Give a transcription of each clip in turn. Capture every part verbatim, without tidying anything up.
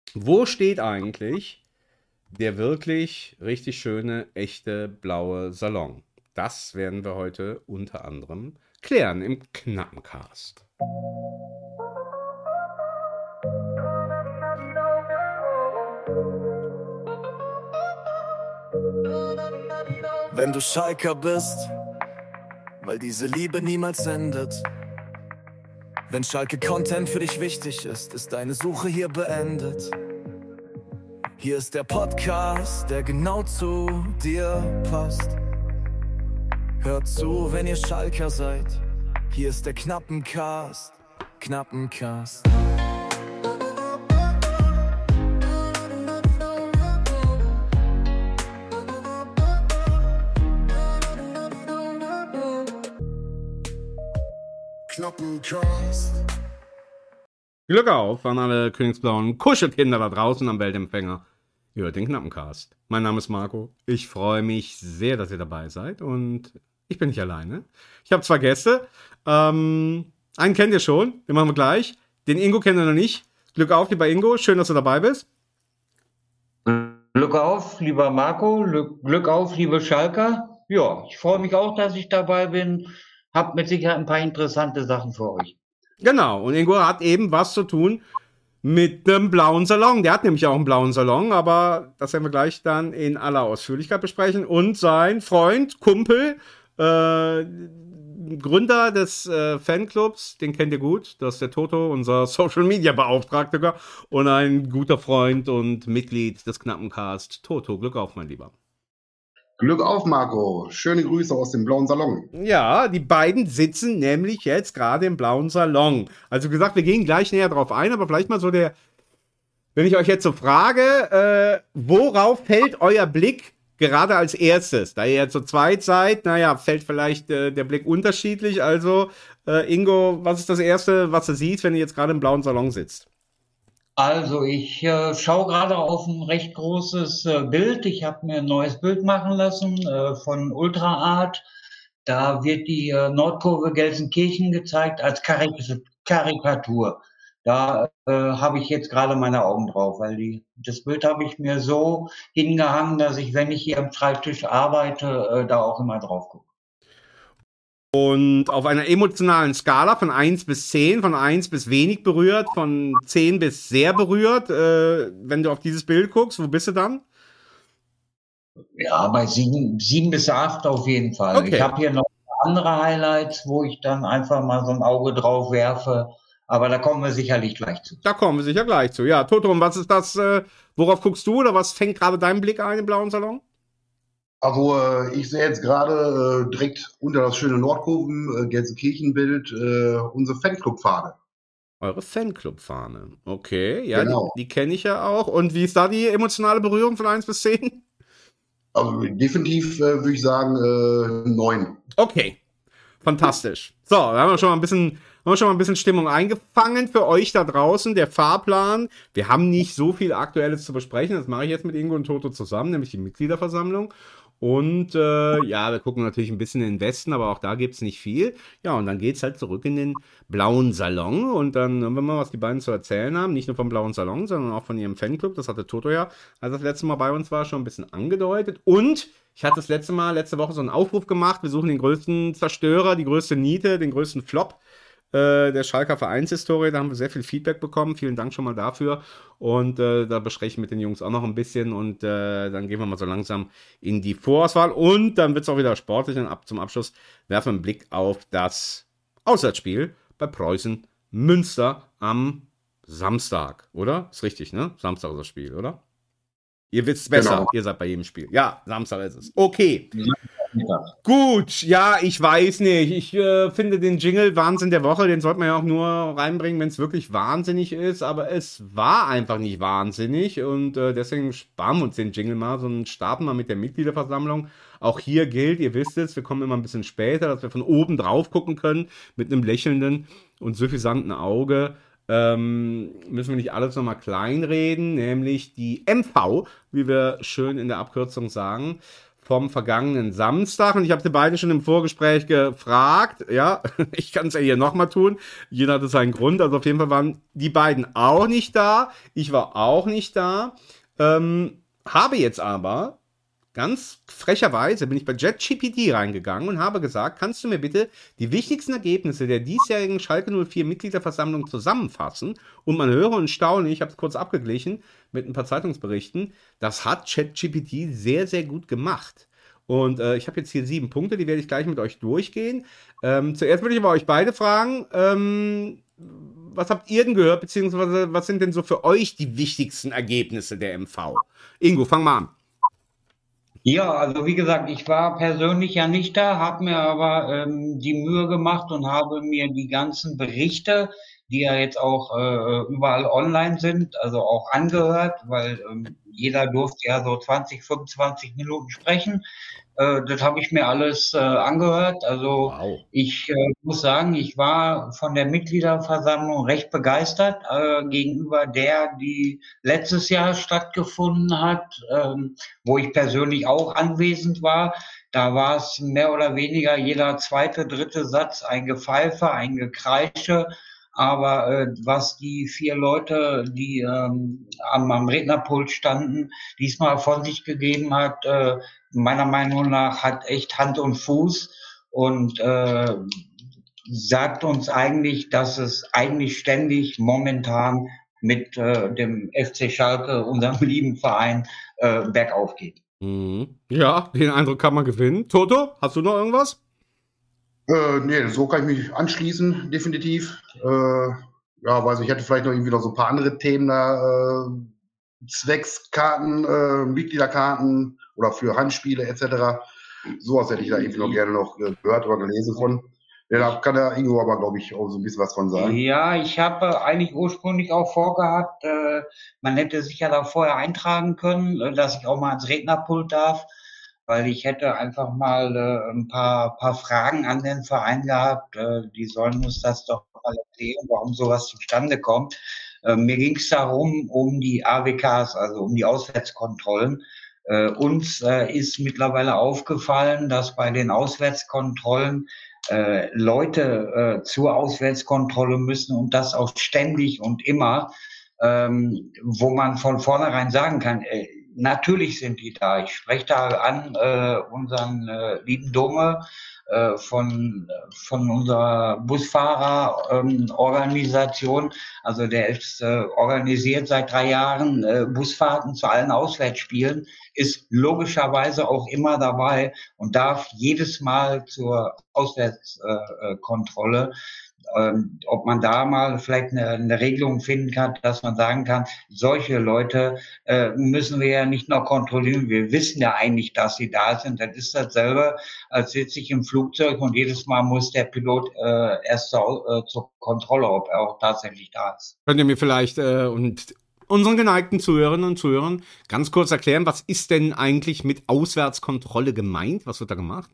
Wo steht eigentlich der wirklich richtig schöne, echte blaue Salon? Das werden wir heute unter anderem klären im Knappencast. Wenn du Schalker bist, weil diese Liebe niemals endet. Wenn Schalke-Content für dich wichtig ist, ist deine Suche hier beendet. Hier ist der Podcast, der genau zu dir passt. Hört zu, wenn ihr Schalker seid. Hier ist der Knappencast, Knappencast. Knappencast. Glück auf an alle königsblauen Kuschelkinder da draußen am Weltempfänger. Ihr hört den Knappencast. Mein Name ist Marco. Ich freue mich sehr, dass ihr dabei seid. Und ich bin nicht alleine. Ich habe zwei Gäste. Ähm, einen kennt ihr schon. Den machen wir gleich. Den Ingo kennt ihr noch nicht. Glück auf, lieber Ingo. Schön, dass du dabei bist. Glück auf, lieber Marco. Glück auf, liebe Schalker. Ja, ich freue mich auch, dass ich dabei bin. Hab mit Sicherheit ein paar interessante Sachen für euch. Genau, und Ingo hat eben was zu tun mit dem blauen Salon. Der hat nämlich auch einen blauen Salon, aber das werden wir gleich dann in aller Ausführlichkeit besprechen. Und sein Freund, Kumpel, äh, Gründer des äh, Fanclubs, den kennt ihr gut, das ist der Toto, unser Social-Media-Beauftragter und ein guter Freund und Mitglied des Knappencast. Toto, Glück auf, mein Lieber. Glück auf, Marco. Schöne Grüße aus dem blauen Salon. Ja, die beiden sitzen nämlich jetzt gerade im blauen Salon. Also gesagt, wir gehen gleich näher drauf ein, aber vielleicht mal so der, wenn ich euch jetzt so frage, äh, worauf fällt euer Blick gerade als erstes? Da ihr jetzt zu zweit seid, naja, fällt vielleicht äh, der Blick unterschiedlich. Also, äh, Ingo, was ist das Erste, was du siehst, wenn ihr jetzt gerade im blauen Salon sitzt? Also ich äh, schaue gerade auf ein recht großes äh, Bild. Ich habe mir ein neues Bild machen lassen äh, von Ultra Art. Da wird die äh, Nordkurve Gelsenkirchen gezeigt als Karik- Karikatur. Da äh, habe ich jetzt gerade meine Augen drauf, weil die, das Bild habe ich mir so hingehangen, dass ich, wenn ich hier am Schreibtisch arbeite, äh, da auch immer drauf gucke. Und auf einer emotionalen Skala von eins bis zehn, von eins bis wenig berührt, von zehn bis sehr berührt, äh, wenn du auf dieses Bild guckst, wo bist du dann? Ja, bei sieben, sieben bis acht auf jeden Fall. Okay. Ich habe hier noch andere Highlights, wo ich dann einfach mal so ein Auge drauf werfe. Aber da kommen wir sicherlich gleich zu. Da kommen wir sicher gleich zu. Ja, Toto, und was ist das, äh, worauf guckst du oder was fängt gerade dein Blick ein im blauen Salon? Also äh, ich sehe jetzt gerade äh, direkt unter das schöne Nordkurven äh, Gelsenkirchenbild äh, unsere Fanclub-Fahne. Eure Fanclub-Fahne. Okay, ja, Genau. die, die kenne ich ja auch. Und wie ist da die emotionale Berührung von eins bis zehn? Also definitiv äh, würde ich sagen äh, neun. Okay, fantastisch. So, da haben wir schon mal ein bisschen, haben wir schon mal ein bisschen Stimmung eingefangen für euch da draußen. Der Fahrplan. Wir haben nicht so viel Aktuelles zu besprechen. Das mache ich jetzt mit Ingo und Toto zusammen, nämlich die Mitgliederversammlung. Und äh, ja, wir gucken natürlich ein bisschen in den Westen, aber auch da gibt es nicht viel. Ja, und dann geht es halt zurück in den blauen Salon. Und dann hören wir mal, was die beiden zu erzählen haben. Nicht nur vom blauen Salon, sondern auch von ihrem Fanclub. Das hatte Toto ja, als das letzte Mal bei uns war, schon ein bisschen angedeutet. Und ich hatte das letzte Mal, letzte Woche so einen Aufruf gemacht. Wir suchen den größten Zerstörer, die größte Niete, den größten Flop äh, der Schalker Vereinshistorie. Da haben wir sehr viel Feedback bekommen. Vielen Dank schon mal dafür. Und äh, da bespreche ich mit den Jungs auch noch ein bisschen. Und äh, dann gehen wir mal so langsam in die Vorauswahl. Und dann wird es auch wieder sportlich. Und ab zum Abschluss werfen wir einen Blick auf das Auswärtsspiel bei Preußen Münster am Samstag. Oder? Ist richtig, ne? Samstag ist das Spiel, oder? Ihr wisst besser, Genau. Ihr seid bei jedem Spiel. Ja, Samstag ist es. Okay. Ja. Gut, ja, ich weiß nicht. Ich äh, finde den Jingle Wahnsinn der Woche, den sollte man ja auch nur reinbringen, wenn es wirklich wahnsinnig ist. Aber es war einfach nicht wahnsinnig und äh, deswegen sparen wir uns den Jingle mal und starten mal mit der Mitgliederversammlung. Auch hier gilt, ihr wisst es, wir kommen immer ein bisschen später, dass wir von oben drauf gucken können mit einem lächelnden und suffisanten Auge. Ähm, müssen wir nicht alles nochmal kleinreden, nämlich die M V, wie wir schön in der Abkürzung sagen, vom vergangenen Samstag. Und ich habe sie beide schon im Vorgespräch gefragt. Ja, ich kann es ja hier nochmal tun. Jeder hatte seinen Grund. Also auf jeden Fall waren die beiden auch nicht da. Ich war auch nicht da. Ähm, habe jetzt aber ganz frecherweise bin ich bei JetGPT reingegangen und habe gesagt, kannst du mir bitte die wichtigsten Ergebnisse der diesjährigen Schalke null vier Mitgliederversammlung zusammenfassen? Und man höre und staune, ich habe es kurz abgeglichen mit ein paar Zeitungsberichten, das hat JetGPT sehr, sehr gut gemacht. Und äh, ich habe jetzt hier sieben Punkte, die werde ich gleich mit euch durchgehen. Ähm, zuerst würde ich aber euch beide fragen, ähm, was habt ihr denn gehört, beziehungsweise was sind denn so für euch die wichtigsten Ergebnisse der M V? Ingo, fang mal an. Ja, also wie gesagt, ich war persönlich ja nicht da, habe mir aber ähm, die Mühe gemacht und habe mir die ganzen Berichte, die ja jetzt auch äh, überall online sind, also auch angehört, weil ähm, jeder durfte ja so zwanzig, fünfundzwanzig Minuten sprechen. Äh, das habe ich mir alles äh, angehört. Also Wow. ich äh, muss sagen, ich war von der Mitgliederversammlung recht begeistert äh, gegenüber der, die letztes Jahr stattgefunden hat, ähm, wo ich persönlich auch anwesend war. Da war es mehr oder weniger jeder zweite, dritte Satz ein Gepfeife, ein Gekreische. Aber äh, was die vier Leute, die ähm, am, am Rednerpult standen, diesmal von sich gegeben hat, äh, meiner Meinung nach hat echt Hand und Fuß und äh, sagt uns eigentlich, dass es eigentlich ständig momentan mit äh, dem F C Schalke, unserem lieben Verein, äh, bergauf geht. Mhm. Ja, den Eindruck kann man gewinnen. Toto, hast du noch irgendwas? Äh, nee, so kann ich mich anschließen, definitiv. Äh, ja, weiß ich hätte vielleicht noch irgendwie noch so ein paar andere Themen da, äh, Zweckskarten, äh, Mitgliederkarten oder für Heimspiele et cetera. Sowas hätte ich da irgendwie noch gerne noch gehört oder gelesen von. Ja, da kann der Ingo aber, glaube ich, auch so ein bisschen was von sagen. Ja, ich habe eigentlich ursprünglich auch vorgehabt, äh, man hätte sich ja da vorher eintragen können, äh, dass ich auch mal ans Rednerpult darf, weil ich hätte einfach mal äh, ein paar, paar Fragen an den Verein gehabt. Äh, die sollen uns das doch mal erzählen, warum sowas zustande kommt. Äh, mir ging es darum, um die A W Ks, also um die Auswärtskontrollen. Äh, uns äh, ist mittlerweile aufgefallen, dass bei den Auswärtskontrollen äh, Leute äh, zur Auswärtskontrolle müssen und das auch ständig und immer, ähm, wo man von vornherein sagen kann, äh, natürlich sind die da. Ich spreche da an äh, unseren äh, lieben Dome äh, von, von unserer Busfahrerorganisation. Ähm, also der ist äh, organisiert seit drei Jahren äh, Busfahrten zu allen Auswärtsspielen, ist logischerweise auch immer dabei und darf jedes Mal zur Auswärtskontrolle. Äh, ähm, ob man da mal vielleicht eine, eine Regelung finden kann, dass man sagen kann, solche Leute äh, müssen wir ja nicht noch kontrollieren. Wir wissen ja eigentlich, dass sie da sind. Das ist dasselbe, als sitze ich im Flugzeug und jedes Mal muss der Pilot äh, erst zur, äh, zur Kontrolle, ob er auch tatsächlich da ist. Könnt ihr mir vielleicht äh, und unseren geneigten Zuhörerinnen und Zuhörern ganz kurz erklären, was ist denn eigentlich mit Auswärtskontrolle gemeint? Was wird da gemacht?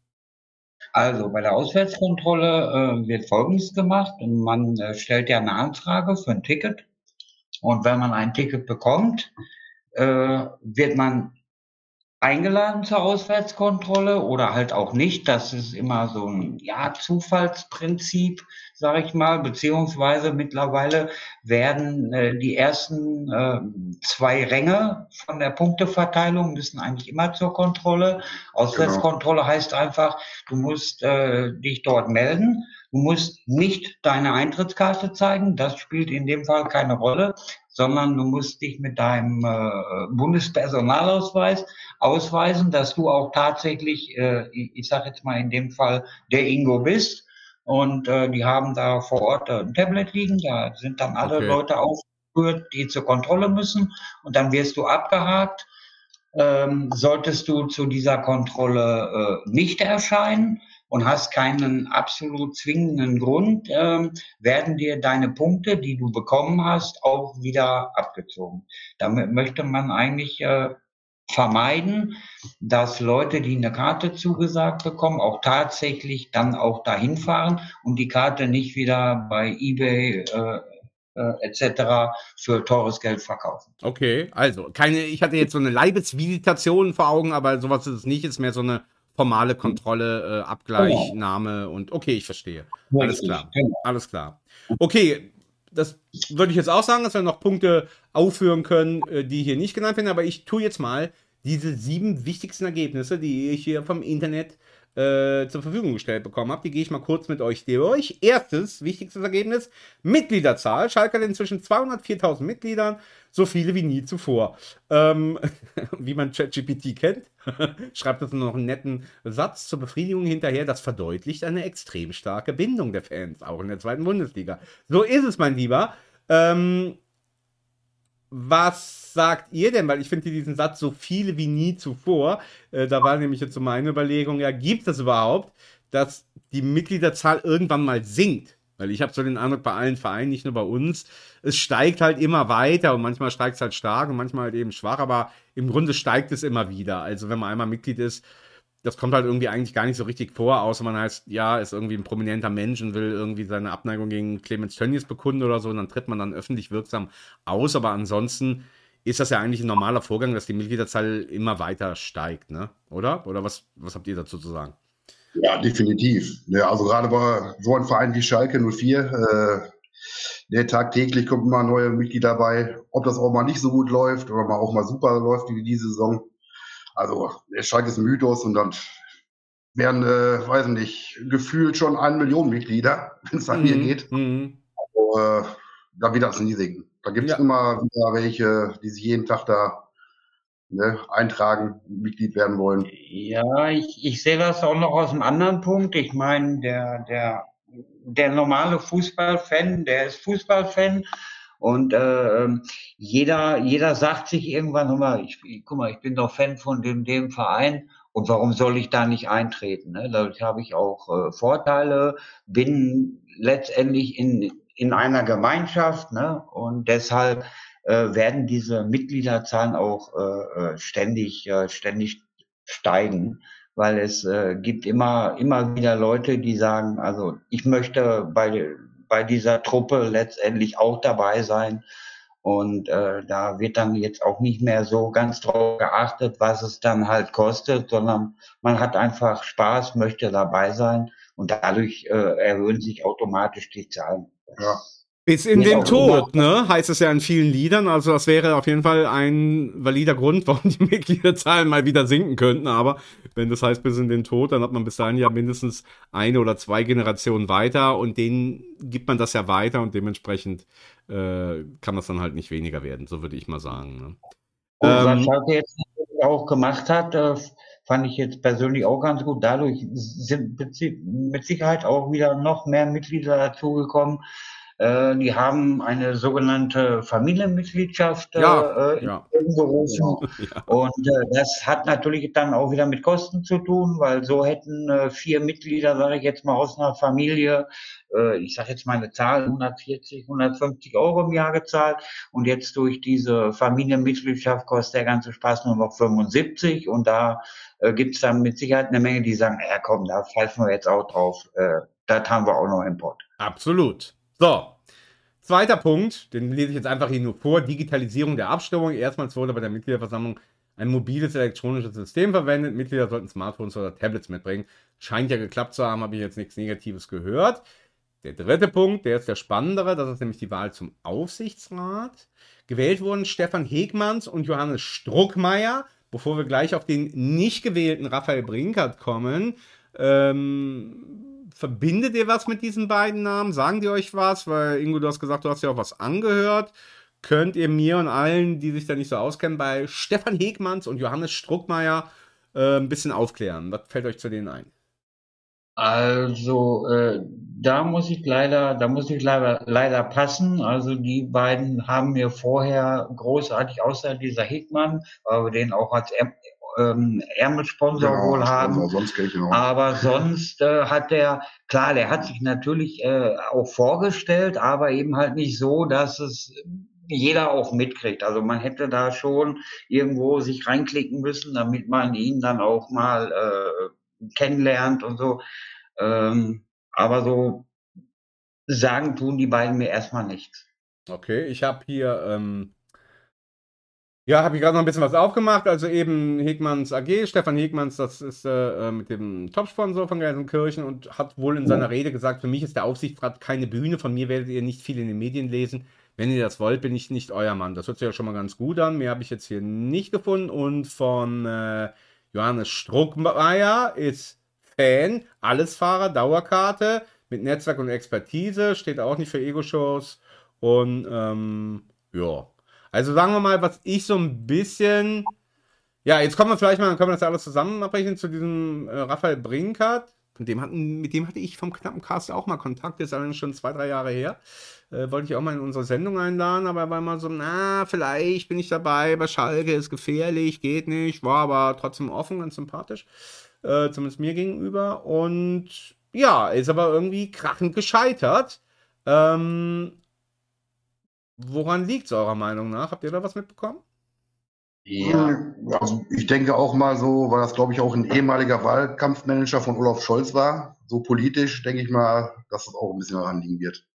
Also bei der Auswärtskontrolle äh, wird Folgendes gemacht. Man äh, stellt ja eine Anfrage für ein Ticket und wenn man ein Ticket bekommt, äh, wird man eingeladen zur Auswärtskontrolle oder halt auch nicht. Das ist immer so ein ja, Zufallsprinzip, sage ich mal, beziehungsweise mittlerweile werden äh, die ersten äh, zwei Ränge von der Punkteverteilung müssen eigentlich immer zur Kontrolle. Auswärtskontrolle genau. Heißt einfach, du musst äh, dich dort melden. Du musst nicht deine Eintrittskarte zeigen, das spielt in dem Fall keine Rolle, sondern du musst dich mit deinem äh, Bundespersonalausweis ausweisen, dass du auch tatsächlich, äh, ich, ich sage jetzt mal in dem Fall, der Ingo bist. Und äh, die haben da vor Ort äh, ein Tablet liegen, da sind dann alle okay. Leute aufgeführt, die zur Kontrolle müssen. Und dann wirst du abgehakt. Ähm, solltest du zu dieser Kontrolle äh, nicht erscheinen und hast keinen absolut zwingenden Grund, ähm, werden dir deine Punkte, die du bekommen hast, auch wieder abgezogen. Damit möchte man eigentlich äh, vermeiden, dass Leute, die eine Karte zugesagt bekommen, auch tatsächlich dann auch dahin fahren und die Karte nicht wieder bei eBay äh, äh, et cetera für teures Geld verkaufen. Okay, also keine, ich hatte jetzt so eine Leibesvisitation vor Augen, aber sowas ist es nicht, ist mehr so eine formale Kontrolle, äh, Abgleich, Genau. Name und okay, ich verstehe. Alles Richtig, klar, genau. alles klar. Okay, das würde ich jetzt auch sagen, dass wir noch Punkte aufführen können, äh, die hier nicht genannt werden, aber ich tue jetzt mal diese sieben wichtigsten Ergebnisse, die ich hier vom Internet äh, zur Verfügung gestellt bekommen habe. Die gehe ich mal kurz mit euch durch. Erstes, wichtigstes Ergebnis, Mitgliederzahl. Schalke hat inzwischen zweihundertviertausend Mitgliedern, so viele wie nie zuvor. Ähm, wie man ChatGPT kennt, schreibt das noch einen netten Satz zur Befriedigung hinterher. Das verdeutlicht eine extrem starke Bindung der Fans, auch in der zweiten Bundesliga. So ist es, mein Lieber. Ähm, was sagt ihr denn? Weil ich finde diesen Satz so viele wie nie zuvor. Äh, da war nämlich jetzt so meine Überlegung, ja, gibt es überhaupt, dass die Mitgliederzahl irgendwann mal sinkt? Weil ich habe so den Eindruck, bei allen Vereinen, nicht nur bei uns, es steigt halt immer weiter und manchmal steigt es halt stark und manchmal halt eben schwach, aber im Grunde steigt es immer wieder. Also wenn man einmal Mitglied ist, das kommt halt irgendwie eigentlich gar nicht so richtig vor, außer man heißt, ja, ist irgendwie ein prominenter Mensch und will irgendwie seine Abneigung gegen Clemens Tönnies bekunden oder so und dann tritt man dann öffentlich wirksam aus, aber ansonsten ist das ja eigentlich ein normaler Vorgang, dass die Mitgliederzahl immer weiter steigt, ne? Oder? Oder was, was habt ihr dazu zu sagen? Ja, definitiv. Ja, also gerade bei so einem Verein wie Schalke null vier, äh, der tagtäglich kommt immer neue Mitglieder dabei. Ob das auch mal nicht so gut läuft oder mal auch mal super läuft wie diese Saison. Also der Schalke ist ein Mythos und dann werden, äh, weiß nicht, gefühlt schon eine Million Mitglieder, wenn es nach mir geht. Mhm. Also, äh, da wird das nie sinken. Da gibt es Ja. immer wieder welche, die sich jeden Tag da ne, eintragen, Mitglied werden wollen. Ja, ich, ich sehe das auch noch aus einem anderen Punkt. Ich meine, der, der, der normale Fußballfan, der ist Fußballfan und äh, jeder, jeder sagt sich irgendwann, hör mal, ich, ich, guck mal, ich bin doch Fan von dem, dem Verein und warum soll ich da nicht eintreten? Ne? Dadurch habe ich auch äh, Vorteile, bin letztendlich in, in einer Gemeinschaft, ne? Und deshalb äh, werden diese Mitgliederzahlen auch äh, ständig, äh, ständig steigen, weil es äh, gibt immer, immer wieder Leute, die sagen, also ich möchte bei, bei dieser Truppe letztendlich auch dabei sein. Und äh, da wird dann jetzt auch nicht mehr so ganz drauf geachtet, was es dann halt kostet, sondern man hat einfach Spaß, möchte dabei sein und dadurch äh, erhöhen sich automatisch die Zahlen. Ja. Bis in den Tod, ne? Heißt es ja in vielen Liedern. Also das wäre auf jeden Fall ein valider Grund, warum die Mitgliederzahlen mal wieder sinken könnten. Aber wenn das heißt bis in den Tod, dann hat man bis dahin ja mindestens eine oder zwei Generationen weiter und denen gibt man das ja weiter und dementsprechend äh, kann das dann halt nicht weniger werden. So würde ich mal sagen. Ne? Und ähm, was Schalke jetzt auch gemacht hat, äh, fand ich jetzt persönlich auch ganz gut. Dadurch sind mit Sicherheit auch wieder noch mehr Mitglieder dazugekommen. Äh, die haben eine sogenannte Familienmitgliedschaft äh, ja, ins ja. Leben gerufen. Ja. Und äh, das hat natürlich dann auch wieder mit Kosten zu tun, weil so hätten äh, vier Mitglieder, sage ich jetzt mal, aus einer Familie, äh, ich sage jetzt mal eine Zahl, hundertvierzig, hundertfünfzig Euro im Jahr gezahlt. Und jetzt durch diese Familienmitgliedschaft kostet der ganze Spaß nur noch fünfundsiebzig. Und da äh, gibt es dann mit Sicherheit eine Menge, die sagen, ja komm, da pfeifen wir jetzt auch drauf. Äh, das haben wir auch noch im Pott. Absolut. So, zweiter Punkt, den lese ich jetzt einfach hier nur vor, Digitalisierung der Abstimmung. Erstmals wurde bei der Mitgliederversammlung ein mobiles elektronisches System verwendet. Mitglieder sollten Smartphones oder Tablets mitbringen. Scheint ja geklappt zu haben, habe ich jetzt nichts Negatives gehört. Der dritte Punkt, der ist der spannendere, das ist nämlich die Wahl zum Aufsichtsrat. Gewählt wurden Stefan Hegmanns und Johannes Struckmeier. Bevor wir gleich auf den nicht gewählten Raphael Brinkert kommen, ähm... verbindet ihr was mit diesen beiden Namen? Sagen die euch was? Weil, Ingo, du hast gesagt, du hast ja auch was angehört. Könnt ihr mir und allen, die sich da nicht so auskennen, bei Stefan Hegmanns und Johannes Struckmeier äh, ein bisschen aufklären? Was fällt euch zu denen ein? Also, äh, da muss ich leider, da muss ich leider, leider passen. Also, die beiden haben mir vorher großartig, außer dieser Hegmann, weil wir den auch als ähm, Ärmelsponsor Genau, wohl haben. Sponsor, sonst kenn ich ihn auch. Aber sonst äh, hat der, klar, der hat sich natürlich äh, auch vorgestellt, aber eben halt nicht so, dass es jeder auch mitkriegt. Also man hätte da schon irgendwo sich reinklicken müssen, damit man ihn dann auch mal äh, kennenlernt und so. Ähm, aber so sagen tun die beiden mir erstmal nichts. Okay, ich habe hier, ähm, ja, habe ich gerade noch ein bisschen was aufgemacht. Also eben Hegmanns A G, Stefan Hegmanns, das ist äh, mit dem Top-Sponsor von Gelsenkirchen und hat wohl in seiner Rede gesagt, für mich ist der Aufsichtsrat keine Bühne, von mir werdet ihr nicht viel in den Medien lesen. Wenn ihr das wollt, bin ich nicht euer Mann. Das hört sich ja schon mal ganz gut an. Mehr habe ich jetzt hier nicht gefunden. Und von äh, Johannes Struckmeier ist Fan, Allesfahrer, Dauerkarte mit Netzwerk und Expertise, steht auch nicht für Ego-Shows. Und ähm, ja. Also sagen wir mal, was ich so ein bisschen. Ja, jetzt kommen wir vielleicht mal, dann können wir das ja alles zusammen abbrechen zu diesem äh, Raphael Brinkert. Von dem hatten, mit dem hatte ich vom knappen Cast auch mal Kontakt, das ist allerdings schon zwei, drei Jahre her. Äh, wollte ich auch mal in unsere Sendung einladen, aber er war immer so, na, vielleicht bin ich dabei, bei Schalke ist gefährlich, geht nicht, war aber trotzdem offen, ganz sympathisch. Äh, zumindest mir gegenüber. Und ja, ist aber irgendwie krachend gescheitert. Ähm, woran liegt es eurer Meinung nach? Habt ihr da was mitbekommen? Ja. Also ich denke auch mal so, weil das glaube ich auch ein ehemaliger Wahlkampfmanager von Olaf Scholz war. So politisch denke ich mal, dass das auch ein bisschen daran liegen wird.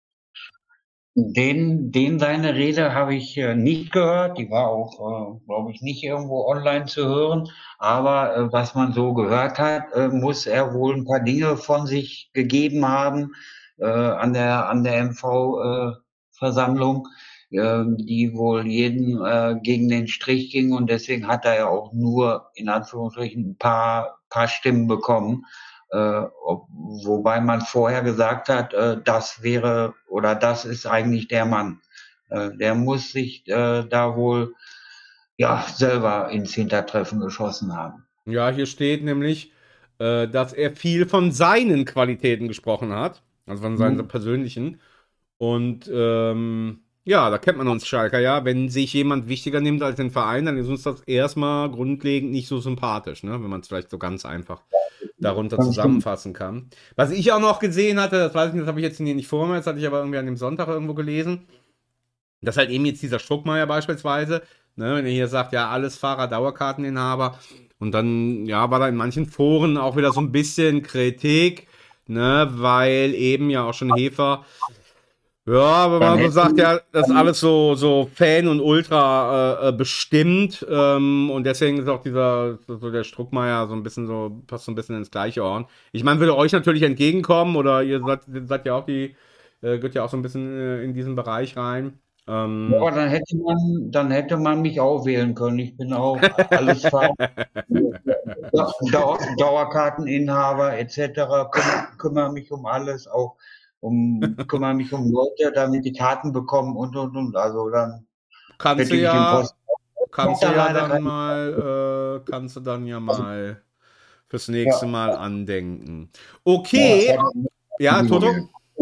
Den, den seine Rede habe ich äh, nicht gehört. Die war auch, äh, glaube ich, nicht irgendwo online zu hören. Aber äh, was man so gehört hat, äh, muss er wohl ein paar Dinge von sich gegeben haben äh, an der an der M V-Versammlung, äh, die wohl jeden äh, gegen den Strich gingen. Und deswegen hat er ja auch nur in Anführungsstrichen ein paar paar Stimmen bekommen. Äh, ob, wobei man vorher gesagt hat, äh, das wäre oder das ist eigentlich der Mann. Äh, der muss sich äh, da wohl ja selber ins Hintertreffen geschossen haben. Ja, hier steht nämlich, äh, dass er viel von seinen Qualitäten gesprochen hat, also von seinen Mhm. persönlichen. Und ähm, ja, da kennt man uns Schalker ja. Wenn sich jemand wichtiger nimmt als den Verein, dann ist uns das erstmal grundlegend nicht so sympathisch, ne? Wenn man es vielleicht so ganz einfach darunter Ganz zusammenfassen kann. Was ich auch noch gesehen hatte, das weiß ich nicht, das habe ich jetzt hier nicht vor mir, das hatte ich aber irgendwie an dem Sonntag irgendwo gelesen, dass halt eben jetzt dieser Struckmeier beispielsweise, ne, wenn er hier sagt, ja, alles Fahrer, Dauerkarteninhaber, und dann, ja, war da in manchen Foren auch wieder so ein bisschen Kritik, ne, weil eben ja auch schon Hefer, ja, wenn man so sagt, ja, das ist alles so, so Fan und Ultra äh, bestimmt, ähm, und deswegen ist auch dieser, so der Struckmeier so ein bisschen so, passt so ein bisschen ins gleiche Ohren. Ich meine, würde euch natürlich entgegenkommen, oder ihr seid, seid ja auch die, äh, gehört ja auch so ein bisschen äh, in diesen Bereich rein. Ähm, Aber dann hätte man, dann hätte man mich auch wählen können. Ich bin auch alles Fahrer, Dauer, Dauerkarteninhaber et cetera. Kümmere, kümmere mich um alles, auch um kümmere mich um Leute, damit die Karten bekommen und und und. Also dann kannst hätte du ich den ja, Post. kannst du Da ja leider dann kein- mal, äh, kannst du dann ja mal fürs nächste Ja. Mal andenken. Okay, ja, Toto?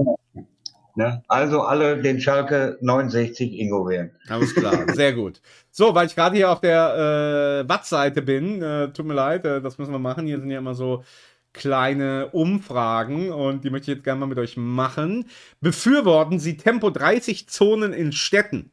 Ne? Also alle den Schalke neunundsechzig Ingo wählen. Alles klar, sehr gut. So, weil ich gerade hier auf der äh, Watt-Seite bin, äh, tut mir leid, äh, das müssen wir machen. Hier sind ja immer so kleine Umfragen und die möchte ich jetzt gerne mal mit euch machen. Befürworten Sie Tempo dreißig Zonen in Städten?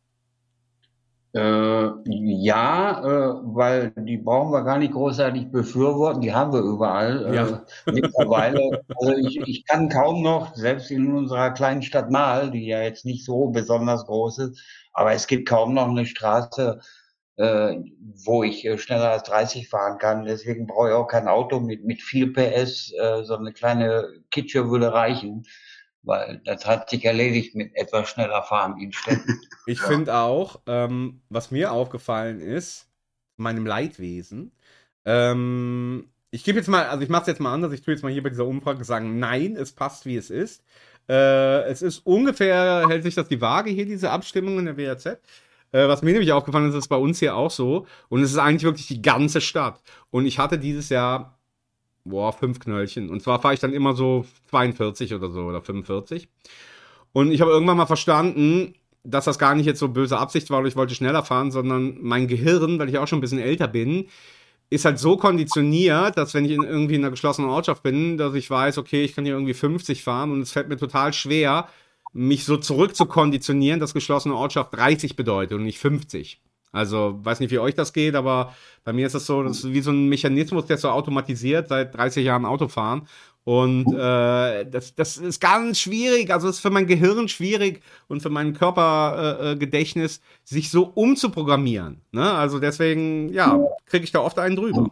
Äh, ja, äh, weil die brauchen wir gar nicht großartig befürworten, die haben wir überall Ja. äh, mittlerweile. Also ich, ich kann kaum noch, selbst in unserer kleinen Stadt Mahl, die ja jetzt nicht so besonders groß ist, aber es gibt kaum noch eine Straße, äh, wo ich äh, schneller als dreißig fahren kann. Deswegen brauche ich auch kein Auto mit, mit viel P S, äh, so eine kleine Kitsche würde reichen, weil das hat sich erledigt mit etwas schneller fahren in Städten. Ich finde auch, ähm, was mir aufgefallen ist, meinem Leidwesen, ähm, ich gebe jetzt mal, also ich mache es jetzt mal anders, ich tue jetzt mal hier bei dieser Umfrage sagen, nein, es passt, wie es ist. Äh, es ist ungefähr, hält sich das die Waage hier, diese Abstimmung in der W R Z. Äh, was mir nämlich aufgefallen ist, ist bei uns hier auch so. Und es ist eigentlich wirklich die ganze Stadt. Und ich hatte dieses Jahr, boah, fünf Knöllchen. Und zwar fahre ich dann immer so zweiundvierzig oder so oder fünfundvierzig. Und ich habe irgendwann mal verstanden, dass das gar nicht jetzt so böse Absicht war oder ich wollte schneller fahren, sondern mein Gehirn, weil ich auch schon ein bisschen älter bin, ist halt so konditioniert, dass wenn ich in, irgendwie in einer geschlossenen Ortschaft bin, dass ich weiß, okay, ich kann hier irgendwie fünfzig fahren und es fällt mir total schwer, mich so zurück zu konditionieren, dass geschlossene Ortschaft dreißig bedeutet und nicht fünfzig. Also, weiß nicht, wie euch das geht, aber bei mir ist das so, das ist wie so ein Mechanismus, der ist so automatisiert, seit dreißig Jahren Autofahren. Und äh, das, das ist ganz schwierig, also das ist für mein Gehirn schwierig und für mein Körpergedächtnis, äh, sich so umzuprogrammieren. Ne? Also deswegen, ja, kriege ich da oft einen drüber.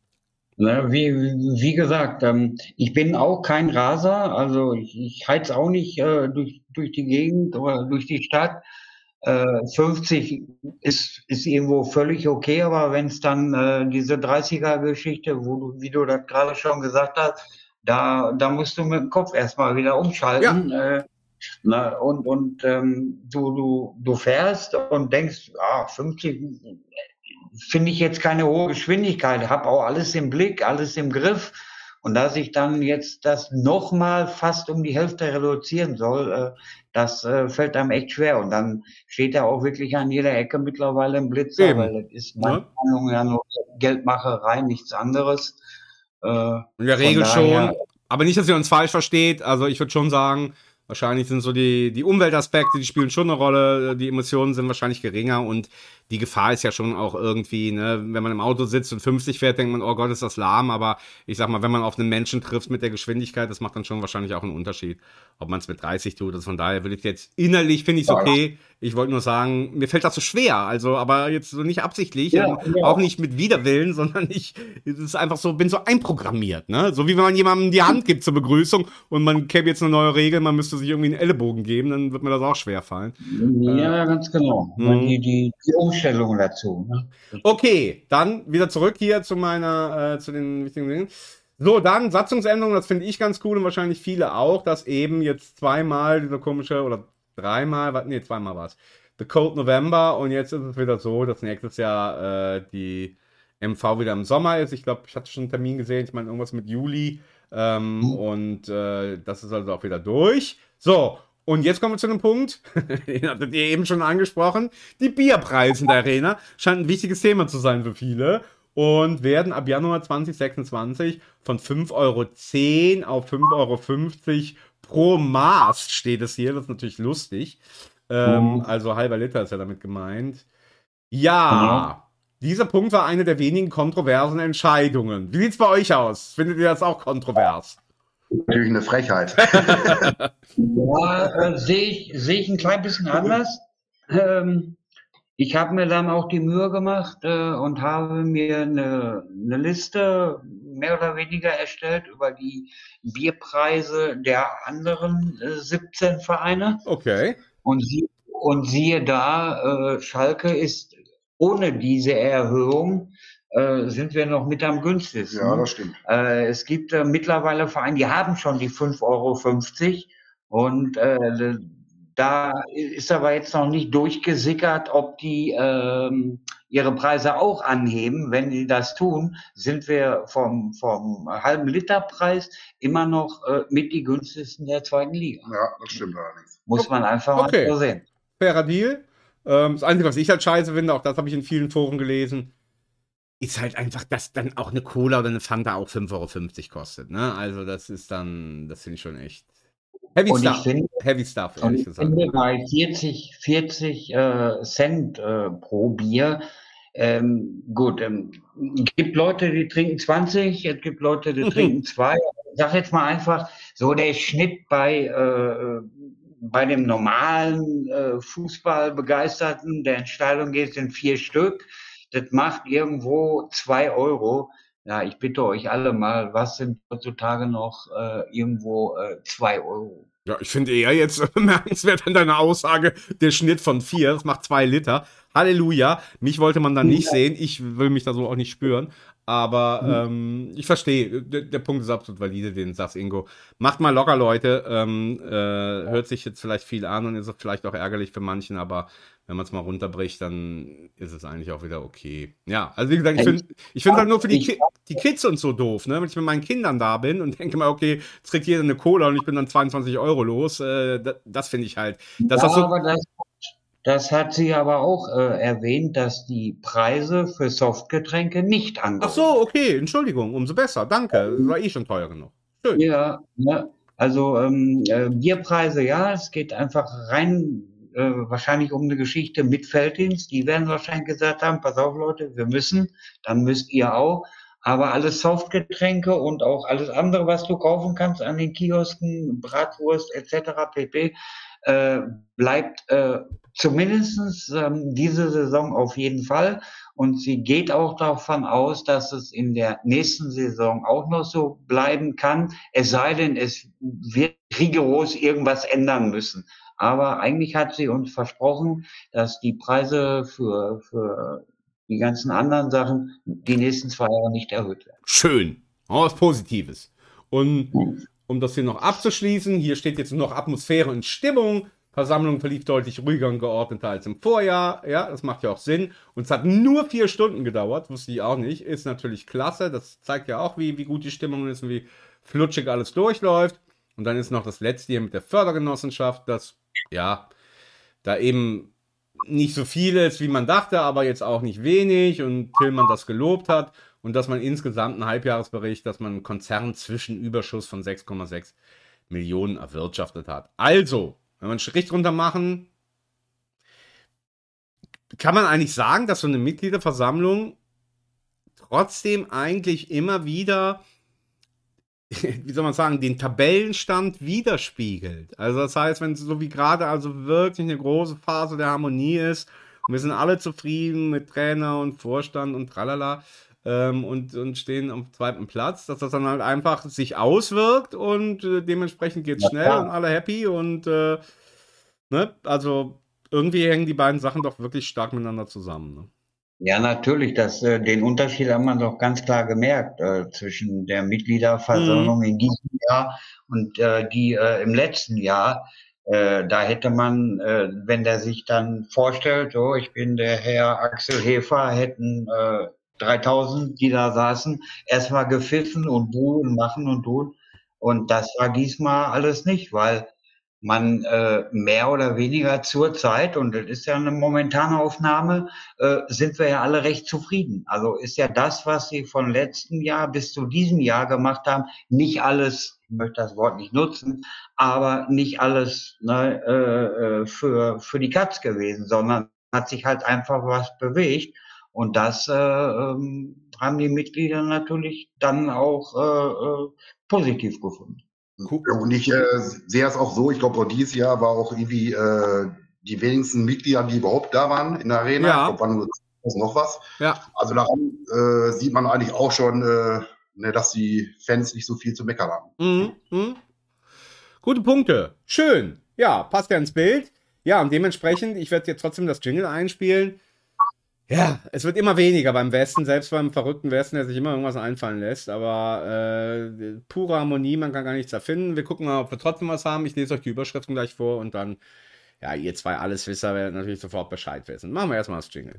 Ne, wie, wie gesagt, ähm, ich bin auch kein Raser, also ich, ich heiz auch nicht äh, durch, durch die Gegend oder durch die Stadt. Äh, fünfzig ist, ist irgendwo völlig okay, aber wenn es dann äh, diese dreißiger-Geschichte, wo du, wie du das gerade schon gesagt hast, da, da musst du mit dem Kopf erstmal wieder umschalten. Ja. Äh, na, und und ähm, du, du, du fährst und denkst, ah, fünfzig finde ich jetzt keine hohe Geschwindigkeit, habe auch alles im Blick, alles im Griff. Und dass ich dann jetzt das nochmal fast um die Hälfte reduzieren soll, äh, das äh, fällt einem echt schwer. Und dann steht da auch wirklich an jeder Ecke mittlerweile ein Blitzer, Eben. weil das ist meiner Ja. Meinung nach ja nur Geldmacherei, nichts anderes. Äh, In der Regel daher, schon. Aber nicht, dass ihr uns falsch versteht. Also ich würde schon sagen, wahrscheinlich sind so die, die Umweltaspekte, die spielen schon eine Rolle. Die Emissionen sind wahrscheinlich geringer und die Gefahr ist ja schon auch irgendwie, ne, wenn man im Auto sitzt und fünfzig fährt, denkt man, oh Gott, ist das lahm. Aber ich sag mal, wenn man auf einen Menschen trifft mit der Geschwindigkeit, das macht dann schon wahrscheinlich auch einen Unterschied, ob man es mit dreißig tut. Also von daher will ich jetzt innerlich, finde ich es okay. Ich wollte nur sagen, mir fällt das so schwer. Also, aber jetzt so nicht absichtlich, Ja, und ja. auch nicht mit Widerwillen, sondern ich, es ist einfach so, bin so einprogrammiert, ne? So wie wenn man jemandem die Hand gibt zur Begrüßung und man käme jetzt eine neue Regel, man müsste sich irgendwie einen Ellenbogen geben, dann wird mir das auch schwer fallen. Ja, ganz genau. Mhm. Die, die, die Umstellung dazu. Ne? Okay, dann wieder zurück hier zu meiner, äh, zu den wichtigen Dingen. So, dann Satzungsänderung, das finde ich ganz cool und wahrscheinlich viele auch, dass eben jetzt zweimal dieser komische, oder dreimal, was, nee, zweimal war es, The Cold November, und jetzt ist es wieder so, dass nächstes Jahr äh, die M V wieder im Sommer ist. Ich glaube, ich hatte schon einen Termin gesehen, ich meine irgendwas mit Juli, ähm, Mhm. und äh, das ist also auch wieder durch. So, und jetzt kommen wir zu einem Punkt, den hattet ihr eben schon angesprochen, die Bierpreise in der Arena scheint ein wichtiges Thema zu sein für viele und werden ab Januar zwanzig sechsundzwanzig von fünf Euro zehn auf fünf Euro fünfzig pro Maß, steht es hier, das ist natürlich lustig. Ähm, Mhm. also halber Liter ist ja damit gemeint. Ja, dieser Punkt war eine der wenigen kontroversen Entscheidungen. Wie sieht's bei euch aus? Findet ihr das auch kontrovers? Natürlich eine Frechheit. Ja, äh, sehe ich, sehe ich ein klein bisschen anders. Ähm, ich habe mir dann auch die Mühe gemacht äh, und habe mir eine, eine Liste mehr oder weniger erstellt über die Bierpreise der anderen äh, siebzehn Vereine. Okay. Und, sie, und siehe da, äh, Schalke ist ohne diese Erhöhung, äh, sind wir noch mit am günstigsten. Ja, das stimmt. Äh, es gibt äh, mittlerweile Vereine, die haben schon die fünf Euro fünfzig und äh, da ist aber jetzt noch nicht durchgesickert, ob die ähm, ihre Preise auch anheben. Wenn sie das tun, sind wir vom, vom halben Literpreis immer noch äh, mit die günstigsten der zweiten Liga. Ja, das stimmt allerdings. Muss man einfach Okay. mal so sehen. Fairer Deal. Ähm, das Einzige, was ich halt scheiße finde, auch das habe ich in vielen Foren gelesen, ist halt einfach, dass dann auch eine Cola oder eine Fanta auch fünf Euro fünfzig kostet. Ne? Also das ist dann, das finde ich schon echt Heavy Und ich Stuff. finde, Heavy Stuff, Und ehrlich ich gesagt. finde bei vierzig, vierzig äh, Cent äh, pro Bier, ähm, gut, ähm, es gibt Leute, die trinken zwanzig, es gibt Leute, die Mhm. trinken zwei. Ich sag jetzt mal einfach, so der Schnitt bei, äh, bei dem normalen äh, Fußballbegeisterten, der in Stadion geht, sind vier Stück. Das macht irgendwo zwei Euro. Ja, ich bitte euch alle mal, was sind heutzutage noch äh, irgendwo äh, zwei Euro? Ja, ich finde eher jetzt bemerkenswert an deiner Aussage, der Schnitt von vier, das macht zwei Liter. Halleluja. Mich wollte man da nicht Ja. sehen. Ich will mich da so auch nicht spüren. Aber ähm, ich verstehe, der, der Punkt ist absolut valide, den sagst Ingo. Macht mal locker, Leute. Ähm, äh, hört sich jetzt vielleicht viel an und ist vielleicht auch ärgerlich für manchen, aber wenn man es mal runterbricht, dann ist es eigentlich auch wieder okay. Ja, also wie gesagt, ich finde ich finde halt nur für die, Ki die Kids und so doof, ne? Wenn ich mit meinen Kindern da bin und denke mal, okay, jetzt kriegt jeder eine Cola und ich bin dann zweiundzwanzig Euro los, äh, das, das finde ich halt. Dass Ja, das so, aber das, das hat sie aber auch äh, erwähnt, dass die Preise für Softgetränke nicht ach angehoben so, okay, Entschuldigung, umso besser, danke. Das war eh schon teuer genug. Schön. Ja, ne? Also ähm, äh, Bierpreise, ja, es geht einfach rein äh, wahrscheinlich um eine Geschichte mit Felddienst. Die werden wahrscheinlich gesagt haben, pass auf Leute, wir müssen, dann müsst ihr auch. Aber alles Softgetränke und auch alles andere, was du kaufen kannst an den Kiosken, Bratwurst et cetera pp., äh, bleibt äh, zumindest ähm, diese Saison auf jeden Fall. Und sie geht auch davon aus, dass es in der nächsten Saison auch noch so bleiben kann. Es sei denn, es wird rigoros irgendwas ändern müssen. Aber eigentlich hat sie uns versprochen, dass die Preise für, für die ganzen anderen Sachen die nächsten zwei Jahre nicht erhöht werden. Schön. Auch was Positives. Und Hm. um das hier noch abzuschließen, hier steht jetzt nur noch Atmosphäre und Stimmung. Versammlung verlief deutlich ruhiger und geordneter als im Vorjahr. Ja, das macht ja auch Sinn. Und es hat nur vier Stunden gedauert, wusste ich auch nicht. Ist natürlich klasse. Das zeigt ja auch, wie, wie gut die Stimmung ist und wie flutschig alles durchläuft. Und dann ist noch das letzte hier mit der Fördergenossenschaft, das, ja, da eben nicht so viel ist, wie man dachte, aber jetzt auch nicht wenig und Tillmann das gelobt hat und dass man insgesamt einen Halbjahresbericht, dass man einen Konzernzwischenüberschuss von sechs Komma sechs Millionen erwirtschaftet hat. Also, wenn wir einen Strich drunter machen, kann man eigentlich sagen, dass so eine Mitgliederversammlung trotzdem eigentlich immer wieder, wie soll man sagen, den Tabellenstand widerspiegelt. Also das heißt, wenn es so wie gerade also wirklich eine große Phase der Harmonie ist und wir sind alle zufrieden mit Trainer und Vorstand und tralala ähm, und, und stehen am zweiten Platz, dass das dann halt einfach sich auswirkt und äh, dementsprechend geht es schnell klar. und alle happy und äh, ne, also irgendwie hängen die beiden Sachen doch wirklich stark miteinander zusammen. Ne? Ja, natürlich. Das, äh, den Unterschied hat man doch ganz klar gemerkt äh, zwischen der Mitgliederversammlung Mhm. in diesem Jahr und äh, die äh, im letzten Jahr. Äh, da hätte man, äh, wenn der sich dann vorstellt, so, ich bin der Herr Axel Hefer, hätten äh, dreitausend, die da saßen, erstmal gepfiffen und buhen, machen und tun. Und das war diesmal alles nicht, weil man äh, mehr oder weniger zur Zeit, und das ist ja eine momentane Aufnahme, äh, sind wir ja alle recht zufrieden. Also ist ja das, was sie von letztem Jahr bis zu diesem Jahr gemacht haben, nicht alles, ich möchte das Wort nicht nutzen, aber nicht alles ne, äh, für, für die Katz gewesen, sondern hat sich halt einfach was bewegt. Und das äh, ähm, haben die Mitglieder natürlich dann auch äh, äh, positiv gefunden. Cool. Ja, und ich äh, sehe es auch so, ich glaube, dieses Jahr war auch irgendwie äh, die wenigsten Mitglieder, die überhaupt da waren in der Arena. Ja. Ich glaube, waren nur noch was. Ja. Also daran äh, sieht man eigentlich auch schon, äh, ne, dass die Fans nicht so viel zu meckern haben. Mhm. Mhm. Gute Punkte. Schön. Ja, passt ja ins Bild. Ja, und dementsprechend, ich werde jetzt trotzdem das Jingle einspielen. Ja, es wird immer weniger beim Westen, selbst beim verrückten Westen, der sich immer irgendwas einfallen lässt. Aber äh, pure Harmonie, man kann gar nichts erfinden. Wir gucken mal, ob wir trotzdem was haben. Ich lese euch die Überschriften gleich vor und dann, ja, ihr zwei Alleswisser werdet natürlich sofort Bescheid wissen. Machen wir erstmal das Jingle.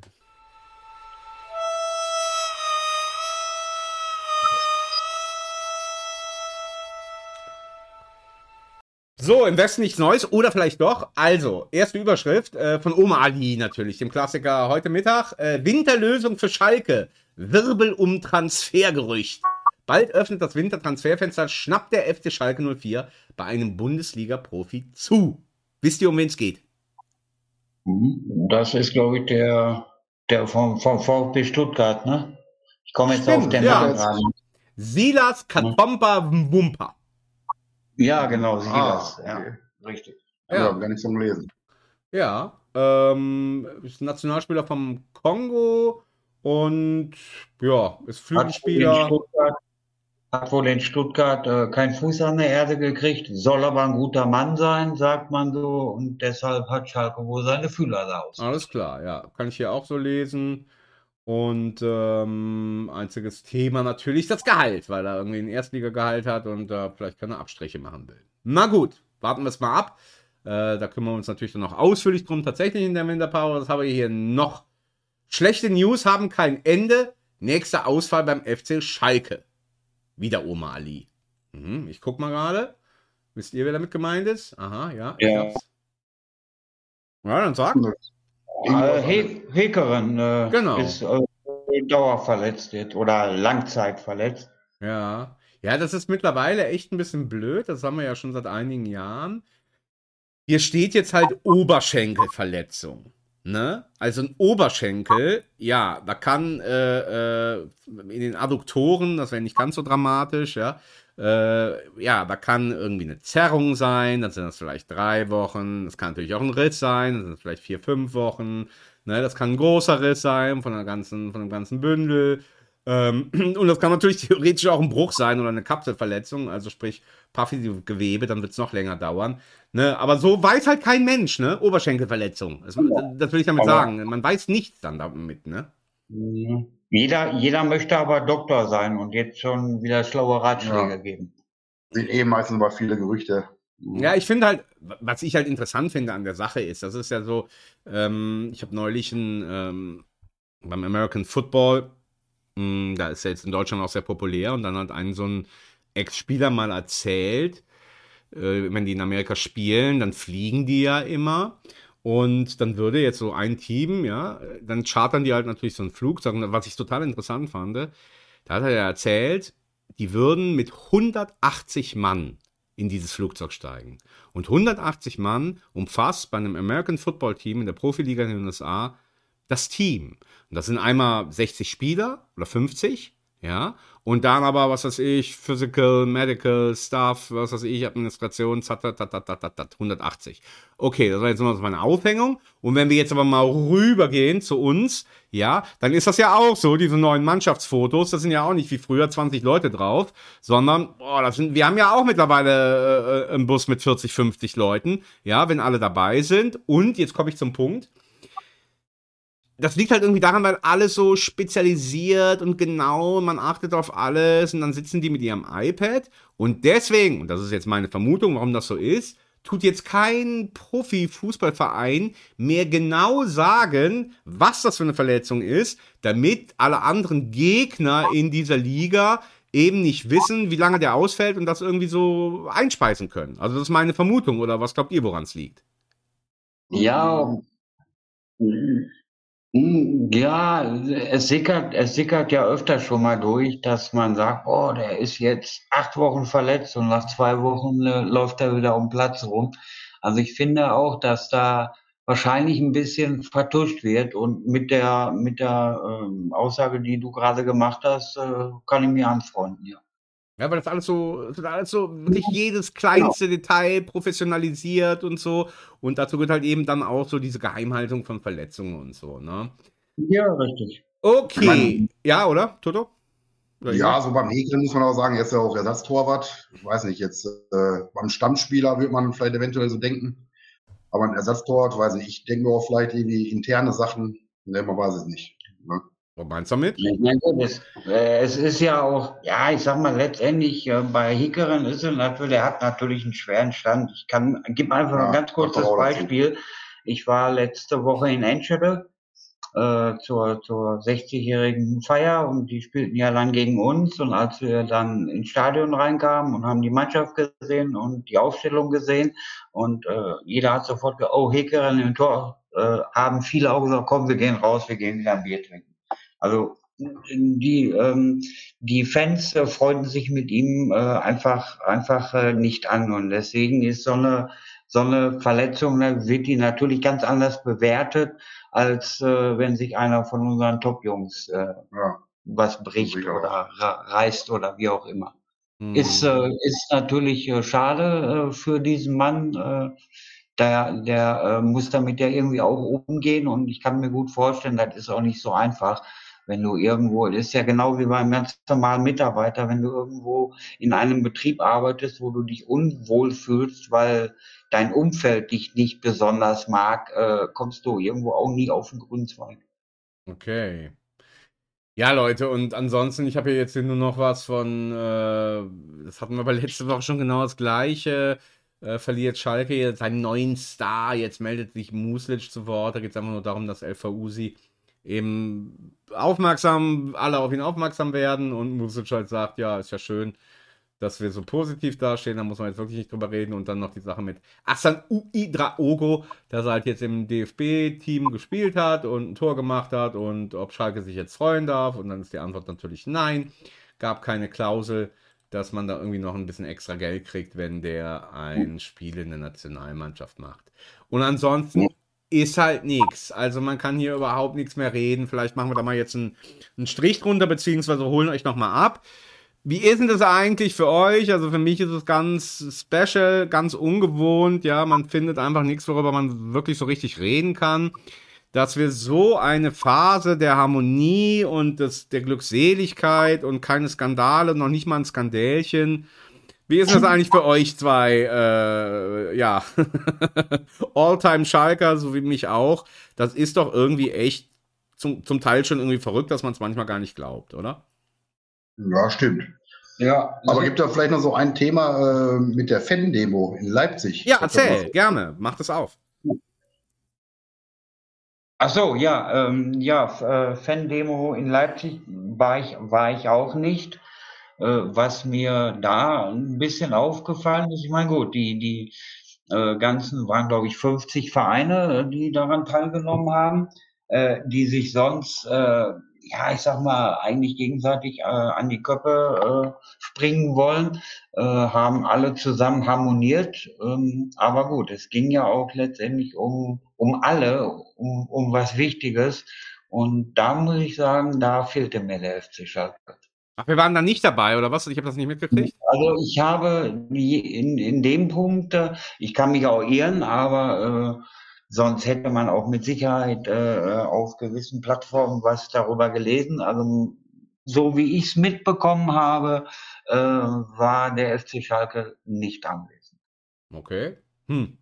So, im Westen nichts Neues oder vielleicht doch. Also, erste Überschrift äh, von Oma Ali natürlich, dem Klassiker heute Mittag. Äh, Winterlösung für Schalke. Wirbel um Transfergerücht. Bald öffnet das Wintertransferfenster, schnappt der F C Schalke null vier bei einem Bundesliga-Profi zu. Wisst ihr, um wen es geht? Das ist, glaube ich, der, der vom, vom VfB Stuttgart, ne? Ich komme jetzt Stimmt, auf den ja. Namen gerade. Silas Katomba Wumpa. Ja, genau, Silas. Ah, okay. Ja, richtig. Ja, Ja. gar nichts zum Lesen. Ja, ähm, ist Nationalspieler vom Kongo und ja, ist Hat wohl in Flügelspieler. Stuttgart, hat wohl in Stuttgart äh, keinen Fuß an der Erde gekriegt, soll aber ein guter Mann sein, sagt man so, und deshalb hat Schalke wohl seine Fühler da aus. Alles klar, ja, kann ich hier auch so lesen. Und ähm, einziges Thema natürlich das Gehalt, weil er irgendwie ein Erstligagehalt hat und da äh, vielleicht keine Abstriche machen will. Na gut, warten wir es mal ab. Äh, da kümmern wir uns natürlich dann noch ausführlich drum, tatsächlich in der Winterpause. Das habe ich hier noch. Schlechte News haben kein Ende. Nächster Ausfall beim F C Schalke. Wieder Oma Ali. Mhm, ich guck mal gerade. Wisst ihr, wer damit gemeint ist? Aha, ja. Ich Ja. hab's. Ja, dann sag. Äh, He Hekeren äh, Genau. ist äh, dauerverletzt jetzt oder langzeitverletzt. Ja. Ja, das ist mittlerweile echt ein bisschen blöd. Das haben wir ja schon seit einigen Jahren. Hier steht jetzt halt Oberschenkelverletzung. Ne? Also ein Oberschenkel, ja, da kann äh, äh, in den Adduktoren, das wäre nicht ganz so dramatisch, ja, äh, ja, da kann irgendwie eine Zerrung sein, dann sind das vielleicht drei Wochen, das kann natürlich auch ein Riss sein, dann sind das vielleicht vier, fünf Wochen, ne? Das kann ein großer Riss sein von der ganzen, von dem ganzen Bündel. Ähm, und das kann natürlich theoretisch auch ein Bruch sein oder eine Kapselverletzung, also sprich Paffy-Gewebe, dann wird es noch länger dauern. Ne? Aber so weiß halt kein Mensch, ne? Oberschenkelverletzung. Das, das will ich damit Aber- sagen. Man weiß nichts dann damit, ne? Mhm. Jeder, jeder möchte aber Doktor sein und jetzt schon wieder schlaue Ratschläge Ja. geben. Sind eh meistens aber viele Gerüchte. Ja, ich finde halt, was ich halt interessant finde an der Sache ist, das ist ja so, ähm, ich habe neulich ein, ähm, beim American Football, mh, da ist ja jetzt in Deutschland auch sehr populär und dann hat einen so ein Ex-Spieler mal erzählt, äh, wenn die in Amerika spielen, dann fliegen die ja immer und dann würde jetzt so ein Team, ja, dann chartern die halt natürlich so ein Flugzeug, was ich total interessant fand, da hat er ja erzählt, die würden mit hundertachtzig Mann in dieses Flugzeug steigen. Und hundertachtzig Mann umfasst bei einem American Football Team in der Profiliga in den U S A das Team. Und das sind einmal sechzig Spieler oder fünfzig, ja, und dann aber, was weiß ich, Physical, Medical, Staff, was weiß ich, Administration, zat, tat, tat, tat, tat, tat, hundertachtzig. Okay, das war jetzt immer so meine Aufhängung. Und wenn wir jetzt aber mal rübergehen zu uns, ja, dann ist das ja auch so, diese neuen Mannschaftsfotos, das sind ja auch nicht wie früher zwanzig Leute drauf, sondern, boah, das sind, wir haben ja auch mittlerweile äh, einen Bus mit vierzig, fünfzig Leuten, ja, wenn alle dabei sind. Und, jetzt komme ich zum Punkt, das liegt halt irgendwie daran, weil alles so spezialisiert und genau, man achtet auf alles und dann sitzen die mit ihrem iPad und deswegen, und das ist jetzt meine Vermutung, warum das so ist, tut jetzt kein Profi-Fußballverein mehr genau sagen, was das für eine Verletzung ist, damit alle anderen Gegner in dieser Liga eben nicht wissen, wie lange der ausfällt und das irgendwie so einspeisen können. Also das ist meine Vermutung, oder was glaubt ihr, woran es liegt? Ja, mm, ja, es sickert, es sickert ja öfter schon mal durch, dass man sagt, oh, der ist jetzt acht Wochen verletzt und nach zwei Wochen äh, läuft er wieder um den Platz rum. Also ich finde auch, dass da wahrscheinlich ein bisschen vertuscht wird und mit der mit der ähm, Aussage, die du gerade gemacht hast, äh, kann ich mir anfreunden, ja. Ja, weil das alles so, das ist alles so, wirklich jedes kleinste Detail professionalisiert und so. Und dazu gehört halt eben dann auch so diese Geheimhaltung von Verletzungen und so, ne? Ja, richtig. Okay. Ja, oder, Toto? Oder Ja, Ingo? so beim Häkeln muss man auch sagen, er ist ja auch Ersatztorwart. Ich weiß nicht, jetzt äh, beim Stammspieler würde man vielleicht eventuell so denken. Aber ein Ersatztorwart, weiß nicht, ich denke nur auch vielleicht irgendwie interne Sachen. Ne, man weiß es nicht. Ne? Was meinst du damit? Ich meine, gut, es, äh, es ist ja auch, ja, ich sag mal, letztendlich äh, bei Hickeren ist er natürlich, er hat natürlich einen schweren Stand. Ich kann, gib einfach Ja, ein ganz kommt kurzes auch dazu. Beispiel. Ich war letzte Woche in Enschede äh, zur, zur sechzigjährigen Feier und die spielten ja dann gegen uns und als wir dann ins Stadion reinkamen und haben die Mannschaft gesehen und die Aufstellung gesehen und äh, jeder hat sofort gesagt, oh, Hickeren im Tor, äh, haben viele auch gesagt, komm, wir gehen raus, wir gehen wieder ein Bier trinken. Also die, ähm, die Fans äh, freunden sich mit ihm äh, einfach, einfach äh, nicht an. Und deswegen ist so eine, so eine Verletzung, ne, wird die natürlich ganz anders bewertet, als äh, wenn sich einer von unseren Top-Jungs äh, Ja, was bricht sicher. oder ra- reißt oder wie auch immer. Hm. Ist, äh, ist natürlich äh, schade äh, für diesen Mann. Äh, der der äh, muss damit ja irgendwie auch umgehen und ich kann mir gut vorstellen, das ist auch nicht so einfach, wenn du irgendwo, das ist ja genau wie beim ganz normalen Mitarbeiter, wenn du irgendwo in einem Betrieb arbeitest, wo du dich unwohl fühlst, weil dein Umfeld dich nicht besonders mag, äh, kommst du irgendwo auch nie auf den grünen Zweig. Okay. Ja, Leute, und ansonsten, ich habe hier jetzt hier nur noch was von, äh, das hatten wir aber letzte Woche schon genau das Gleiche. Äh, verliert Schalke jetzt seinen neuen Star, jetzt meldet sich Muslic zu Wort. Da geht es einfach nur darum, dass El Fauzi eben aufmerksam, alle auf ihn aufmerksam werden und Muslic halt sagt, ja, ist ja schön, dass wir so positiv dastehen, da muss man jetzt wirklich nicht drüber reden. Und dann noch die Sache mit Asan Uidraogo, dass er halt jetzt im D F B-Team gespielt hat und ein Tor gemacht hat und ob Schalke sich jetzt freuen darf. Und dann ist die Antwort natürlich nein. Gab keine Klausel dass man da irgendwie noch ein bisschen extra Geld kriegt, wenn der ein Spiel in der Nationalmannschaft macht. Und ansonsten ist halt nichts. Also man kann hier überhaupt nichts mehr reden. Vielleicht machen wir da mal jetzt einen, einen Strich drunter, beziehungsweise holen euch nochmal ab. Wie ist denn das eigentlich für euch? Also für mich ist es ganz special, ganz ungewohnt. Ja, man findet einfach nichts, worüber man wirklich so richtig reden kann. Dass wir so eine Phase der Harmonie und des, der Glückseligkeit und keine Skandale, noch nicht mal ein Skandälchen. Wie ist das eigentlich für euch zwei, äh, ja, All-Time-Schalker, so wie mich auch? Das ist doch irgendwie echt zum, zum Teil schon irgendwie verrückt, dass man es manchmal gar nicht glaubt, oder? Ja, stimmt. Ja, Aber gibt da vielleicht noch so ein Thema äh, mit der Fan-Demo in Leipzig? Ja, erzähl, gerne, mach das auf. ach so, ja, ähm, ja, F- äh, Fan-Demo in Leipzig war ich, war ich auch nicht. Äh, was mir da ein bisschen aufgefallen ist, ich meine, gut, die, die äh, ganzen waren, glaube ich, fünfzig Vereine, äh, die daran teilgenommen haben, äh, die sich sonst, äh, ja, ich sag mal, eigentlich gegenseitig äh, an die Köpfe äh, springen wollen, äh, haben alle zusammen harmoniert. Ähm, aber gut, es ging ja auch letztendlich um, um alle, um, um was Wichtiges. Und da muss ich sagen, da fehlte mir der F C Schalke. Ach, wir waren da nicht dabei, oder was? Ich habe das nicht mitgekriegt. Also ich habe die- in, in dem Punkt, äh, ich kann mich auch irren, aber äh, sonst hätte man auch mit Sicherheit äh, auf gewissen Plattformen was darüber gelesen. Also so wie ich es mitbekommen habe, äh, war der F C Schalke nicht anwesend. Okay. Hm.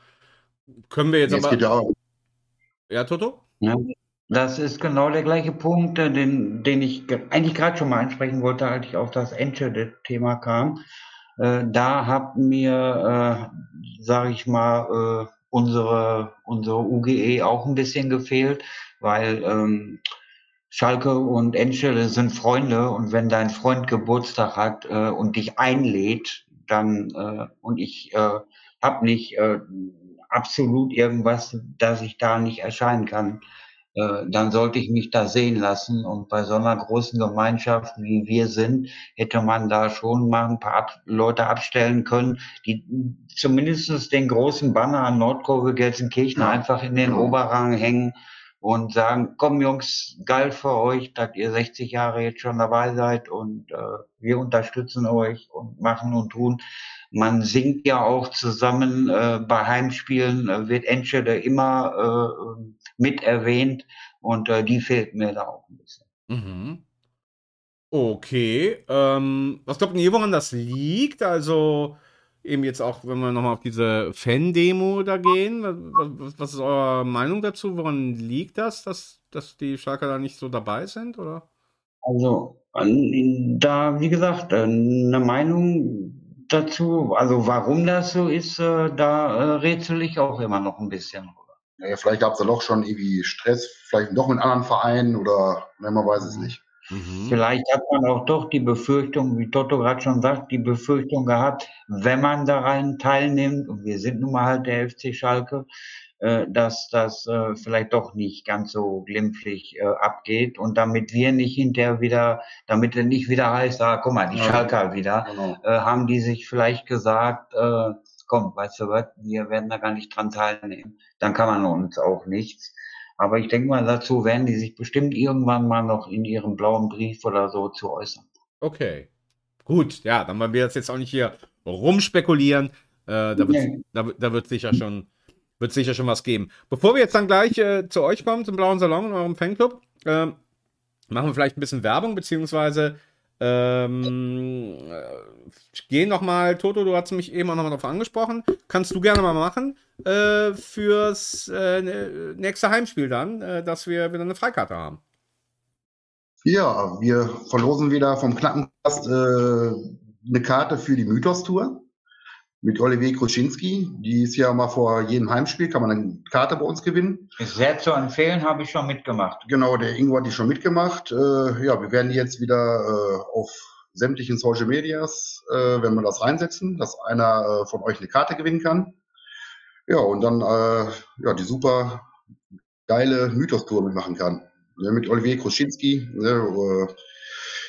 Können wir jetzt Nee, es aber. geht ja auch. Ja, Toto? Ja, das ist genau der gleiche Punkt, äh, den, den ich ge- eigentlich gerade schon mal ansprechen wollte, als ich auf das Enschede-Thema kam. Äh, da hat mir, äh, sage ich mal, äh, unsere, unsere U G E auch ein bisschen gefehlt, weil ähm, Schalke und Enschede sind Freunde und wenn dein Freund Geburtstag hat äh, und dich einlädt, dann äh, und ich äh, habe nicht äh, absolut irgendwas, dass ich da nicht erscheinen kann, äh, dann sollte ich mich da sehen lassen. Und bei so einer großen Gemeinschaft, wie wir sind, hätte man da schon mal ein paar Ab Leute abstellen können, die zumindest den großen Banner an Nordkurve Gelsenkirchen Ja, einfach in den genau. Oberrang hängen und sagen, komm Jungs, geil für euch, dass ihr sechzig Jahre jetzt schon dabei seid und äh, wir unterstützen euch und machen und tun. Man singt ja auch zusammen äh, bei Heimspielen, äh, wird Enschede immer äh, mit erwähnt und äh, die fehlt mir da auch ein bisschen. Mhm. Okay. Ähm, was glaubt ihr, woran das liegt? Also, eben jetzt auch, wenn wir nochmal auf diese Fan-Demo da gehen, was, was, was ist eure Meinung dazu? Woran liegt das, dass, dass die Schalker da nicht so dabei sind, oder? Also an, da, wie gesagt, äh, eine Meinung dazu, also warum das so ist, äh, da äh, rätsel ich auch immer noch ein bisschen drüber. Ja, vielleicht gab es da doch schon irgendwie Stress, vielleicht doch mit anderen Vereinen oder ne, man weiß es nicht. Mhm. Vielleicht hat man auch doch die Befürchtung, wie Toto gerade schon sagt, die Befürchtung gehabt, wenn man daran teilnimmt, und wir sind nun mal halt der F C Schalke, äh, dass das äh, vielleicht doch nicht ganz so glimpflich äh, abgeht und damit wir nicht hinterher wieder, damit es nicht wieder heißt, ah, guck mal, die Ja, Schalker wieder, genau. äh, haben die sich vielleicht gesagt, äh, komm, weißt du was, wir werden da gar nicht dran teilnehmen. Dann kann man uns auch nichts. Aber ich denke mal, dazu werden die sich bestimmt irgendwann mal noch in ihrem blauen Brief oder so zu äußern. Okay. Gut, ja, dann wollen wir das jetzt auch nicht hier rumspekulieren. Äh, da wird Nee. da, wird- da wird sicher schon wird sicher schon was geben. Bevor wir jetzt dann gleich äh, zu euch kommen, zum Blauen Salon in eurem Fanclub, ähm, machen wir vielleicht ein bisschen Werbung, beziehungsweise ähm, äh, gehen nochmal, Toto, du hast mich eben auch nochmal darauf angesprochen, kannst du gerne mal machen, äh, fürs äh, nächste Heimspiel dann, äh, dass wir wieder eine Freikarte haben. Ja, wir verlosen wieder vom Knappenkast äh, eine Karte für die Mythos-Tour mit Olivier Kruczynski. Die ist ja mal vor jedem Heimspiel, kann man eine Karte bei uns gewinnen. Ist sehr zu empfehlen, habe ich schon mitgemacht. Genau, der Ingo hat die schon mitgemacht. Äh, ja, wir werden die jetzt wieder äh, auf sämtlichen Social Medias, äh, wenn wir das reinsetzen, dass einer äh, von euch eine Karte gewinnen kann. Ja, und dann äh, ja, die super geile Mythos-Tour mitmachen kann. Ja, mit Olivier Kruczynski. Ne, äh,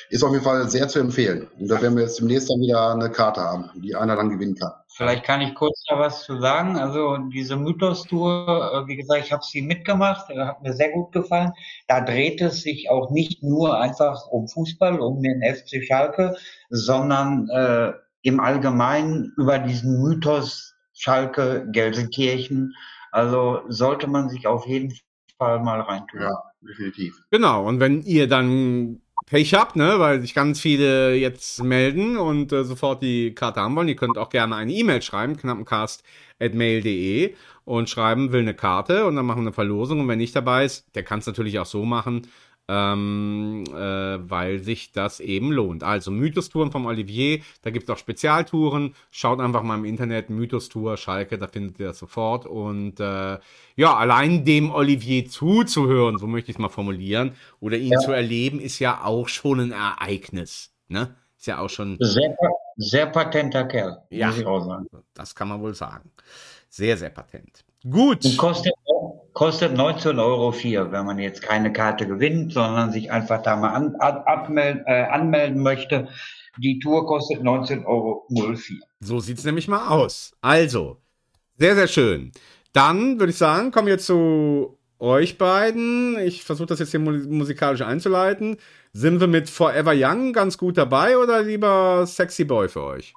ist auf jeden Fall sehr zu empfehlen. Und da werden wir jetzt demnächst dann wieder eine Karte haben, die einer dann gewinnen kann. Vielleicht kann ich kurz da was zu sagen. Also diese Mythos-Tour, wie gesagt, ich habe sie mitgemacht, hat mir sehr gut gefallen. Da dreht es sich auch nicht nur einfach um Fußball, um den F C Schalke, sondern äh, im Allgemeinen über diesen Mythos Schalke Gelsenkirchen. Also sollte man sich auf jeden Fall mal reintun. Ja, definitiv. Genau, und wenn ihr dann Pech habt, ne, weil sich ganz viele jetzt melden und äh, sofort die Karte haben wollen, ihr könnt auch gerne eine E-Mail schreiben, knappencast at mail punkt de und schreiben, will eine Karte und dann machen wir eine Verlosung und wer nicht dabei ist, der kann es natürlich auch so machen, ähm, äh, weil sich das eben lohnt. Also Mythos-Touren vom Olivier, da gibt es auch Spezialtouren, schaut einfach mal im Internet, Mythos-Tour, Schalke, da findet ihr das sofort und äh, ja, allein dem Olivier zuzuhören, so möchte ich es mal formulieren, oder ihn ja. zu erleben, ist ja auch schon ein Ereignis, ne? Ist ja auch schon... Sehr, sehr patenter Kerl, ja, muss ich auch sagen. Das kann man wohl sagen. Sehr, sehr patent. Gut. Und kostet, kostet neunzehn Euro vier, wenn man jetzt keine Karte gewinnt, sondern sich einfach da mal an, an, abmelden, äh, anmelden möchte. Die Tour kostet neunzehn Euro vier. So sieht es nämlich mal aus. Also, sehr, sehr schön. Dann würde ich sagen, kommen wir zu euch beiden. Ich versuche das jetzt hier musikalisch einzuleiten. Sind wir mit Forever Young ganz gut dabei oder lieber Sexy Boy für euch?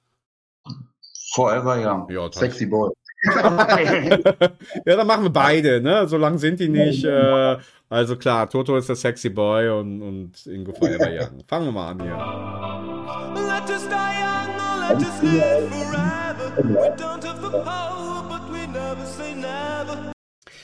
Forever Young. Ja, Sexy Boy. Ja, dann machen wir beide, ne? So lang sind die nicht. Äh, also klar, Toto ist der Sexy Boy und, und Ingo Forever Young. Fangen wir mal an hier. Let us die young or let us live forever. We don't have the power, but we never say never.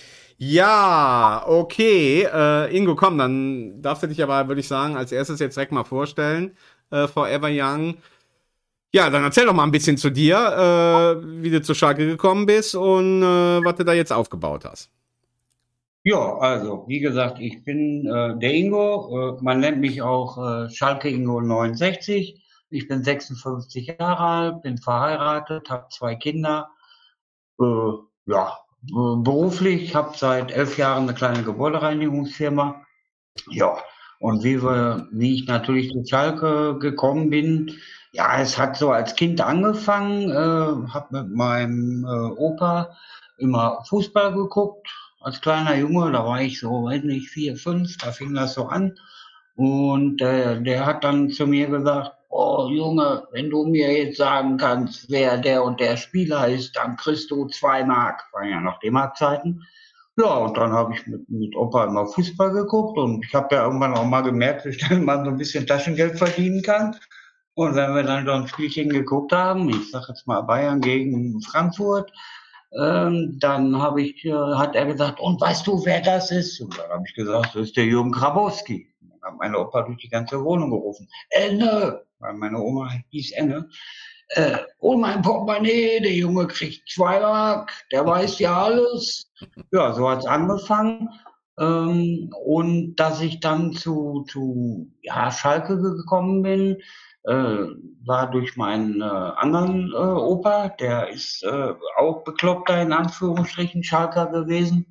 Ja, okay. Äh, Ingo, komm, dann darfst du dich aber, würde ich sagen, als erstes jetzt direkt mal vorstellen. Äh, Forever Young. Ja, dann erzähl doch mal ein bisschen zu dir, äh, wie du zu Schalke gekommen bist und äh, was du da jetzt aufgebaut hast. Ja, also, wie gesagt, ich bin äh, der Ingo. Äh, man nennt mich auch äh, Schalke Ingo neunundsechzig. Ich bin sechsundfünfzig Jahre alt, bin verheiratet, habe zwei Kinder. Äh, ja, beruflich, habe seit elf Jahren eine kleine Gebäudereinigungsfirma. Ja, und wie, wir, wie ich natürlich zu Schalke gekommen bin, ja, es hat so als Kind angefangen, äh, habe mit meinem äh, Opa immer Fußball geguckt, als kleiner Junge, da war ich so, weiß nicht, vier, fünf, da fing das so an. Und äh, der hat dann zu mir gesagt, oh Junge, wenn du mir jetzt sagen kannst, wer der und der Spieler ist, dann kriegst du zwei Mark. Waren ja noch D-Mark-Zeiten. Ja, und dann habe ich mit, mit Opa immer Fußball geguckt und ich habe ja irgendwann auch mal gemerkt, dass ich dann mal so ein bisschen Taschengeld verdienen kann. Und wenn wir dann so ein Spielchen geguckt haben, ich sag jetzt mal Bayern gegen Frankfurt, ähm, dann habe ich, äh, hat er gesagt, und weißt du, wer das ist? Und dann habe ich gesagt, das ist der Jürgen Grabowski. Dann hat meine Opa durch die ganze Wohnung gerufen. Enne, weil meine Oma hieß Enne. Äh, hol mein Portemonnaie, der Junge kriegt zwei Mark, der weiß ja alles. Ja, so hat's angefangen. Ähm, und dass ich dann zu, zu ja, Schalke gekommen bin, äh, war durch meinen äh, anderen äh, Opa, der ist äh, auch bekloppter in Anführungsstrichen Schalker gewesen.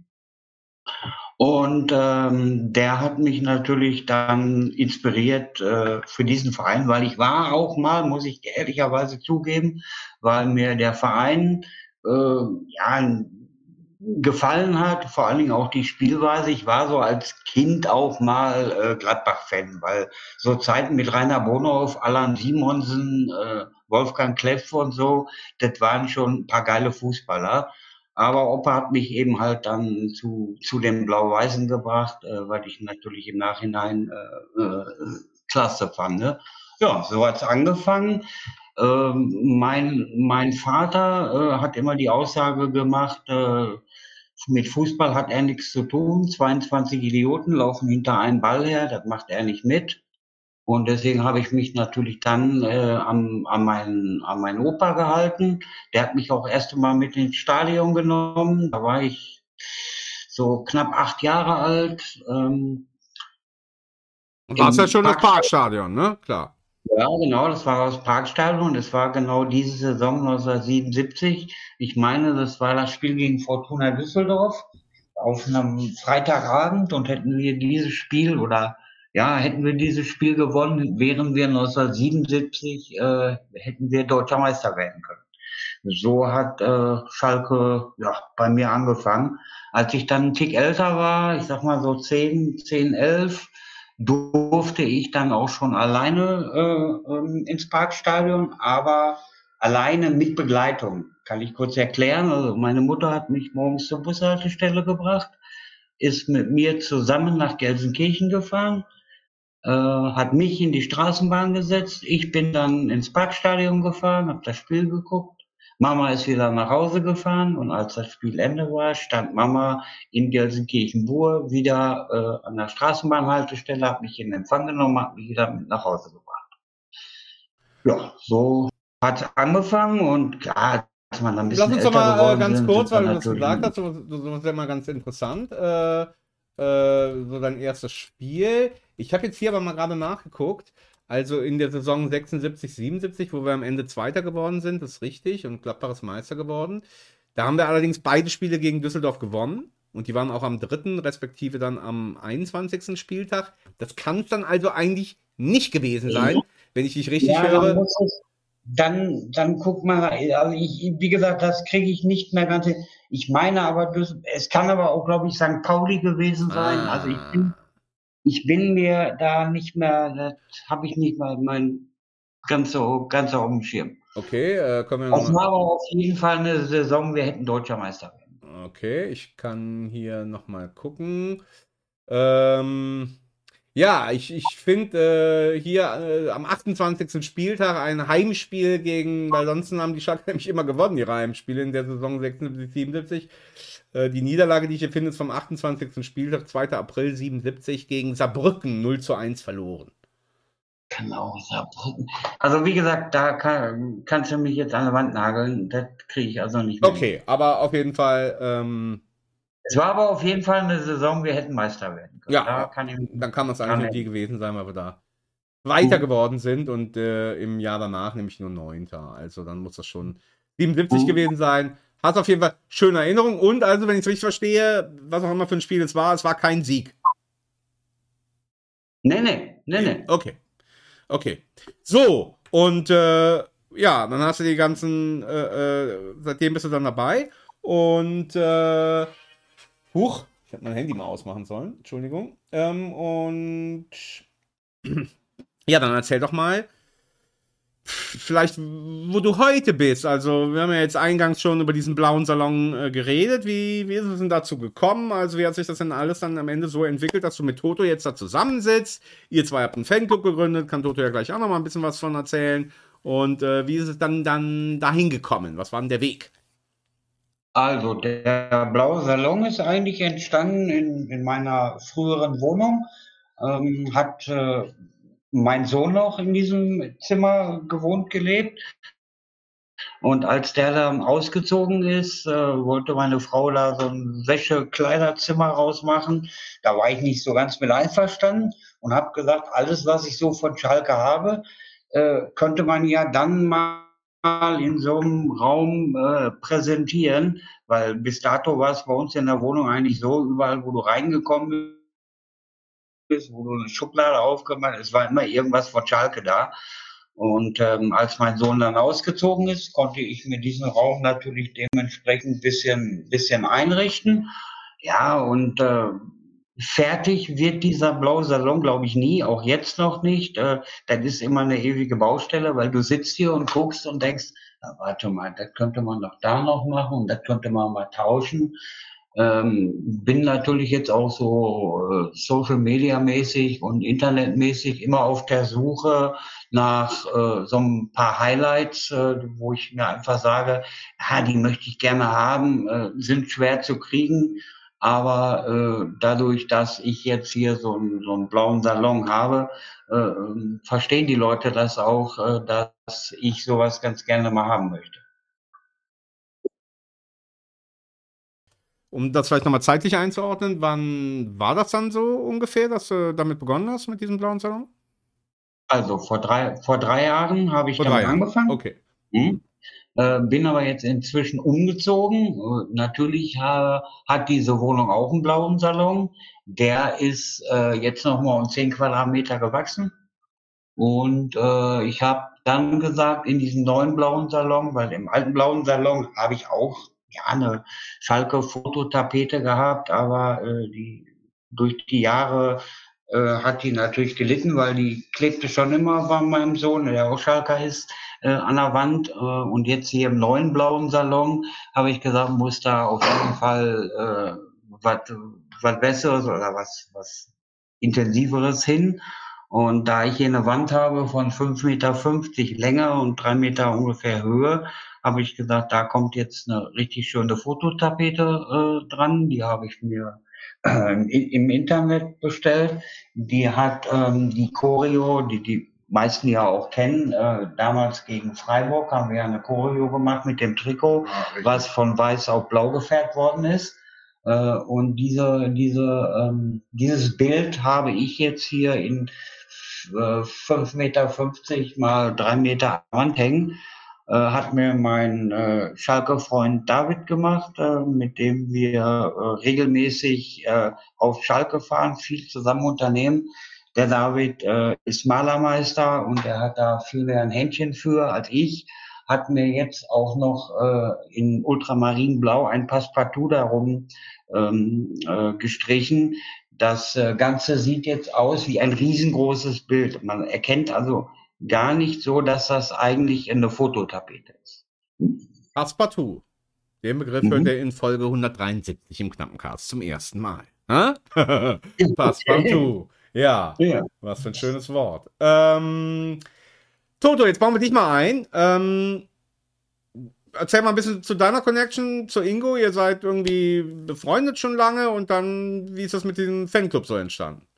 Und ähm, der hat mich natürlich dann inspiriert äh, für diesen Verein, weil ich war auch mal, muss ich ehrlicherweise zugeben, weil mir der Verein äh, ja gefallen hat, vor allen Dingen auch die Spielweise. Ich war so als Kind auch mal äh, Gladbach-Fan, weil so Zeiten mit Rainer Bonhoff, Alan Simonsen, äh, Wolfgang Kleff und so, das waren schon ein paar geile Fußballer. Aber Opa hat mich eben halt dann zu, zu den Blau-Weißen gebracht, äh, weil ich natürlich im Nachhinein äh, äh, klasse fand. Ne? Ja, so hat's angefangen. Ähm, mein, mein Vater äh, hat immer die Aussage gemacht, äh, mit Fußball hat er nichts zu tun. zweiundzwanzig Idioten laufen hinter einem Ball her, das macht er nicht mit. Und deswegen habe ich mich natürlich dann äh, an, an, meinen, an meinen Opa gehalten. Der hat mich auch erst einmal mit ins Stadion genommen. Da war ich so knapp acht Jahre alt. Ähm, Und war es ja schon das Parkstadion, ne? Klar. Ja, genau, das war das Parkstadion. Das war genau diese Saison neunzehnhundertsiebenundsiebzig. Ich meine, das war das Spiel gegen Fortuna Düsseldorf auf einem Freitagabend und hätten wir dieses Spiel oder ja, hätten wir dieses Spiel gewonnen, wären wir neunzehnhundertsiebenundsiebzig, äh, hätten wir Deutscher Meister werden können. So hat äh, Schalke ja, bei mir angefangen. Als ich dann einen Tick älter war, ich sag mal so zehn, zehn, elf, durfte ich dann auch schon alleine äh, ähm, ins Parkstadion, aber alleine mit Begleitung. Kann ich kurz erklären. Also meine Mutter hat mich morgens zur Bushaltestelle gebracht, ist mit mir zusammen nach Gelsenkirchen gefahren, äh, hat mich in die Straßenbahn gesetzt. Ich bin dann ins Parkstadion gefahren, habe das Spiel geguckt. Mama ist wieder nach Hause gefahren und als das Spiel Ende war, stand Mama in Gelsenkirchen-Bur wieder äh, an der Straßenbahnhaltestelle, hat mich in Empfang genommen, hat mich wieder mit nach Hause gebracht. Ja, so hat es angefangen und klar, als man dann ein bisschen Lass uns doch älter mal äh, geworden ganz sind, kurz, sind wir weil du das natürlich- gesagt hast, so, so, so ist ja mal ganz interessant. Äh, äh, so dein erstes Spiel. Ich habe jetzt hier aber mal gerade nachgeguckt. Also in der Saison sechsundsiebzig, siebenundsiebzig, wo wir am Ende Zweiter geworden sind, das ist richtig, und Gladbach ist Meister geworden. Da haben wir allerdings beide Spiele gegen Düsseldorf gewonnen. Und die waren auch am dritten, respektive dann am einundzwanzigsten Spieltag. Das kann es dann also eigentlich nicht gewesen sein, wenn ich dich richtig Ja, dann höre. muss es, dann, dann guck mal, also ich, wie gesagt, das kriege ich nicht mehr ganz hin. Ich meine aber, das, es kann aber auch, glaube ich, Sankt Pauli gewesen sein. Ah. Also ich bin, ich bin mir da nicht mehr, das habe ich nicht mal mein ganzer ganzer auf dem Schirm. Okay, äh, kommen wir Das nochmal. war aber auf jeden Fall eine Saison, wir hätten Deutscher Meister werden. Okay, ich kann hier nochmal gucken. Ähm, ja, ich, ich finde äh, hier äh, am achtundzwanzigsten Spieltag ein Heimspiel gegen, weil sonst haben die Schalke nämlich immer gewonnen, ihre Heimspiele in der Saison sechsundsiebzig, siebenundsiebzig. Äh, die Niederlage, die ich hier finde, ist vom achtundzwanzigsten Spieltag, zweiter April siebenundsiebzig, gegen Saarbrücken null zu eins verloren. Genau, Saarbrücken. Also wie gesagt, da kann, kannst du mich jetzt an der Wand nageln, das kriege ich also nicht mehr. Okay, aber auf jeden Fall, ähm, Es war aber auf jeden Fall eine Saison, wir hätten Meister werden können. ja, Da kann ich, dann kann man es eigentlich kann nur die ich- gewesen sein, weil wir da weiter geworden sind und äh, im Jahr danach nämlich nur Neunter. Also dann muss das schon siebenundsiebzig Mhm. gewesen sein. Hast auf jeden Fall schöne Erinnerungen und also, wenn ich es richtig verstehe, was auch immer für ein Spiel es war, es war kein Sieg. Nee, nee, nee, nee. Okay. Okay. So, und äh, ja, dann hast du die ganzen, äh, äh, seitdem bist du dann dabei und äh, huch, ich hätte mein Handy mal ausmachen sollen, Entschuldigung. Ähm, und ja, dann erzähl doch mal, vielleicht, wo du heute bist. Also, wir haben ja jetzt eingangs schon über diesen blauen Salon äh, geredet. Wie, wie ist es denn dazu gekommen? Also, wie hat sich das denn alles dann am Ende so entwickelt, dass du mit Toto jetzt da zusammensitzt? Ihr zwei habt einen Fanclub gegründet, kann Toto ja gleich auch noch mal ein bisschen was von erzählen. Und äh, wie ist es dann, dann dahin gekommen? Was war denn der Weg? Also, der blaue Salon ist eigentlich entstanden in, in meiner früheren Wohnung. Ähm, hat äh, mein Sohn noch in diesem Zimmer gewohnt, gelebt. Und als der dann ausgezogen ist, äh, wollte meine Frau da so ein Wäschekleiderzimmer rausmachen. Da war ich nicht so ganz mit einverstanden und habe gesagt, alles, was ich so von Schalke habe, äh, könnte man ja dann mal in so einem Raum äh, präsentieren, weil bis dato war es bei uns in der Wohnung eigentlich so, überall, wo du reingekommen bist, wo du eine Schublade aufgemacht hast, es war immer irgendwas von Schalke da. Und ähm, als mein Sohn dann ausgezogen ist, konnte ich mir diesen Raum natürlich dementsprechend ein bisschen, bisschen einrichten. Ja, und äh, fertig wird dieser blaue Salon, glaube ich, nie, auch jetzt noch nicht. Äh, das ist immer eine ewige Baustelle, weil du sitzt hier und guckst und denkst, na, warte mal, das könnte man doch da noch machen und das könnte man mal tauschen. Ähm, bin natürlich jetzt auch so äh, Social Media mäßig und Internetmäßig immer auf der Suche nach äh, so ein paar Highlights, äh, wo ich mir einfach sage, ja, die möchte ich gerne haben, äh, sind schwer zu kriegen, aber äh, dadurch, dass ich jetzt hier so, ein, so einen blauen Salon habe, äh, verstehen die Leute das auch, äh, dass ich sowas ganz gerne mal haben möchte. Um das vielleicht nochmal zeitlich einzuordnen, wann war das dann so ungefähr, dass du damit begonnen hast mit diesem blauen Salon? Also vor drei, vor drei Jahren habe ich Vor damit drei Jahren. angefangen. Okay. Hm? Äh, bin aber jetzt inzwischen umgezogen. Äh, natürlich ha, hat diese Wohnung auch einen blauen Salon. Der ist äh, jetzt nochmal um zehn Quadratmeter gewachsen. Und äh, ich habe dann gesagt, in diesem neuen blauen Salon, weil im alten blauen Salon habe ich auch ja eine Schalke-Fototapete gehabt, aber äh, die durch die Jahre äh, hat die natürlich gelitten, weil die klebte schon immer bei meinem Sohn, der auch Schalker ist, äh, an der Wand. Äh, und jetzt hier im neuen blauen Salon habe ich gesagt, muss da auf jeden Fall äh, was was Besseres oder was was Intensiveres hin. Und da ich hier eine Wand habe von fünf Meter fünfzig Länge und drei Meter ungefähr Höhe, habe ich gesagt, da kommt jetzt eine richtig schöne Fototapete äh, dran. Die habe ich mir äh, im Internet bestellt. Die hat ähm, die Choreo, die die meisten ja auch kennen. Äh, damals gegen Freiburg haben wir eine Choreo gemacht mit dem Trikot, ja, was von weiß auf blau gefärbt worden ist. Äh, und diese, diese, ähm, dieses Bild habe ich jetzt hier in fünf Meter fünfzig mal drei Meter Wand hängen, äh, hat mir mein äh, Schalke-Freund David gemacht, äh, mit dem wir äh, regelmäßig äh, auf Schalke fahren, viel zusammen unternehmen. Der David äh, ist Malermeister und er hat da viel mehr ein Händchen für als ich. Hat mir jetzt auch noch äh, in Ultramarinblau ein Passepartout darum ähm, äh, gestrichen. Das äh, Ganze sieht jetzt aus wie ein riesengroßes Bild. Man erkennt also gar nicht so, dass das eigentlich eine Fototapete ist. Passepartout. Den Begriff mhm. hört ihr in Folge hundertdreiundsiebzig im Knappencast zum ersten Mal. Passepartout. Ja. ja, was für ein schönes Wort. Ähm, Toto, jetzt bauen wir dich mal ein. Ähm, erzähl mal ein bisschen zu deiner Connection zu Ingo. Ihr seid irgendwie befreundet schon lange und dann, wie ist das mit diesem Fanclub so entstanden?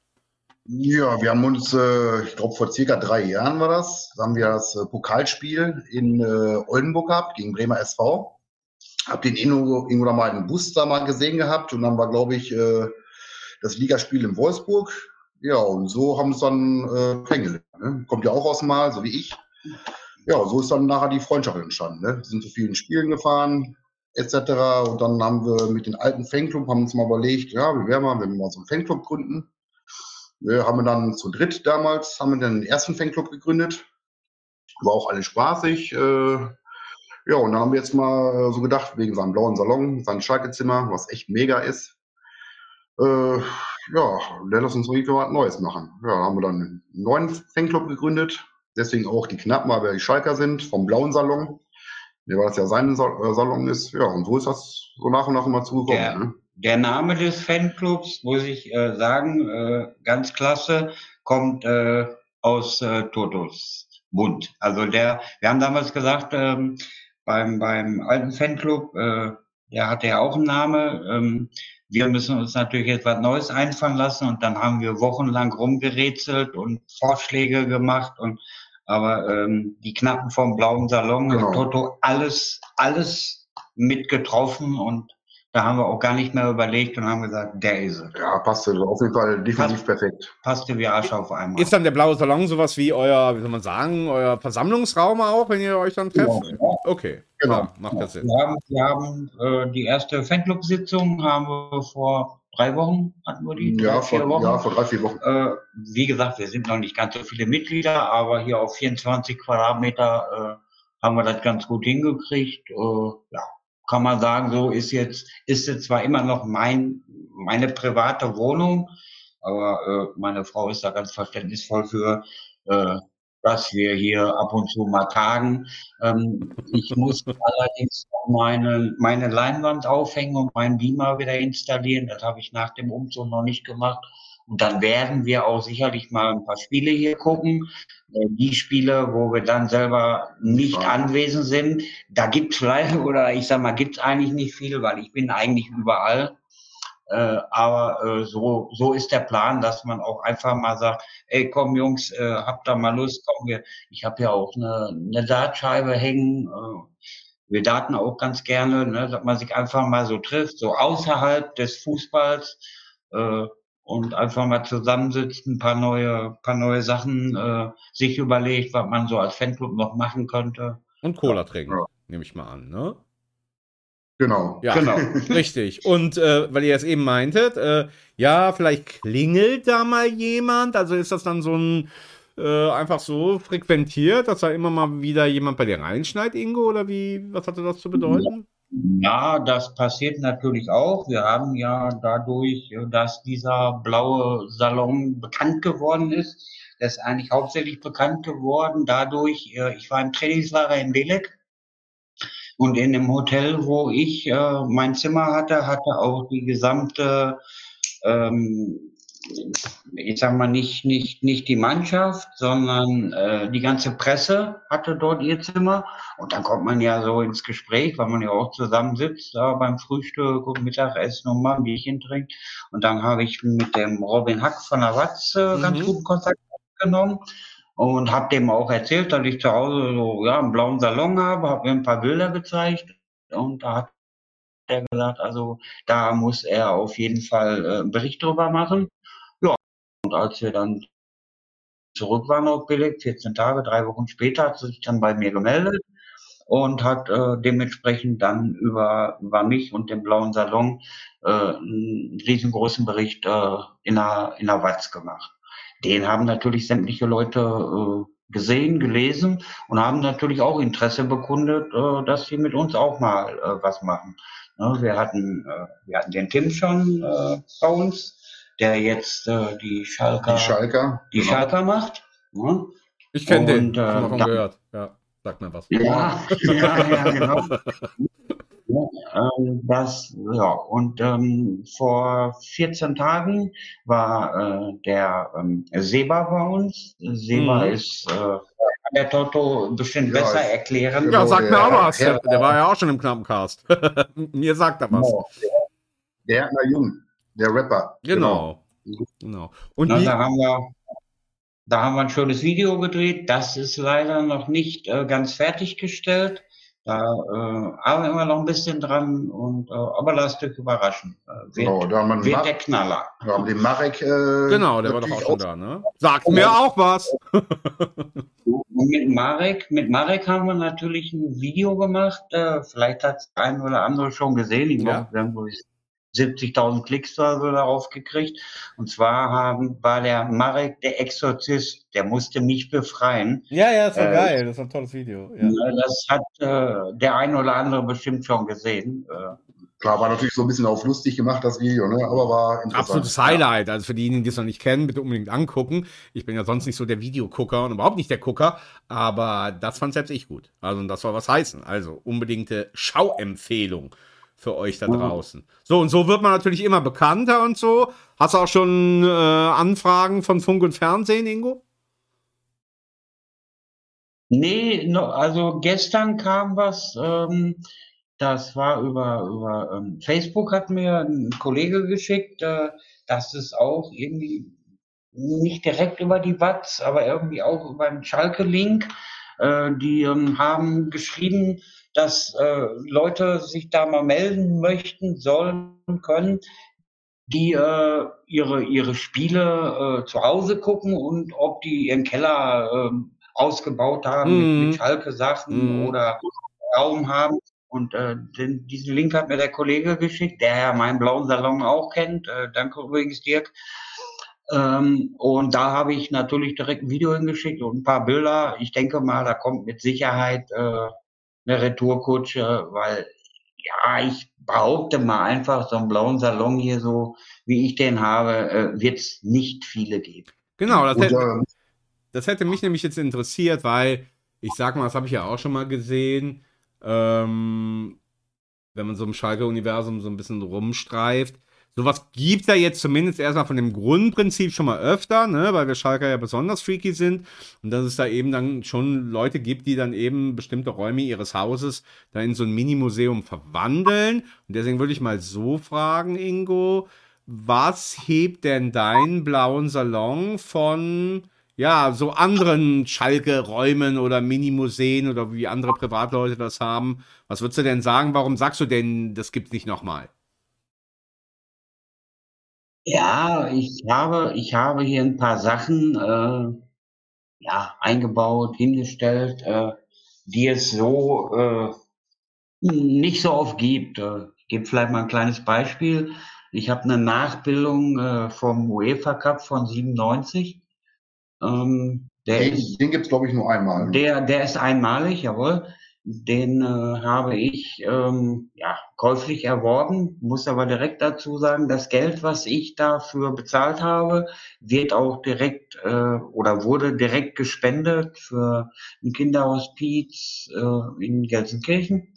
Ja, wir haben uns, äh, ich glaube vor circa drei Jahren war das, da haben wir das äh, Pokalspiel in äh, Oldenburg gehabt gegen Bremer S V. Hab den Ingo, Ingo da mal einen Bus da mal gesehen gehabt und dann war, glaube ich, äh, das Ligaspiel in Wolfsburg. Ja, und so haben wir es dann äh, kennengelernt. Ne? Kommt ja auch aus dem Mal, so wie ich. Ja, so ist dann nachher die Freundschaft entstanden. Ne? Wir sind zu vielen Spielen gefahren, et cetera. Und dann haben wir mit den alten Fanclub, haben uns mal überlegt, ja, wie wäre mal, wenn wir mal so einen Fanclub gründen. Wir haben dann zu dritt damals, haben wir dann den ersten Fanclub gegründet. War auch alles spaßig. Äh, ja, und dann haben wir jetzt mal so gedacht, wegen seinem blauen Salon, sein Schalke-Zimmer, was echt mega ist. Äh, ja, der lässt uns irgendwie was Neues machen. Ja, haben wir dann einen neuen Fanclub gegründet. Deswegen auch die Knappen, weil wir die Schalker sind, vom blauen Salon. Weil das ja sein Salon ist. Ja, und so ist das so nach und nach immer zugekommen. Der, ne? der Name des Fanclubs, muss ich äh, sagen, äh, ganz klasse, kommt äh, aus äh, Totos Mund. Also der, wir haben damals gesagt, ähm, beim, beim alten Fanclub, äh, der hatte ja auch einen Namen. Ähm, wir müssen uns natürlich jetzt was Neues einfallen lassen und dann haben wir wochenlang rumgerätselt und Vorschläge gemacht und aber ähm, die Knappen vom blauen Salon, genau. Toto, alles, alles mitgetroffen und da haben wir auch gar nicht mehr überlegt und haben gesagt, der ist es. Ja, passte auf jeden Fall definitiv Pass, perfekt. Passte wie Arsch auf einmal. Ist dann der blaue Salon sowas wie euer, wie soll man sagen, euer Versammlungsraum auch, wenn ihr euch dann trefft? Ja, ja. Okay, genau, ja, macht das Sinn. Wir haben, wir haben äh, die erste Fanclub-Sitzung haben wir vor drei Wochen, hatten wir die? Ja, drei, vier vor, Wochen. ja, vor drei, vier Wochen. Äh, wie gesagt, wir sind noch nicht ganz so viele Mitglieder, aber hier auf vierundzwanzig Quadratmeter äh, haben wir das ganz gut hingekriegt. Äh, ja. Kann man sagen, so ist jetzt, ist jetzt zwar immer noch mein, meine private Wohnung, aber äh, meine Frau ist da ganz verständnisvoll für, äh, dass wir hier ab und zu mal tagen. Ähm, ich muss allerdings noch meine, meine Leinwand aufhängen und meinen Beamer wieder installieren. Das habe ich nach dem Umzug noch nicht gemacht. Und dann werden wir auch sicherlich mal ein paar Spiele hier gucken. Die Spiele, wo wir dann selber nicht ja. anwesend sind, da gibt's vielleicht, oder ich sag mal, gibt's eigentlich nicht viel, weil ich bin eigentlich überall. Äh, aber äh, so so ist der Plan, dass man auch einfach mal sagt, ey, komm Jungs, äh, habt da mal Lust, komm, wir, ich habe ja auch eine, eine Dartscheibe hängen. Äh, wir daten auch ganz gerne, ne, dass man sich einfach mal so trifft, so außerhalb des Fußballs. Äh, und einfach mal zusammensitzt, ein paar neue, paar neue Sachen äh, sich überlegt, was man so als Fanclub noch machen könnte. Und Cola trinken. nehme ich mal an, ne? Genau. Ja, Genau. richtig. Und äh, weil ihr es eben meintet, äh, ja, vielleicht klingelt da mal jemand. Also ist das dann so ein äh, einfach so frequentiert, dass da immer mal wieder jemand bei dir reinschneit, Ingo? Oder wie, was hatte das zu bedeuten? Ja, das passiert natürlich auch. Wir haben ja dadurch, äh, dass dieser blaue Salon bekannt geworden ist, der ist eigentlich hauptsächlich bekannt geworden dadurch, äh, ich war im Trainingslager in Belek und in dem Hotel, wo ich äh, mein Zimmer hatte, hatte auch die gesamte, ähm, ich sag mal nicht, nicht, nicht die Mannschaft, sondern äh, die ganze Presse hatte dort ihr Zimmer. Und dann kommt man ja so ins Gespräch, weil man ja auch zusammensitzt da beim Frühstück und Mittagessen und mal ein Bierchen trinkt. Und dann habe ich mit dem Robin Hack von der Watz äh, Mhm. ganz guten Kontakt aufgenommen und habe dem auch erzählt, dass ich zu Hause so ja einen blauen Salon habe, habe mir ein paar Bilder gezeigt und da hat er gesagt, also da muss er auf jeden Fall äh, einen Bericht drüber machen. Ja, und als wir dann zurück waren auf Belek, vierzehn Tage, drei Wochen später, hat sie sich dann bei mir gemeldet und hat äh, dementsprechend dann über, über mich und den blauen Salon äh, einen riesengroßen Bericht äh, in der, in der Watz gemacht. Den haben natürlich sämtliche Leute äh, gesehen, gelesen und haben natürlich auch Interesse bekundet, äh, dass sie mit uns auch mal äh, was machen. Ne, wir hatten, äh, wir hatten den Tim schon äh, bei uns, der jetzt äh, die Schalker, Die Schalker. die genau. Schalker macht. Ne? Ich kenne den, Und, äh, schon mal von dann- gehört. Ja, sag mir was. Ja, ja, ja, genau. Ja, ähm, das, ja, und ähm, vor vierzehn Tagen war äh, der ähm, Seba bei uns. Seba Mhm. ist, äh, kann der Toto bestimmt Ja, besser ist- erklären. Genau, Ja, sag mir der auch was. Der, Herr- der war ja auch schon im Knappencast. Mir sagt er was. Der Herr Jung, der Rapper. Genau. Genau. Und Na, wie, da haben wir, da haben wir ein schönes Video gedreht. Das ist leider noch nicht äh, ganz fertiggestellt. Da äh, arbeiten wir noch ein bisschen dran und äh, aber lasst euch überraschen. Äh, Genau, wird, da haben wir wird Mar- der Knaller. Wir haben den Marek. Äh, genau, der war doch natürlich auch schon da, ne? Sagt mir auch was. Und mit Marek, mit Marek haben wir natürlich ein Video gemacht. Äh, vielleicht hat es ein oder andere schon gesehen. Ich Ja. glaube, wir haben wohl siebzigtausend Klicks oder so darauf gekriegt. Und zwar haben, war der Marek der Exorzist. Der musste mich befreien. Ja, ja, ist doch Äh, geil. Das ist ein tolles Video. Ja. Ja, das hat äh, der ein oder andere bestimmt schon gesehen. Äh, Klar, war natürlich so ein bisschen auf lustig gemacht, das Video, ne? Aber war interessant. Absolutes Highlight. Also für diejenigen, die es noch nicht kennen, bitte unbedingt angucken. Ich bin ja sonst nicht so der Videogucker und überhaupt nicht der Gucker, aber das fand selbst ich gut. Also und das soll was heißen. Also unbedingte Schauempfehlung für euch da draußen. So, und so wird man natürlich immer bekannter und so. Hast du auch schon äh, Anfragen von Funk und Fernsehen, Ingo? Nee, no, also gestern kam was, ähm, das war über, über ähm, Facebook, hat mir ein Kollege geschickt, äh, das ist auch irgendwie nicht direkt über die Watz, aber irgendwie auch über einen Schalke-Link. Äh, die ähm, haben geschrieben, dass äh, Leute sich da mal melden möchten, sollen, können, die äh, ihre, ihre Spiele äh, zu Hause gucken und ob die ihren Keller äh, ausgebaut haben Mhm. mit, mit Schalke-Sachen Mhm. oder Raum haben. Und äh, den, diesen Link hat mir der Kollege geschickt, der ja meinen blauen Salon auch kennt. Äh, danke übrigens, Dirk. Ähm, und da habe ich natürlich direkt ein Video hingeschickt und ein paar Bilder. Ich denke mal, da kommt mit Sicherheit äh, eine Retourkutsche, weil ja, ich behaupte mal einfach, so einen blauen Salon hier so, wie ich den habe, äh, wird es nicht viele geben. Genau, das Und, hätte, äh, das hätte mich nämlich jetzt interessiert, weil ich sag mal, das habe ich ja auch schon mal gesehen, ähm, wenn man so im Schalke-Universum so ein bisschen rumstreift. Sowas gibt es ja jetzt zumindest erstmal von dem Grundprinzip schon mal öfter, ne, weil wir Schalker ja besonders freaky sind und dass es da eben dann schon Leute gibt, die dann eben bestimmte Räume ihres Hauses da in so ein Mini-Museum verwandeln. Und deswegen würde ich mal so fragen, Ingo, was hebt denn deinen blauen Salon von ja, so anderen Schalke-Räumen oder Mini-Museen oder wie andere Privatleute das haben? Was würdest du denn sagen? Warum sagst du denn, das gibt's nicht nochmal? Ja, ich habe, ich habe hier ein paar Sachen äh, ja, eingebaut, hingestellt, äh, die es so äh, nicht so oft gibt. Ich gebe vielleicht mal ein kleines Beispiel. Ich habe eine Nachbildung äh, vom UEFA Cup von siebenundneunzig. Ähm, der Den, ist, den gibt es, glaube ich, nur einmal. der, der ist einmalig, jawohl. Den äh, habe ich ähm, ja, käuflich erworben, muss aber direkt dazu sagen, das Geld, was ich dafür bezahlt habe, wird auch direkt äh, oder wurde direkt gespendet für ein Kinderhospiz äh, in Gelsenkirchen.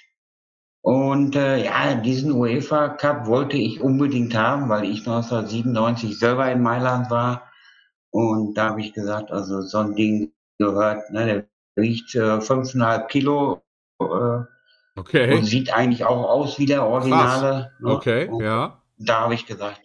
Und äh, ja, diesen UEFA Cup wollte ich unbedingt haben, weil ich neunzehnhundertsiebenundneunzig selber in Mailand war. Und da habe ich gesagt, also so ein Ding gehört, ne, der wiegt äh, fünfeinhalb Kilo äh, und Okay. sieht eigentlich auch aus wie der Krass. Originale. Ne? Okay, Und ja. da habe ich gesagt,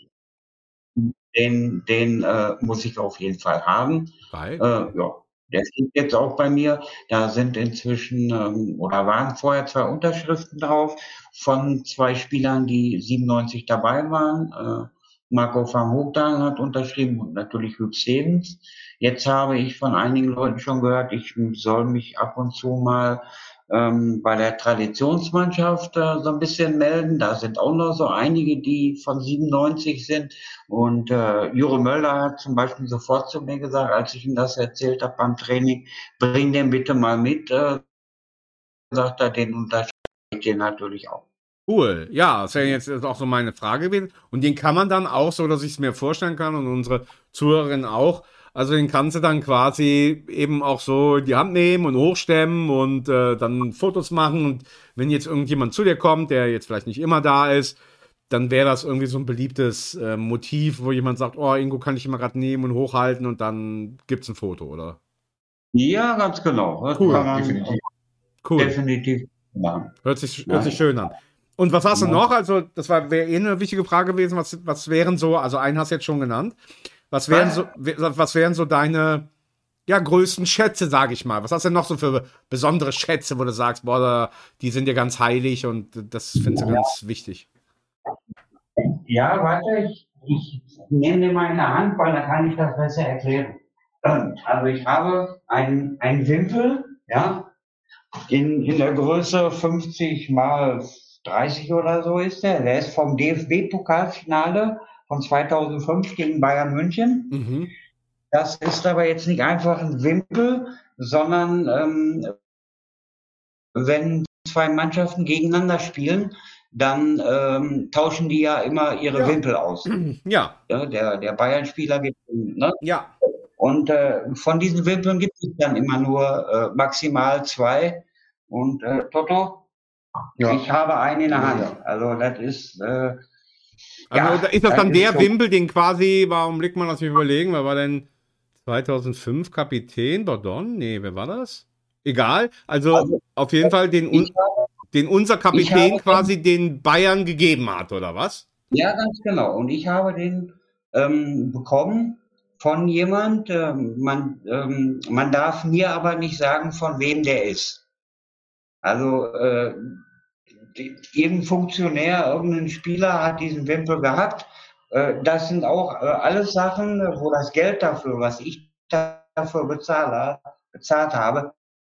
den, den äh, muss ich auf jeden Fall haben. Geil. Äh, ja, der steht jetzt auch bei mir. Da sind inzwischen ähm, oder waren vorher zwei Unterschriften drauf von zwei Spielern, die siebenundneunzig dabei waren. Äh, Marco van Hoogdalen hat unterschrieben und natürlich Huub Stevens. Jetzt habe ich von einigen Leuten schon gehört, ich soll mich ab und zu mal ähm, bei der Traditionsmannschaft äh, so ein bisschen melden. Da sind auch noch so einige, die von siebenundneunzig sind. Und äh, Jure Möller hat zum Beispiel sofort zu mir gesagt, als ich ihm das erzählt habe beim Training, bring den bitte mal mit, äh, sagt er, den unterschreibe ich den natürlich auch. Cool. Ja, das wäre jetzt auch so meine Frage gewesen. Und den kann man dann auch, so dass ich es mir vorstellen kann und unsere Zuhörerinnen auch, also den kannst du dann quasi eben auch so in die Hand nehmen und hochstemmen und äh, dann Fotos machen. Und wenn jetzt irgendjemand zu dir kommt, der jetzt vielleicht nicht immer da ist, dann wäre das irgendwie so ein beliebtes äh, Motiv, wo jemand sagt, oh, Ingo kann ich immer gerade nehmen und hochhalten und dann gibt's ein Foto, oder? Ja, ganz genau. Das Cool, kann man definitiv. Cool. definitiv machen. Hört sich, Ja. hört sich schön an. Und was hast du Ja. noch? Also, das war wäre eh eine wichtige Frage gewesen. Was, was wären so, also einen hast du jetzt schon genannt. Was wären so, was wären so deine ja, größten Schätze, sage ich mal? Was hast du denn noch so für besondere Schätze, wo du sagst, boah, da, die sind dir ganz heilig und das findest du ganz wichtig? Ja, warte, ich, ich nehme den mal in der Hand, weil dann kann ich das besser erklären. Also ich habe ein, ein Wimpel, ja, in, in der Größe fünfzig mal dreißig oder so ist der. Der ist vom D F B-Pokalfinale von zweitausendfünf gegen Bayern München. Mhm. Das ist aber jetzt nicht einfach ein Wimpel, sondern ähm, wenn zwei Mannschaften gegeneinander spielen, dann ähm, tauschen die ja immer ihre Ja. Wimpel aus. Ja, Ja, der der Bayern-Spieler gibt, ne? ja. Und äh, von diesen Wimpeln gibt es dann immer nur äh, maximal zwei. Und äh, Toto, Ja. ich habe einen in der Hand. Ja. Also das ist äh, Also ja, ist das dann das ist der schon- Wimpel, den quasi, warum liegt man das nicht überlegen, wer war denn zweitausendfünf Kapitän, Bordon? Nee, wer war das? Egal, also, Also, auf jeden Fall den, un ich habe, den unser ich Kapitän habe quasi den Bayern gegeben hat, oder was? ja, ganz genau. Und ich habe den ähm, bekommen von jemand. Ähm, man, ähm, man darf mir aber nicht sagen, von wem der ist. Also äh, die, irgendein Funktionär, irgendein Spieler hat diesen Wimpel gehabt. Äh, das sind auch äh, alles Sachen, wo das Geld dafür, was ich dafür bezahle, bezahlt habe,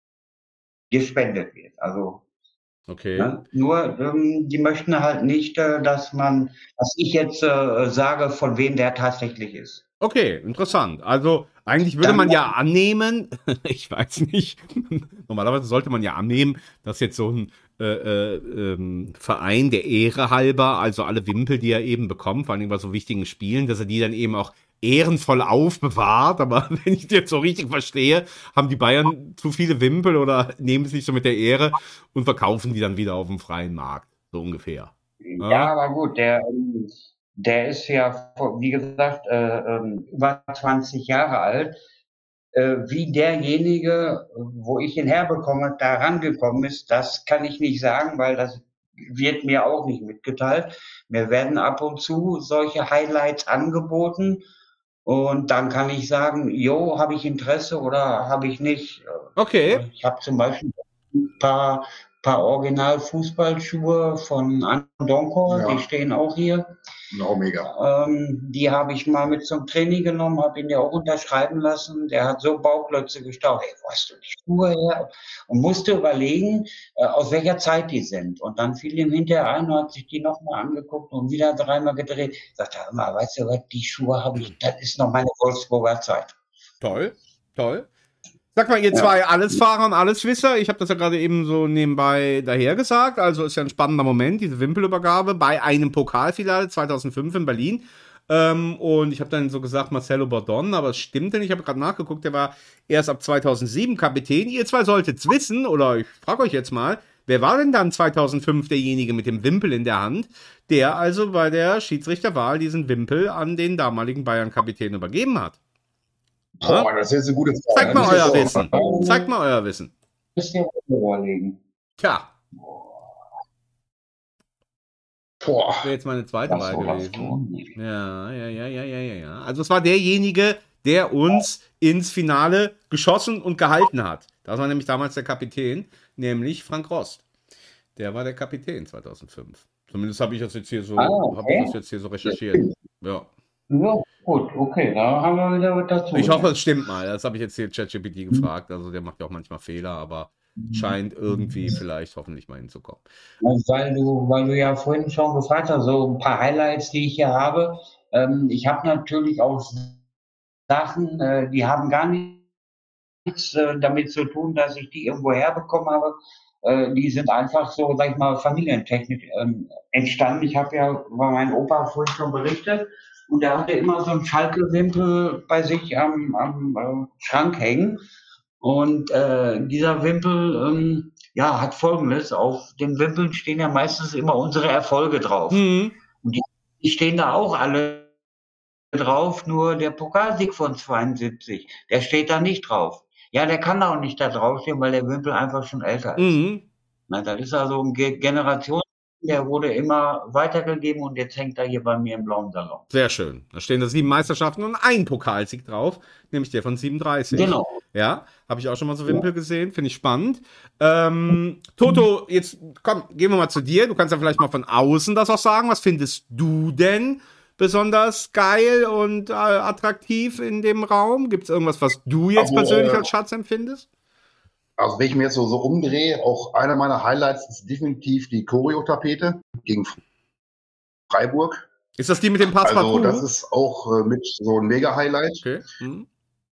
gespendet wird. Also Okay. ne? Nur ähm, die möchten halt nicht, äh, dass man, dass ich jetzt äh, sage, von wem der tatsächlich ist. Okay, interessant. Also eigentlich würde Dann- man ja annehmen, ich weiß nicht, normalerweise sollte man ja annehmen, dass jetzt so ein äh, äh, ähm, Verein der Ehre halber, also alle Wimpel, die er eben bekommt, vor allem bei so wichtigen Spielen, dass er die dann eben auch ehrenvoll aufbewahrt. Aber wenn ich das jetzt so richtig verstehe, haben die Bayern zu viele Wimpel oder nehmen es nicht so mit der Ehre und verkaufen die dann wieder auf dem freien Markt, so ungefähr. Ja, Ja. aber gut, der, ähm, der ist ja, wie gesagt, äh, ähm, über zwanzig Jahre alt. Äh, wie derjenige, wo ich ihn herbekomme, da rangekommen ist, das kann ich nicht sagen, weil das wird mir auch nicht mitgeteilt. Mir werden ab und zu solche Highlights angeboten und dann kann ich sagen, jo, habe ich Interesse oder habe ich nicht. Okay. Ich habe zum Beispiel ein paar, paar Original-Fußballschuhe von Andonko, Ja. die stehen auch hier. Genau, mega. Ähm, die habe ich mal mit zum Training genommen, habe ihn ja auch unterschreiben lassen. Der hat so Bauklötze gestaucht. Hey, wo hast du die Schuhe her? Und musste überlegen, äh, aus welcher Zeit die sind. Und dann fiel ihm hinterher ein und hat sich die nochmal angeguckt und wieder dreimal gedreht. Sagte er immer, weißt du was, die Schuhe habe ich, das ist noch meine Wolfsburger Zeit. Toll, toll. Sag mal, ihr zwei Ja. Allesfahrer und Alleswisser, ich habe das ja gerade eben so nebenbei daher gesagt, also ist ja ein spannender Moment, diese Wimpelübergabe bei einem Pokalfinale zweitausendfünf in Berlin. Ähm, und ich habe dann so gesagt Marcelo Bordon, aber es stimmte nicht, ich habe gerade nachgeguckt, der war erst ab zweitausendsieben Kapitän. Ihr zwei solltet's wissen, oder ich frage euch jetzt mal, wer war denn dann zweitausendfünf derjenige mit dem Wimpel in der Hand, der also bei der Schiedsrichterwahl diesen Wimpel an den damaligen Bayern-Kapitän übergeben hat? Boah, das ist jetzt eine gute Frage. Zeigt mal Das ist euer jetzt Wissen. auch- Zeigt mal euer Wissen. Müsst ihr überlegen. Tja, Boah. wäre jetzt meine zweite Das Wahl Olaf gewesen. Thon. Ja, ja, ja, ja, ja, ja, ja. Also es war derjenige, der uns ins Finale geschossen und gehalten hat. Das war nämlich damals der Kapitän, nämlich Frank Rost. Der war der Kapitän zweitausendfünf. Zumindest habe ich das jetzt hier so, Ah, okay. habe ich das jetzt hier so recherchiert. Ja. Ja, gut, okay, da haben wir wieder was dazu. Ich hoffe, es stimmt mal. Das habe ich jetzt hier ChatGPT gefragt. Also der macht ja auch manchmal Fehler, aber scheint irgendwie vielleicht hoffentlich mal hinzukommen. Und weil du, weil du ja vorhin schon gefragt hast, so ein paar Highlights, die ich hier habe. Ähm, ich habe natürlich auch Sachen, äh, die haben gar nichts äh, damit zu tun, dass ich die irgendwo herbekommen habe. Äh, die sind einfach so, sag ich mal, familientechnisch ähm, entstanden. Ich habe ja über meinen Opa vorhin schon berichtet und der hatte immer so einen Schalke-Wimpel bei sich am, am äh, Schrank hängen. Und äh, dieser Wimpel ähm, ja, hat Folgendes: Auf den Wimpeln stehen ja meistens immer unsere Erfolge drauf. Mhm. Die stehen da auch alle drauf, nur der Pokalsieg von zweiundsiebzig, der steht da nicht drauf. Ja, der kann auch nicht da draufstehen, weil der Wimpel einfach schon älter ist. Mhm. Na, das ist also ein Ge Generation, der wurde immer weitergegeben und jetzt hängt er hier bei mir im blauen Salon. Sehr schön. Da stehen da sieben Meisterschaften und ein Pokalsieg drauf, nämlich der von siebenunddreißig. Genau. Ja, habe ich auch schon mal so Wimpel gesehen, finde ich spannend. Ähm, Toto, jetzt komm, gehen wir mal zu dir. Du kannst ja vielleicht mal von außen das auch sagen. Was findest du denn besonders geil und äh, attraktiv in dem Raum? Gibt es irgendwas, was du jetzt Also, persönlich äh, als Schatz empfindest? Also wenn ich mir jetzt so, so umdrehe, auch einer meiner Highlights ist definitiv die Choreo-Tapete gegen Freiburg. Ist das die mit dem Passepartout? Also das ist auch äh, mit so ein Mega-Highlight. okay. Hm.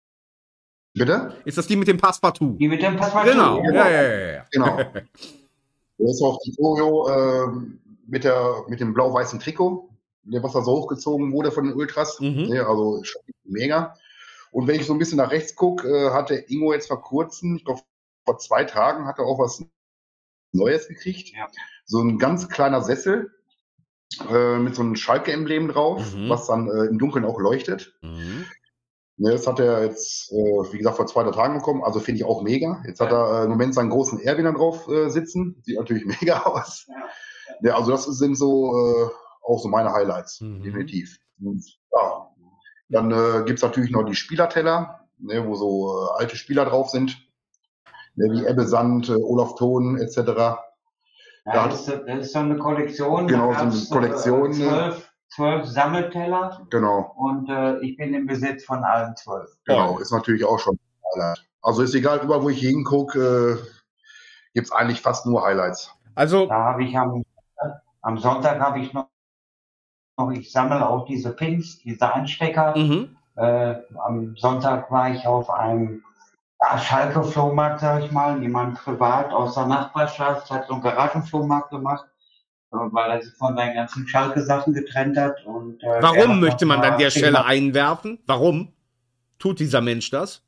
Bitte? Ist das die mit dem Passepartout? Die mit dem Passepartout. Genau. genau. Ja, ja, ja, ja. Genau. Das ist auch die Choreo äh, mit, der, mit dem blau-weißen Trikot, der was da so hochgezogen wurde von den Ultras. Mhm. Ja, also schon mega. Und wenn ich so ein bisschen nach rechts gucke, äh, hatte Ingo jetzt vor kurzem, ich glaube vor zwei Tagen, hat er auch was Neues gekriegt. Ja. So ein ganz kleiner Sessel äh, mit so einem Schalke-Emblem drauf, Mhm. was dann äh, im Dunkeln auch leuchtet. Mhm. Ne, das hat er jetzt, äh, wie gesagt, vor zwei drei Tagen bekommen. Also finde ich auch mega. Jetzt hat er äh, im Moment seinen großen Erwin da drauf äh, sitzen. Sieht natürlich mega aus. Ja. Ja, also das sind so äh, auch so meine Highlights, Mhm. definitiv. Und, ja. Dann äh, gibt es natürlich noch die Spielerteller, ne, wo so äh, alte Spieler drauf sind. Ne, wie Ebbe Sand, äh, Olaf Thon et cetera. Ja, Ja. das, ist, das ist so eine Kollektion. Genau, Da so eine gab's, Kollektion, Äh, zwölf, zwölf Sammelteller Genau, und äh, ich bin im Besitz von allen zwölf. genau. Ist natürlich auch schon ein Highlight. Also ist egal, überall wo ich hingucke, äh, gibt es eigentlich fast nur Highlights. Also, Da habe ich am, am Sonntag habe ich noch, noch, ich sammle auch diese Pins, diese Anstecker. mhm. Äh, am Sonntag war ich auf einem ja, Schalke-Flohmarkt, sag ich mal. Jemand privat aus der Nachbarschaft hat so einen Garagenflohmarkt gemacht, äh, weil er sich von seinen ganzen Schalke-Sachen getrennt hat. Und, äh, er Warum hat möchte man noch an mal- der Stelle einwerfen? Warum tut dieser Mensch das?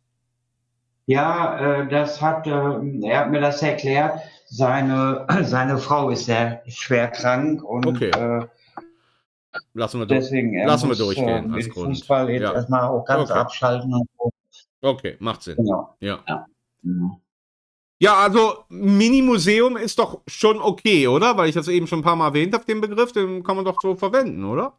Ja, äh, das hat, äh, er hat mir das erklärt. Seine, seine Frau ist sehr schwer krank und Okay. äh, Lassen wir durch. deswegen er Lassen wir muss, durchgehen äh, als mit Grund. Fußball jetzt Ja. erstmal auch ganz Okay. abschalten und so. Okay, macht Sinn. Genau. Ja. Mhm. Ja, also Mini-Museum ist doch schon okay, oder? Weil ich das eben schon ein paar Mal erwähnt habe, den Begriff, den kann man doch so verwenden, oder?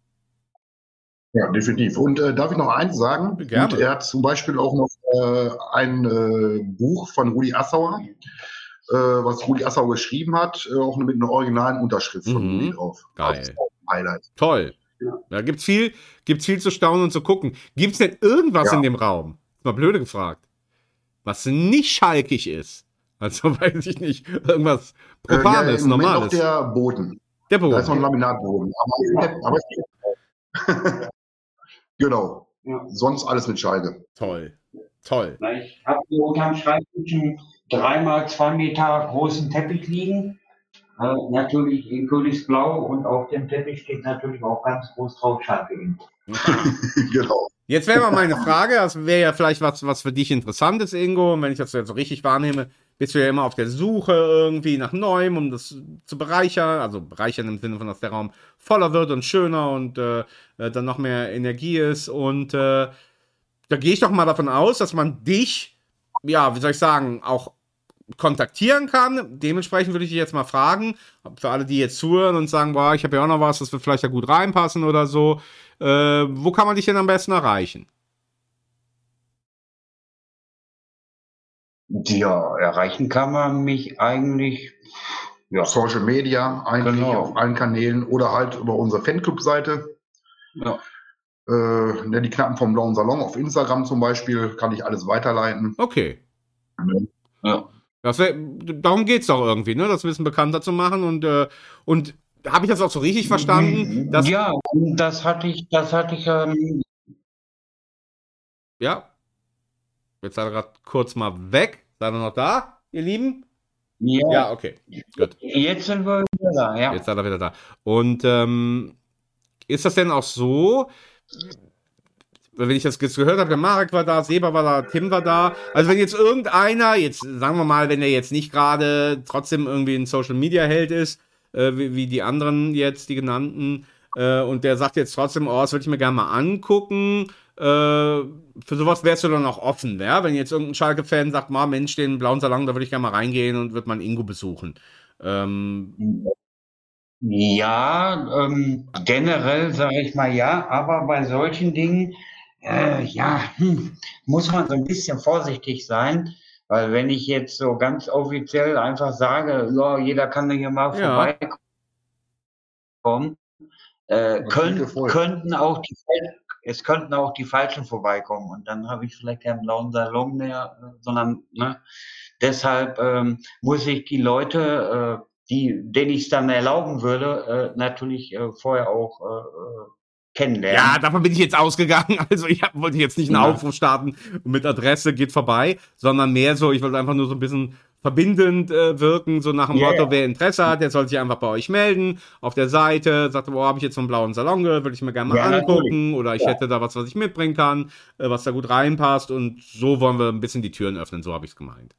Ja, definitiv. Und äh, darf ich noch eins sagen? Gerne. Und er hat zum Beispiel auch noch äh, ein äh, Buch von Rudi Assauer, äh, was Rudi Assauer geschrieben hat, äh, auch mit einer originalen Unterschrift von Mhm. Rudi drauf. Geil. Das ist auch ein Highlight. Toll. Ja. Da gibt's viel, gibt's viel zu staunen und zu gucken. Gibt's denn irgendwas Ja. in dem Raum? Mal blöde gefragt. Was nicht schalkig ist. Also weiß ich nicht. Irgendwas Profanes, äh, ja, im Moment Normales. noch der Boden. Der Da ist noch Boden. ein Laminatboden. Aber, aber genau. Ja. Sonst alles mit Schalke. Toll. Toll. Na, ich habe hier unterm Schreibtisch einen dreimal zwei Meter großen Teppich liegen. Äh, natürlich in Königsblau und auf dem Teppich steht natürlich auch ganz groß drauf Schalke. Genau. Jetzt wäre mal meine Frage, das wäre ja vielleicht was, was für dich interessant ist, Ingo. Und wenn ich das jetzt so richtig wahrnehme, bist du ja immer auf der Suche irgendwie nach Neuem, um das zu bereichern. Also bereichern im Sinne von, dass der Raum voller wird und schöner und äh, dann noch mehr Energie ist. Und äh, da gehe ich doch mal davon aus, dass man dich, ja, wie soll ich sagen, auch kontaktieren kann. Dementsprechend würde ich dich jetzt mal fragen, für alle, die jetzt zuhören und sagen, boah, ich habe ja auch noch was, das wird vielleicht ja gut reinpassen oder so. Äh, wo kann man dich denn am besten erreichen? Ja, erreichen kann man mich eigentlich, ja, Social Media eigentlich Genau. auf allen Kanälen oder halt über unsere Fanclub-Seite. ja. Äh, ne, die Knappen vom Blauen Salon auf Instagram zum Beispiel kann ich alles weiterleiten. Okay. ja. Das wär, darum geht's doch irgendwie, ne? Das Wissen bekannter zu machen und, äh, und habe ich das auch so richtig verstanden? Dass, Ja, das hatte ich, das hatte ich, ähm, ja. Jetzt seid ihr gerade kurz mal weg. Seid ihr noch da, ihr Lieben? ja, Ja, okay. Gut. jetzt sind wir wieder da, ja. Jetzt seid ihr wieder da. Und ähm, ist das denn auch so, wenn ich das jetzt gehört habe, der Marek war da, Seba war da, Tim war da. Also wenn jetzt irgendeiner, jetzt sagen wir mal, wenn er jetzt nicht gerade trotzdem irgendwie ein Social-Media-Held ist, äh, wie, wie die anderen jetzt, die genannten, äh, und der sagt jetzt trotzdem, oh, das würde ich mir gerne mal angucken, äh, für sowas wärst du dann auch offen, ja? Wenn jetzt irgendein Schalke-Fan sagt, mal Mensch, den blauen Salon, da würde ich gerne mal reingehen und würde mal einen Ingo besuchen. Ähm, Ja, ähm, generell sage ich mal ja, aber bei solchen Dingen, äh, ja, hm, muss man so ein bisschen vorsichtig sein, weil wenn ich jetzt so ganz offiziell einfach sage, ja, jeder kann hier mal Ja. vorbeikommen, äh, Das können, klingt ja voll. könnten auch die, es könnten auch die Falschen vorbeikommen und dann habe ich vielleicht keinen blauen Salon mehr, äh, sondern, ne, deshalb ähm, muss ich die Leute, äh, die, denen ich es dann erlauben würde, äh, natürlich äh, vorher auch äh, kennenlernen. Ja, davon bin ich jetzt ausgegangen. Also ich hab, wollte jetzt nicht einen Ja. Aufruf starten mit Adresse geht vorbei, sondern mehr so, ich wollte einfach nur so ein bisschen verbindend äh, wirken, so nach dem Ja, Motto, ja. wer Interesse hat, der soll sich einfach bei euch melden, auf der Seite, sagt, boah, habe ich jetzt so einen blauen Salon gehört, würde ich mir gerne mal Ja, angucken oder ich Ja. hätte da was, was ich mitbringen kann, äh, was da gut reinpasst und so wollen wir ein bisschen die Türen öffnen, so habe ich es gemeint.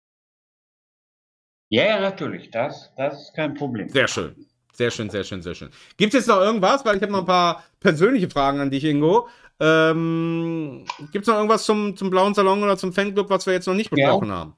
Ja, ja, natürlich, das, das ist kein Problem. Sehr schön. Sehr schön, sehr schön, sehr schön. Gibt es jetzt noch irgendwas? Weil ich habe noch ein paar persönliche Fragen an dich, Ingo. Ähm, Gibt es noch irgendwas zum, zum Blauen Salon oder zum Fanclub, was wir jetzt noch nicht Ja. besprochen haben?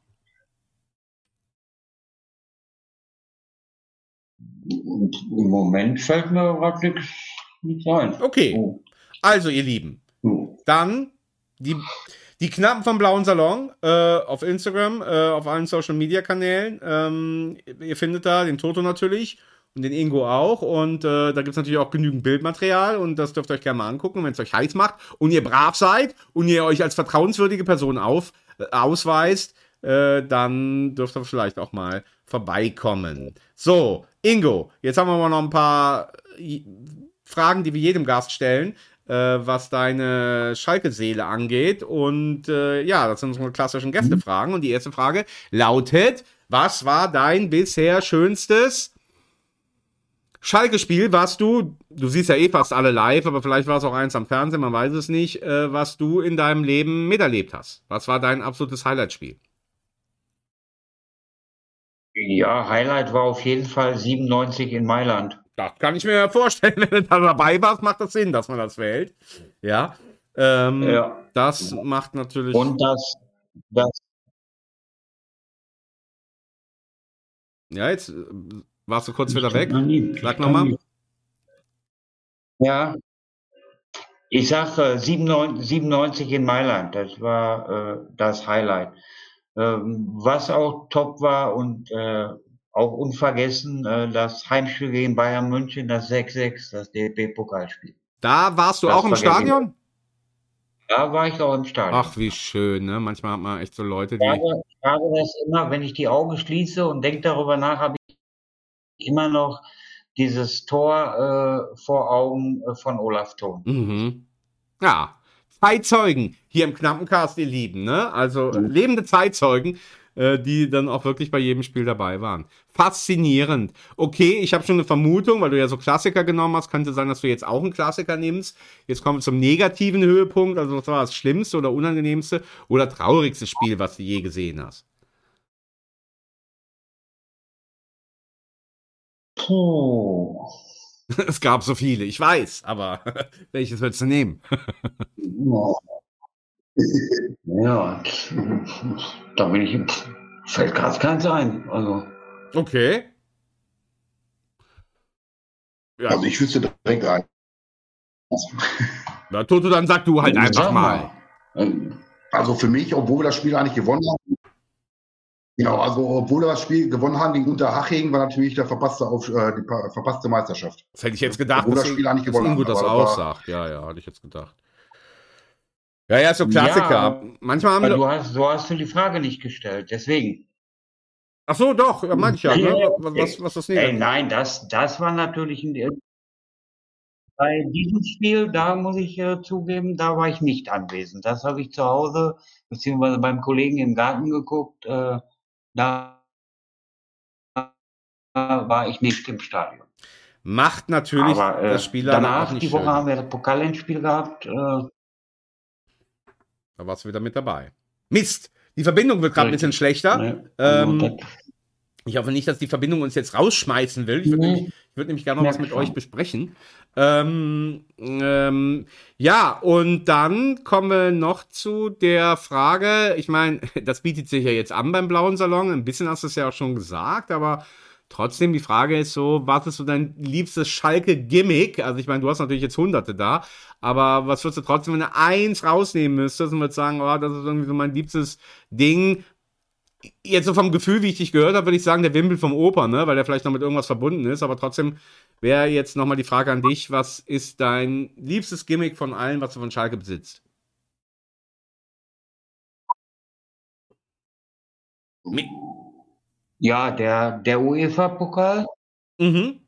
Und im Moment fällt mir gerade nichts nichts ein. Okay. Oh. Also, ihr Lieben, Oh. dann die, die Knappen vom Blauen Salon äh, auf Instagram, äh, auf allen Social Media Kanälen. Ähm, ihr findet da den Toto natürlich und den Ingo auch. Und äh, da gibt es natürlich auch genügend Bildmaterial und das dürft ihr euch gerne mal angucken, wenn es euch heiß macht und ihr brav seid und ihr euch als vertrauenswürdige Person auf, äh, ausweist, äh, dann dürft ihr vielleicht auch mal vorbeikommen. So, Ingo, jetzt haben wir mal noch ein paar äh, Fragen, die wir jedem Gast stellen, äh, was deine Schalke-Seele angeht. Und äh, ja, das sind unsere klassischen Gästefragen. Und die erste Frage lautet: Was war dein bisher schönstes Schalke-Spiel, was du, du siehst ja eh fast alle live, aber vielleicht war es auch eins am Fernsehen, man weiß es nicht, äh, was du in deinem Leben miterlebt hast? Was war dein absolutes Highlight-Spiel? Ja, Highlight war auf jeden Fall siebenundneunzig in Mailand. Das kann ich mir vorstellen, wenn du da dabei warst, macht das Sinn, dass man das wählt. Ja, ähm, Ja. das macht natürlich... Und das, das, Ja, jetzt äh, warst du kurz wieder weg. noch nie. Sag nochmal. Ja, ich sag äh, siebenundneunzig, siebenundneunzig in Mailand, das war äh, das Highlight. Ähm, was auch top war und äh, auch unvergessen, äh, das Heimspiel gegen Bayern München, das sechs sechs, das D F B-Pokalspiel. Da warst du Das auch im vergesse ich Stadion? nicht. Da war ich auch im Stadion. Ach, wie schön, ne? Manchmal hat man echt so Leute, Ich die. sage, ich sage das immer, wenn ich die Augen schließe und denke darüber nach, habe ich immer noch dieses Tor äh, vor Augen äh, von Olaf Thon. Mhm. Ja, Zeitzeugen hier im Knappencast, ihr Lieben, ne? Also Mhm. lebende Zeitzeugen, äh, die dann auch wirklich bei jedem Spiel dabei waren. Faszinierend. Okay, ich habe schon eine Vermutung, weil du ja so Klassiker genommen hast, könnte sein, dass du jetzt auch einen Klassiker nimmst. Jetzt kommen wir zum negativen Höhepunkt, also was war das schlimmste oder unangenehmste oder traurigste Spiel, was du je gesehen hast? Puh. Es gab so viele, ich weiß, aber welches würdest du nehmen? Ja, da bin ich, fällt gerade keins ein. Also, Okay. Ja, Also ich wüsste direkt ein. na, Toto, dann sag du halt einfach sag mal. Ähm, Also für mich, obwohl wir das Spiel eigentlich gewonnen haben, genau, also obwohl wir das Spiel gewonnen haben gegen Unterhaching, war natürlich der verpasste, auf, äh, die pa- verpasste Meisterschaft. Das hätte ich jetzt gedacht, Obwohl dass, das Spiel eigentlich dass gewonnen Ingo hat, das aber auch war- sagt. Ja, ja, hatte ich jetzt gedacht. Ja, ja, so Klassiker. Ja, Manchmal haben aber wir. du hast, so hast du die Frage nicht gestellt, deswegen. Ach so, doch, ja, manche ja, ne? Was, was, was das Ey, Negative? nein, das, das war natürlich ein, bei diesem Spiel, da muss ich äh, zugeben, da war ich nicht anwesend. Das habe ich zu Hause beziehungsweise beim Kollegen im Garten geguckt. Äh, da war ich nicht im Stadion. Macht natürlich Aber äh, das Spiel leider auch danach, nicht die Woche schön. haben wir das Pokalendspiel gehabt. Äh, Da warst du wieder mit dabei. Mist! Die Verbindung wird gerade ein bisschen Richtig. schlechter. ne, also Ähm, das- Ich hoffe nicht, dass die Verbindung uns jetzt rausschmeißen will. Ich würde Nee. nämlich, ich würd nämlich gerne noch was Merk mit schon. euch besprechen. Ähm, ähm, ja, und dann kommen wir noch zu der Frage, ich meine, das bietet sich ja jetzt an beim Blauen Salon. Ein bisschen hast du es ja auch schon gesagt, aber trotzdem, die Frage ist so, was ist so dein liebstes Schalke-Gimmick? Also ich meine, du hast natürlich jetzt Hunderte da, aber was würdest du trotzdem, wenn du eins rausnehmen müsstest und würdest sagen, oh, das ist irgendwie so mein liebstes Ding? Jetzt so vom Gefühl, wie ich dich gehört habe, würde ich sagen, der Wimpel vom Opa, ne? Weil der vielleicht noch mit irgendwas verbunden ist. Aber trotzdem wäre jetzt nochmal die Frage an dich, was ist dein liebstes Gimmick von allen, was du von Schalke besitzt? Mi- Ja, der, der UEFA-Pokal, Mhm.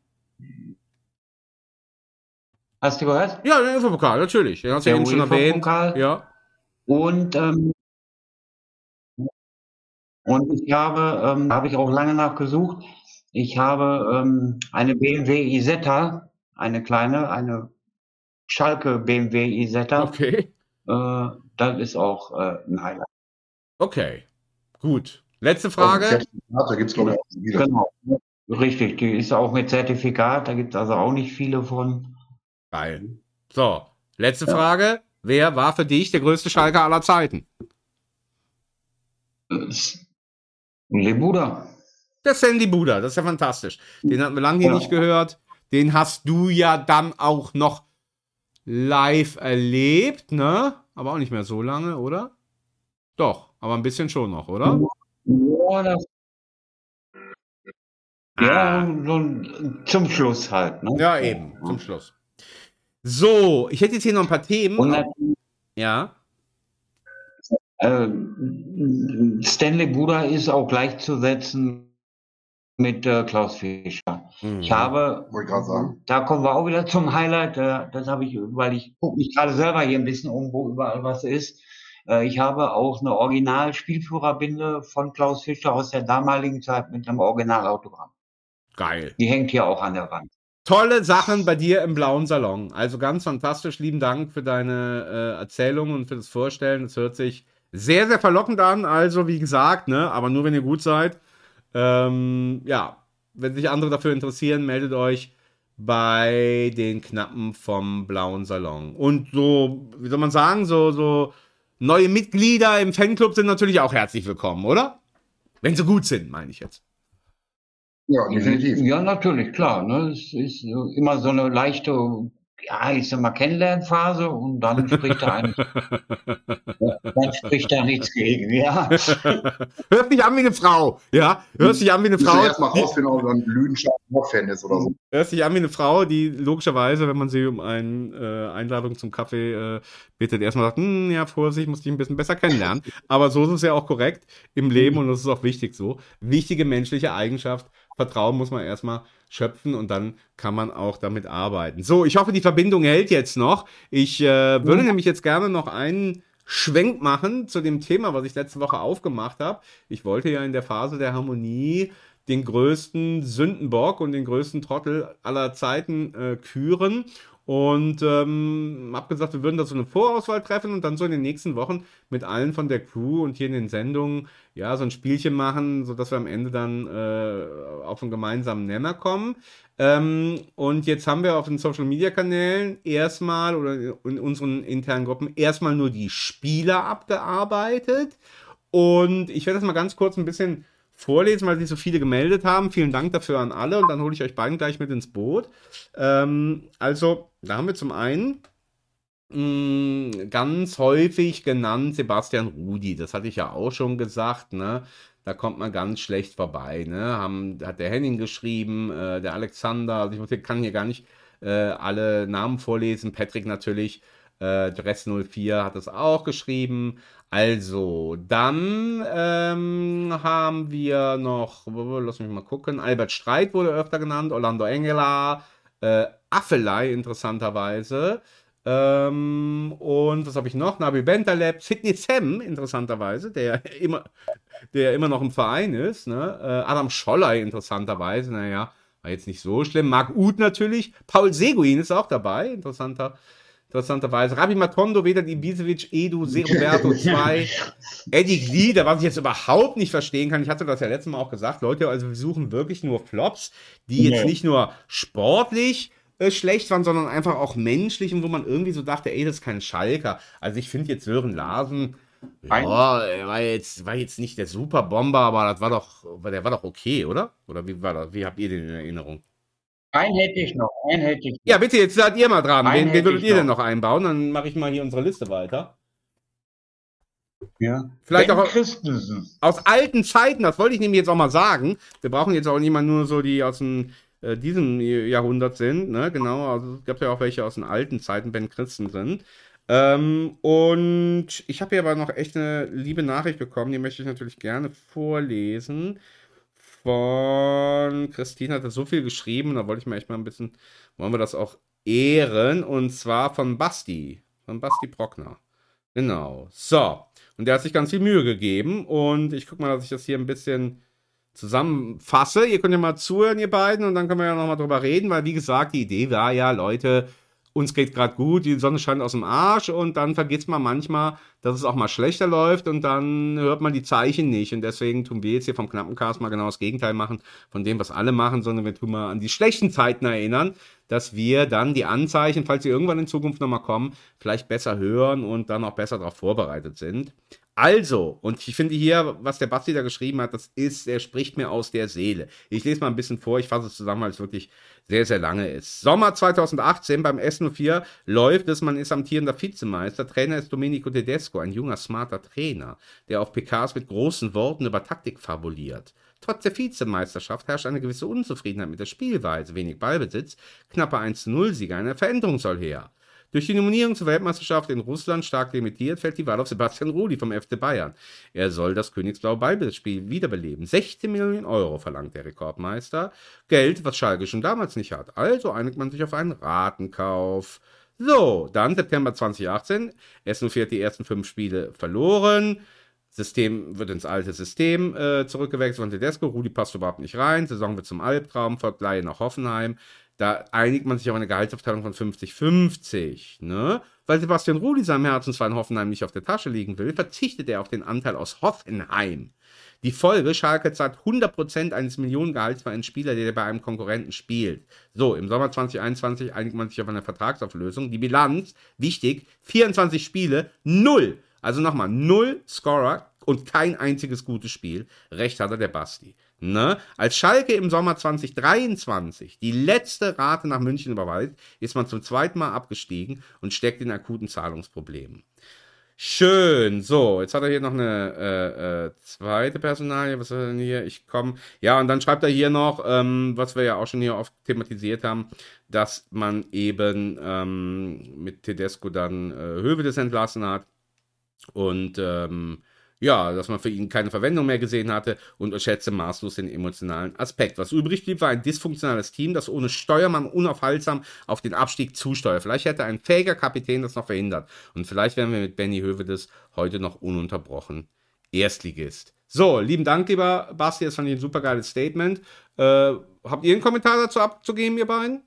hast du gehört? Ja, der Infopokal, natürlich. Den hast du ja Der eben schon erwähnt. UEFA-Pokal. Ja. Und, ähm, und ich habe, ähm, habe ich auch lange nachgesucht, ich habe ähm, eine B M W Isetta, eine kleine, eine Schalke B M W Isetta. Okay. Äh, das ist auch äh, ein Highlight. Okay. Gut. Letzte Auch Frage. ein Zertifikat, da gibt es, glaube ich, auch wieder. Genau. Richtig, die ist auch mit Zertifikat, da gibt es also auch nicht viele von. Geil. So, letzte Ja. Frage. Wer war für dich der größte Schalker aller Zeiten? Äh, Lebuda. Der Sandy Buda, das ist ja fantastisch. Den hatten wir lange hier Ja. nicht gehört. Den hast du ja dann auch noch live erlebt, ne? Aber auch nicht mehr so lange, oder? Doch, aber ein bisschen schon noch, oder? Ja, das, ja Ah. so zum Schluss halt. Ne? Ja, eben, zum Schluss. So, ich hätte jetzt hier noch ein paar Themen. Und dann, Ja. äh, Stanley Buda ist auch gleichzusetzen mit äh, Klaus Fischer. Mhm. Ich habe, Wollte ich gerade sagen. da kommen wir auch wieder zum Highlight, äh, das habe ich, weil ich gucke mich gerade selber hier ein bisschen um, wo überall was ist. Äh, ich habe auch eine Original-Spielführerbinde von Klaus Fischer aus der damaligen Zeit mit einem Originalautogramm. Geil. Die hängt hier auch an der Wand. Tolle Sachen bei dir im Blauen Salon. Also ganz fantastisch. Lieben Dank für deine äh, Erzählung und für das Vorstellen. Das hört sich sehr, sehr verlockend an. Also, wie gesagt, ne, aber nur wenn ihr gut seid. Ähm, ja, wenn sich andere dafür interessieren, meldet euch bei den Knappen vom Blauen Salon. Und so, wie soll man sagen, so, so neue Mitglieder im Fanclub sind natürlich auch herzlich willkommen, oder? Wenn sie gut sind, meine ich jetzt. Ja, definitiv. Ja, natürlich, klar. Ne? Es ist immer so eine leichte ja, ich sag mal, Kennenlernphase und dann spricht da eigentlich, dann spricht da nichts gegen, ja. Hört sich an wie eine Frau, ja. Hört sich an wie eine Muss Frau. ja erstmal rausfinden, ob er ein Lüdenscheid Fan ist oder so. Hört sich an wie eine Frau, die logischerweise, wenn man sie um eine äh, Einladung zum Kaffee äh, bittet, erstmal sagt, hm, ja, Vorsicht, muss dich ein bisschen besser kennenlernen. Aber so ist es ja auch korrekt im Leben und das ist auch wichtig so. Wichtige menschliche Eigenschaft, Vertrauen muss man erstmal schöpfen und dann kann man auch damit arbeiten. So, ich hoffe, die Verbindung hält jetzt noch. Ich äh, würde ja. nämlich jetzt gerne noch einen Schwenk machen zu dem Thema, was ich letzte Woche aufgemacht habe. Ich wollte ja in der Phase der Harmonie den größten Sündenbock und den größten Trottel aller Zeiten äh, küren. Und ähm, habe gesagt, wir würden da so eine Vorauswahl treffen und dann so in den nächsten Wochen mit allen von der Crew und hier in den Sendungen ja so ein Spielchen machen, sodass wir am Ende dann äh, auf einen gemeinsamen Nenner kommen. Ähm, und jetzt haben wir auf den Social-Media-Kanälen erstmal oder in unseren internen Gruppen erstmal nur die Spieler abgearbeitet. Und ich werde das mal ganz kurz ein bisschen vorlesen, weil sich so viele gemeldet haben. Vielen Dank dafür an alle und dann hole ich euch beiden gleich mit ins Boot. Ähm, also, da haben wir zum einen mh, ganz häufig genannt Sebastian Rudi. Das hatte ich ja auch schon gesagt, ne? Da kommt man ganz schlecht vorbei, ne? Haben, hat der Henning geschrieben, äh, der Alexander, also ich muss, kann hier gar nicht äh, alle Namen vorlesen. Patrick natürlich, äh, Dress null vier hat es auch geschrieben. Also, dann ähm, haben wir noch, lass mich mal gucken, Albert Streit wurde öfter genannt, Orlando Engela, äh, Affelei interessanterweise, ähm, und was habe ich noch? Nabil Bentaleb, Sidney Sam interessanterweise, der immer, der immer noch im Verein ist, ne? äh, Adam Scholley interessanterweise, naja, war jetzt nicht so schlimm, Marc Uth natürlich, Paul Seguin ist auch dabei, interessanter Interessanterweise. Rabbi Matondo, Vedat Ibisevic, Edu, Seroberto zwei, Eddie Glieder, was ich jetzt überhaupt nicht verstehen kann. Ich hatte das ja letztes Mal auch gesagt, Leute, also wir suchen wirklich nur Flops, die jetzt nicht nur sportlich äh, schlecht waren, sondern einfach auch menschlich und wo man irgendwie so dachte, ey, das ist kein Schalker. Also ich finde jetzt Sören Larsen, ja, er war jetzt, war jetzt nicht der Superbomber, aber das war doch, der war doch okay, oder? Oder wie war das? Wie habt ihr den in Erinnerung? Einen hätte ich noch, einen hätte ich noch. Ja, bitte, jetzt seid ihr mal dran. Wen, wen würdet ihr noch. denn noch einbauen? Dann mache ich mal hier unsere Liste weiter. Ja. Vielleicht Ben auch Christensen. Aus alten Zeiten, das wollte ich nämlich jetzt auch mal sagen. Wir brauchen jetzt auch nicht mal nur so, die aus dem, äh, diesem Jahrhundert sind. Ne? Genau, also es gab ja auch welche aus den alten Zeiten, Ben Christensen. Ähm, und ich habe hier aber noch echt eine liebe Nachricht bekommen, die möchte ich natürlich gerne vorlesen. Von Christine hat er so viel geschrieben, da wollte ich mir echt mal ein bisschen, wollen wir das auch ehren, und zwar von Basti, von Basti Brockner. Genau, so, und der hat sich ganz viel Mühe gegeben und ich gucke mal, dass ich das hier ein bisschen zusammenfasse. Ihr könnt ja mal zuhören, ihr beiden, und dann können wir ja nochmal drüber reden, weil wie gesagt, die Idee war ja, Leute, uns geht gerade gut, die Sonne scheint aus dem Arsch und dann vergisst man manchmal, dass es auch mal schlechter läuft und dann hört man die Zeichen nicht und deswegen tun wir jetzt hier vom Knappencast mal genau das Gegenteil machen von dem, was alle machen, sondern wir tun mal an die schlechten Zeiten erinnern, dass wir dann die Anzeichen, falls sie irgendwann in Zukunft nochmal kommen, vielleicht besser hören und dann auch besser darauf vorbereitet sind. Also, und ich finde hier, was der Basti da geschrieben hat, das ist, er spricht mir aus der Seele. Ich lese mal ein bisschen vor, ich fasse es zusammen, weil es wirklich sehr, sehr lange ist. Sommer zweitausendachtzehn beim S null vier läuft es, man ist amtierender Vizemeister, Trainer ist Domenico Tedesco, ein junger, smarter Trainer, der auf P Ks mit großen Worten über Taktik fabuliert. Trotz der Vizemeisterschaft herrscht eine gewisse Unzufriedenheit mit der Spielweise, wenig Ballbesitz, knappe eins zu null Sieger, eine Veränderung soll her. Durch die Nominierung zur Weltmeisterschaft in Russland stark limitiert, fällt die Wahl auf Sebastian Rudi vom F C Bayern. Er soll das Königsblaue Ballbesitzspiel wiederbeleben. sechzehn Millionen Euro verlangt der Rekordmeister. Geld, was Schalke schon damals nicht hat. Also einigt man sich auf einen Ratenkauf. So, dann September zweitausendachtzehn. S null vier hat die ersten fünf Spiele verloren. System wird ins alte System äh, zurückgewechselt von Tedesco. Rudi passt überhaupt nicht rein. Saison wird zum Albtraum, folgt Leihe nach Hoffenheim. Da einigt man sich auf eine Gehaltsaufteilung von fünfzig fünfzig, ne? Weil Sebastian Rudi seinem Herzensverein Hoffenheim nicht auf der Tasche liegen will, verzichtet er auf den Anteil aus Hoffenheim. Die Folge, Schalke zahlt hundert Prozent eines Millionengehalts für einen Spieler, der bei einem Konkurrenten spielt. So, im Sommer zweitausendeinundzwanzig einigt man sich auf eine Vertragsauflösung. Die Bilanz, wichtig, vierundzwanzig Spiele, null. Also nochmal, null Scorer und kein einziges gutes Spiel. Recht hat er der Basti. Ne? Als Schalke im Sommer zwanzig dreiundzwanzig die letzte Rate nach München überweist, ist man zum zweiten Mal abgestiegen und steckt in akuten Zahlungsproblemen. Schön. So, jetzt hat er hier noch eine äh, äh, zweite Personalie. Was ist denn hier? Ich komme. Ja, und dann schreibt er hier noch, ähm, was wir ja auch schon hier oft thematisiert haben, dass man eben ähm, mit Tedesco dann äh, Hövedes entlassen hat und ähm, ja, dass man für ihn keine Verwendung mehr gesehen hatte und schätze maßlos den emotionalen Aspekt. Was übrig blieb, war ein dysfunktionales Team, das ohne Steuermann unaufhaltsam auf den Abstieg zusteuert. Vielleicht hätte ein fähiger Kapitän das noch verhindert. Und vielleicht wären wir mit Benny Hövedes heute noch ununterbrochen Erstligist. So, lieben Dank, lieber Basti, das fand ich ein super geiles Statement. Äh, habt ihr einen Kommentar dazu abzugeben, ihr beiden?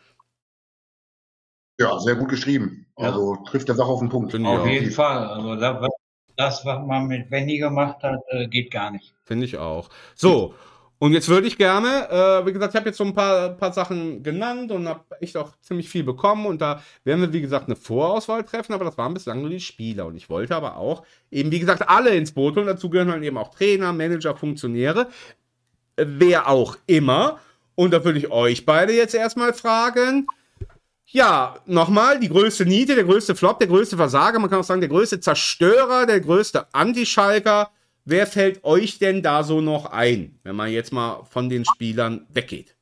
Ja, sehr gut geschrieben. Ja. Also trifft der Sache auf den Punkt. Finde ich Auf auch. jeden Fall. Also da, das, was man mit Benny gemacht hat, äh, geht gar nicht. Finde ich auch. So, und jetzt würde ich gerne, äh, wie gesagt, ich habe jetzt so ein paar, paar Sachen genannt und habe echt auch ziemlich viel bekommen und da werden wir, wie gesagt, eine Vorauswahl treffen, aber das waren bislang nur die Spieler und ich wollte aber auch eben, wie gesagt, alle ins Boot und dazu gehören halt eben auch Trainer, Manager, Funktionäre, äh, wer auch immer. Und da würde ich euch beide jetzt erstmal fragen, ja, nochmal, die größte Niete, der größte Flop, der größte Versager, man kann auch sagen, der größte Zerstörer, der größte Anti-Schalker. Wer fällt euch denn da so noch ein, wenn man jetzt mal von den Spielern weggeht?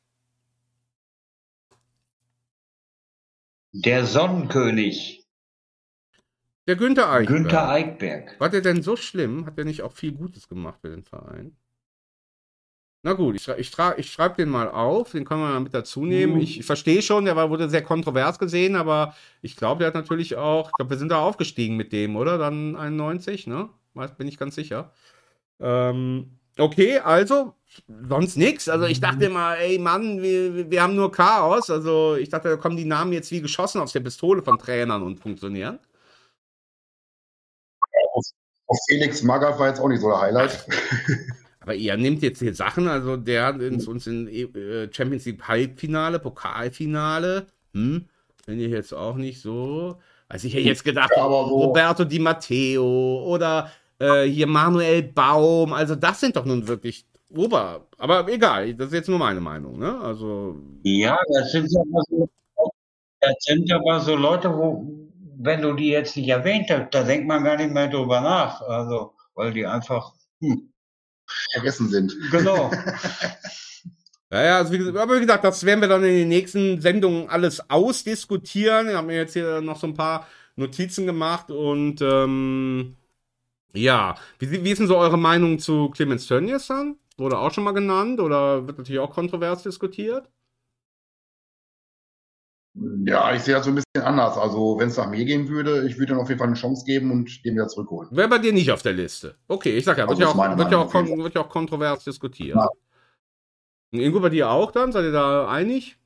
Der Sonnenkönig, Der Günther Eichberg. Günther Eichberg. War der denn so schlimm? Hat der nicht auch viel Gutes gemacht für den Verein? Na gut, ich, ich, ich schreibe den mal auf, den können wir mal mit dazu nehmen. Ich, ich verstehe schon, der war, wurde sehr kontrovers gesehen, aber ich glaube, der hat natürlich auch, ich glaube, wir sind da aufgestiegen mit dem, oder? Dann einundneunzig, ne? Bin ich ganz sicher. Ähm, okay, also, sonst nix. Also ich dachte immer, ey Mann, wir, wir haben nur Chaos. Also ich dachte, da kommen die Namen jetzt wie geschossen aus der Pistole von Trainern und Funktionären. Auf, auf Felix Magath war jetzt auch nicht so der Highlight. Aber ihr nehmt jetzt hier Sachen, also der hat uns in äh, Champions League Halbfinale, Pokalfinale, hm, finde ich jetzt auch nicht so. Also ich hätte jetzt gedacht, Ja, aber so- Roberto Di Matteo oder äh, hier Manuel Baum, also das sind doch nun wirklich Ober, aber egal, das ist jetzt nur meine Meinung, ne? Also Ja, das sind aber so, das sind aber so Leute, wo, wenn du die jetzt nicht erwähnt hast, da denkt man gar nicht mehr drüber nach. Also, weil die einfach, hm, vergessen sind. genau. Ja, ja, also wie gesagt, aber wie gesagt, das werden wir dann in den nächsten Sendungen alles ausdiskutieren. Ich habe mir jetzt hier noch so ein paar Notizen gemacht und ähm, ja, wie, wie ist denn so eure Meinung zu Clemens Tönnies dann? Wurde auch schon mal genannt oder wird natürlich auch kontrovers diskutiert? Ja, ich sehe das so ein bisschen anders. Also, wenn es nach mir gehen würde, ich würde ihm auf jeden Fall eine Chance geben und den wieder zurückholen. Wäre bei dir nicht auf der Liste. Okay, ich sag ja, wird Also ja ist auch, meine wird ja Meinung auch, auf jeden kon wird ja auch kontrovers diskutiert. Ja. Und Ingo, bei dir auch dann? Seid ihr da einig?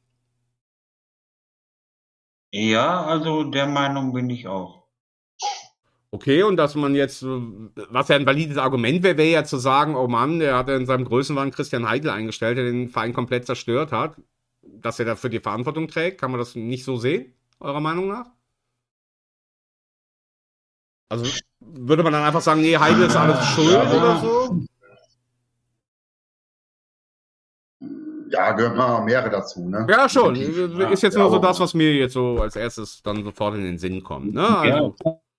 Ja, also der Meinung bin ich auch. Okay, und dass man jetzt, äh, was ja ein valides Argument wäre, wäre ja zu sagen, oh Mann, der hat ja in seinem Größenwahn Christian Heidel eingestellt, der den Verein komplett zerstört hat, dass er dafür die Verantwortung trägt. Kann man das nicht so sehen, eurer Meinung nach? Also würde man dann einfach sagen, nee, Heidel ist alles schuld Ja. oder so? Ja, gehört mal mehrere dazu, ne? Ja, schon. Definitiv. Ist jetzt Ja, nur so aber- das, was mir jetzt so als erstes dann sofort in den Sinn kommt. Ne? Also,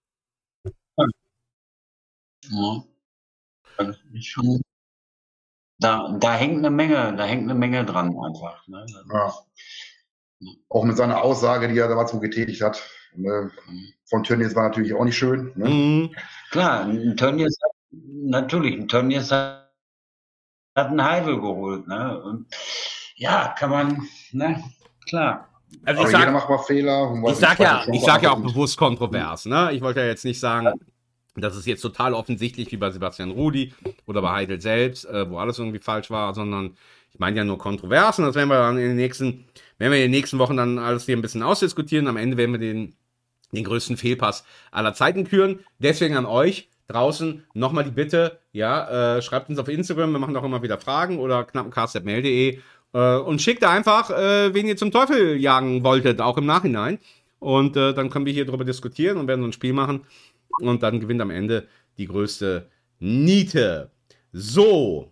Ja. Das ist schon, da, da hängt eine Menge, da hängt eine Menge dran einfach. Ne? Ja. Auch mit seiner Aussage, die er damals wohl getätigt hat. Ne? Von Tönnies war natürlich auch nicht schön. Ne? mh. Klar, ein Tönnies, hat- natürlich, ein Tönnies hat, hat einen Heidel geholt. Ne? Und ja, kann man, ne? Klar. Also Aber ich jeder sag, macht mal Fehler. und ich weiß sag nicht, ja, zweite ich Chance sag ja auch einfach gut. bewusst kontrovers. Ne? Ich wollte ja jetzt nicht sagen, das ist jetzt total offensichtlich wie bei Sebastian Rudi oder bei Heidel selbst, äh, wo alles irgendwie falsch war, sondern ich meine ja nur kontrovers und das werden wir dann in den nächsten, werden wir in den nächsten Wochen dann alles hier ein bisschen ausdiskutieren. Am Ende werden wir den, den größten Fehlpass aller Zeiten küren. Deswegen an euch draußen nochmal die Bitte, ja, äh, schreibt uns auf Instagram, wir machen auch immer wieder Fragen oder knappencast at mail punkt de äh, und schickt einfach, äh, wen ihr zum Teufel jagen wolltet, auch im Nachhinein. Und äh, dann können wir hier drüber diskutieren und werden so ein Spiel machen. Und dann gewinnt am Ende die größte Niete. So.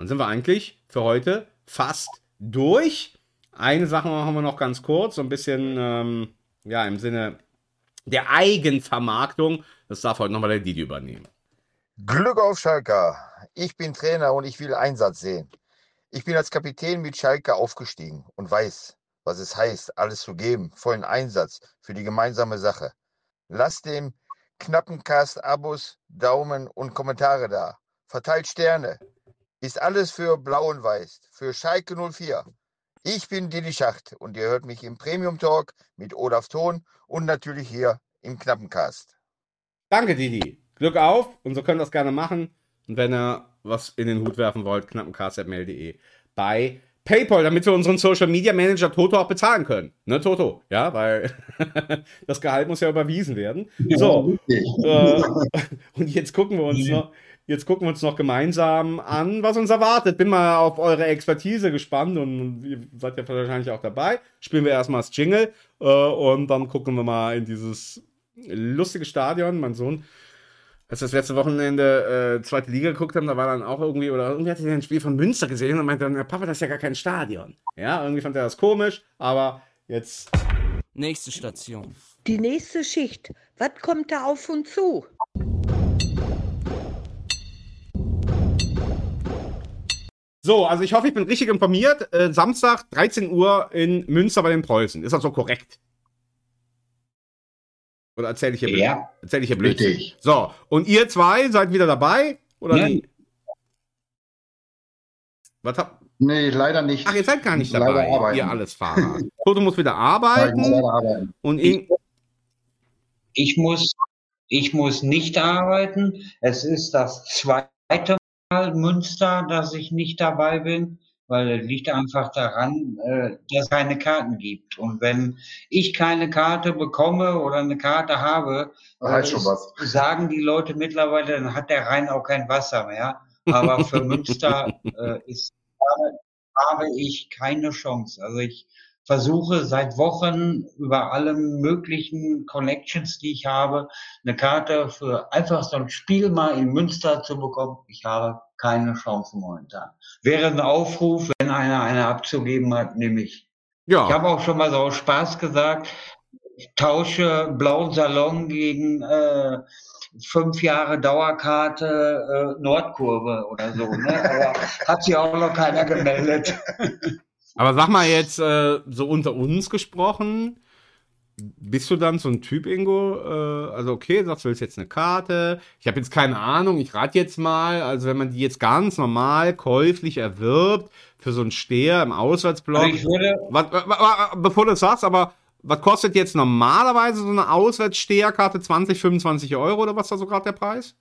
dann sind wir eigentlich für heute fast durch. Eine Sache machen wir noch ganz kurz, so ein bisschen, ähm, ja, im Sinne der Eigenvermarktung. Das darf heute nochmal der Didi übernehmen. Glück auf Schalke. Ich bin Trainer und ich will Einsatz sehen. Ich bin als Kapitän mit Schalke aufgestiegen und weiß, was es heißt, alles zu geben, vollen Einsatz für die gemeinsame Sache. Lasst dem knappen Cast Abos, Daumen und Kommentare da. Verteilt Sterne. Ist alles für Blau und Weiß, für Schalke null vier. Ich bin Didi Schacht und ihr hört mich im Premium Talk mit Olaf Thon und natürlich hier im Knappencast. Danke, Didi. Glück auf und so könnt ihr das gerne machen. Und wenn ihr was in den Hut werfen wollt, knappencast at mail punkt de bei PayPal, damit wir unseren Social Media Manager Toto auch bezahlen können. Ne, Toto? Ja, weil das Gehalt muss ja überwiesen werden. So. äh, und jetzt gucken wir uns noch, jetzt gucken wir uns noch gemeinsam an, was uns erwartet. Bin mal auf eure Expertise gespannt und ihr seid ja wahrscheinlich auch dabei. Spielen wir erstmal das Jingle äh, und dann gucken wir mal in dieses lustige Stadion. Mein Sohn, als wir das letzte Wochenende äh, zweite Liga geguckt haben, da war dann auch irgendwie, oder irgendwie hatte er ein Spiel von Münster gesehen und meinte dann, ja, Papa, das ist ja gar kein Stadion. Ja, irgendwie fand er das komisch, aber jetzt... Nächste Station. Die nächste Schicht. Was kommt da auf uns zu? So, also ich hoffe, ich bin richtig informiert. Äh, Samstag, dreizehn Uhr in Münster bei den Preußen. Ist das so korrekt? Oder erzähle ich hier Blödsinn? Ja. Erzähle ich hier Blödsinn? Richtig. So, und ihr zwei seid wieder dabei? Oder Nein. wie? Was habt... Nee, leider nicht. Ach, ihr seid gar nicht Leider dabei, arbeiten. ihr alles Fahrer. Toto muss wieder Ja, ich muss arbeiten. leider arbeiten. Und ihn... Ich muss, ich muss nicht arbeiten. Es ist das zweite Mal Münster, dass ich nicht dabei bin, weil es liegt einfach daran, äh, dass es keine Karten gibt. Und wenn ich keine Karte bekomme oder eine Karte habe, Das heißt schon äh, was. sagen die Leute mittlerweile, dann hat der Rhein auch kein Wasser mehr. Aber für Münster äh, ist, habe, habe ich keine Chance. Also ich versuche seit Wochen über alle möglichen Connections, die ich habe, eine Karte für einfach so ein Spiel mal in Münster zu bekommen. Ich habe keine Chance momentan. Wäre ein Aufruf, wenn einer eine abzugeben hat, nehme ich. Ja. Ich habe auch schon mal so aus Spaß gesagt, ich tausche Blauen Salon gegen äh, fünf Jahre Dauerkarte äh, Nordkurve oder so. Ne? Aber hat sich auch noch keiner gemeldet. Aber sag mal jetzt, äh, so unter uns gesprochen, bist du dann so ein Typ, Ingo? Äh, also okay, sagst du, willst jetzt eine Karte. Ich habe jetzt keine Ahnung, ich rate jetzt mal, also wenn man die jetzt ganz normal käuflich erwirbt, für so einen Steher im Auswärtsblock. Also ich würde, Was, wa- wa- bevor du das sagst, aber was kostet jetzt normalerweise so eine Auswärtssteherkarte? zwanzig, fünfundzwanzig Euro oder was da so gerade der Preis?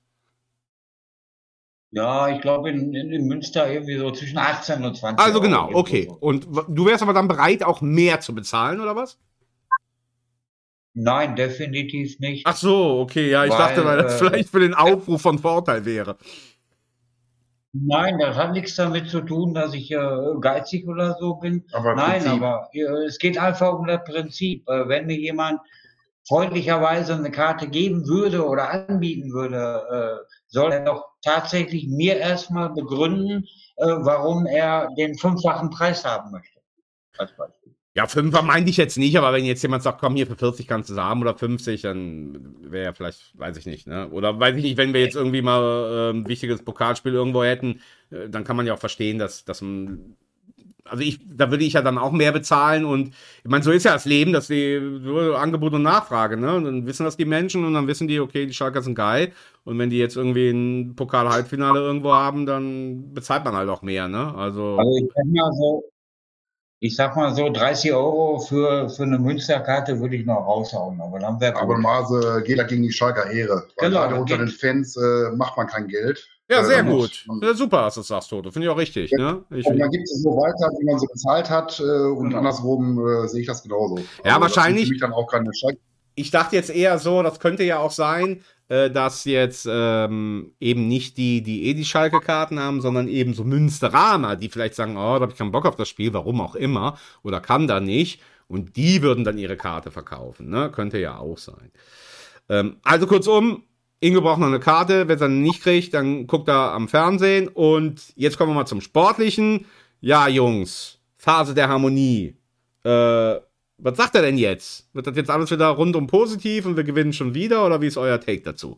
ja, ich glaube in, in, in Münster irgendwie so zwischen achtzehn und zwanzig Also Euro, genau, irgendwo okay. so. Und w- du wärst aber dann bereit, auch mehr zu bezahlen, oder was? Nein, definitiv nicht. Ach so, okay, ja, ich Weil, dachte, weil das äh, vielleicht für den Aufruf von Vorteil wäre. Nein, das hat nichts damit zu tun, dass ich äh, geizig oder so bin. Aber im Nein, Prinzip- aber äh, es geht einfach um das Prinzip. Äh, wenn mir jemand freundlicherweise eine Karte geben würde oder anbieten würde, äh, soll er doch tatsächlich mir erstmal begründen, äh, warum er den fünffachen Preis haben möchte. Als Beispiel. Ja, Fünfer meinte ich jetzt nicht, aber wenn jetzt jemand sagt, komm, hier für vierzig kannst du es haben oder fünfzig, dann wäre ja vielleicht, weiß ich nicht, ne? Oder weiß ich nicht, wenn wir jetzt irgendwie mal äh, ein wichtiges Pokalspiel irgendwo hätten, äh, dann kann man ja auch verstehen, dass, dass man, also ich, da würde ich ja dann auch mehr bezahlen und ich meine, so ist ja das Leben, dass die so Angebot und Nachfrage, ne? Und dann wissen das die Menschen und dann wissen die, okay, die Schalker sind geil und wenn die jetzt irgendwie ein Pokal-Halbfinale irgendwo haben, dann bezahlt man halt auch mehr, ne? Also, Also ich sag mal so, ich sag mal so, dreißig Euro für, für eine Münsterkarte würde ich noch raushauen, aber dann wäre Aber normalerweise geht das gegen die Schalker Ehre. Weil Genau, gerade unter geht- den Fans äh, macht man kein Geld. ja, Äh, sehr dann gut. muss man- Ja, super, dass du das sagst, Toto. Finde ich auch richtig, ne? Ich, Und dann gibt es so weiter, wie man sie bezahlt hat. Äh, und Genau. andersrum äh, sehe ich das genauso. Ja, das wahrscheinlich- sind für mich dann auch keine Schalker. ich dachte jetzt eher so, das könnte ja auch sein, äh, dass jetzt ähm, eben nicht die, die eh die Schalke-Karten haben, sondern eben so Münsteraner, die vielleicht sagen, oh, da habe ich keinen Bock auf das Spiel, warum auch immer, oder kann da nicht. Und die würden dann ihre Karte verkaufen, ne? Könnte ja auch sein. Ähm, also kurzum, Ingo braucht noch eine Karte. Wenn er eine nicht kriegt, dann guckt er am Fernsehen. Und jetzt kommen wir mal zum Sportlichen. Ja, Jungs, Phase der Harmonie. Äh, was sagt er denn jetzt? Wird das jetzt alles wieder rundum positiv und wir gewinnen schon wieder? Oder wie ist euer Take dazu?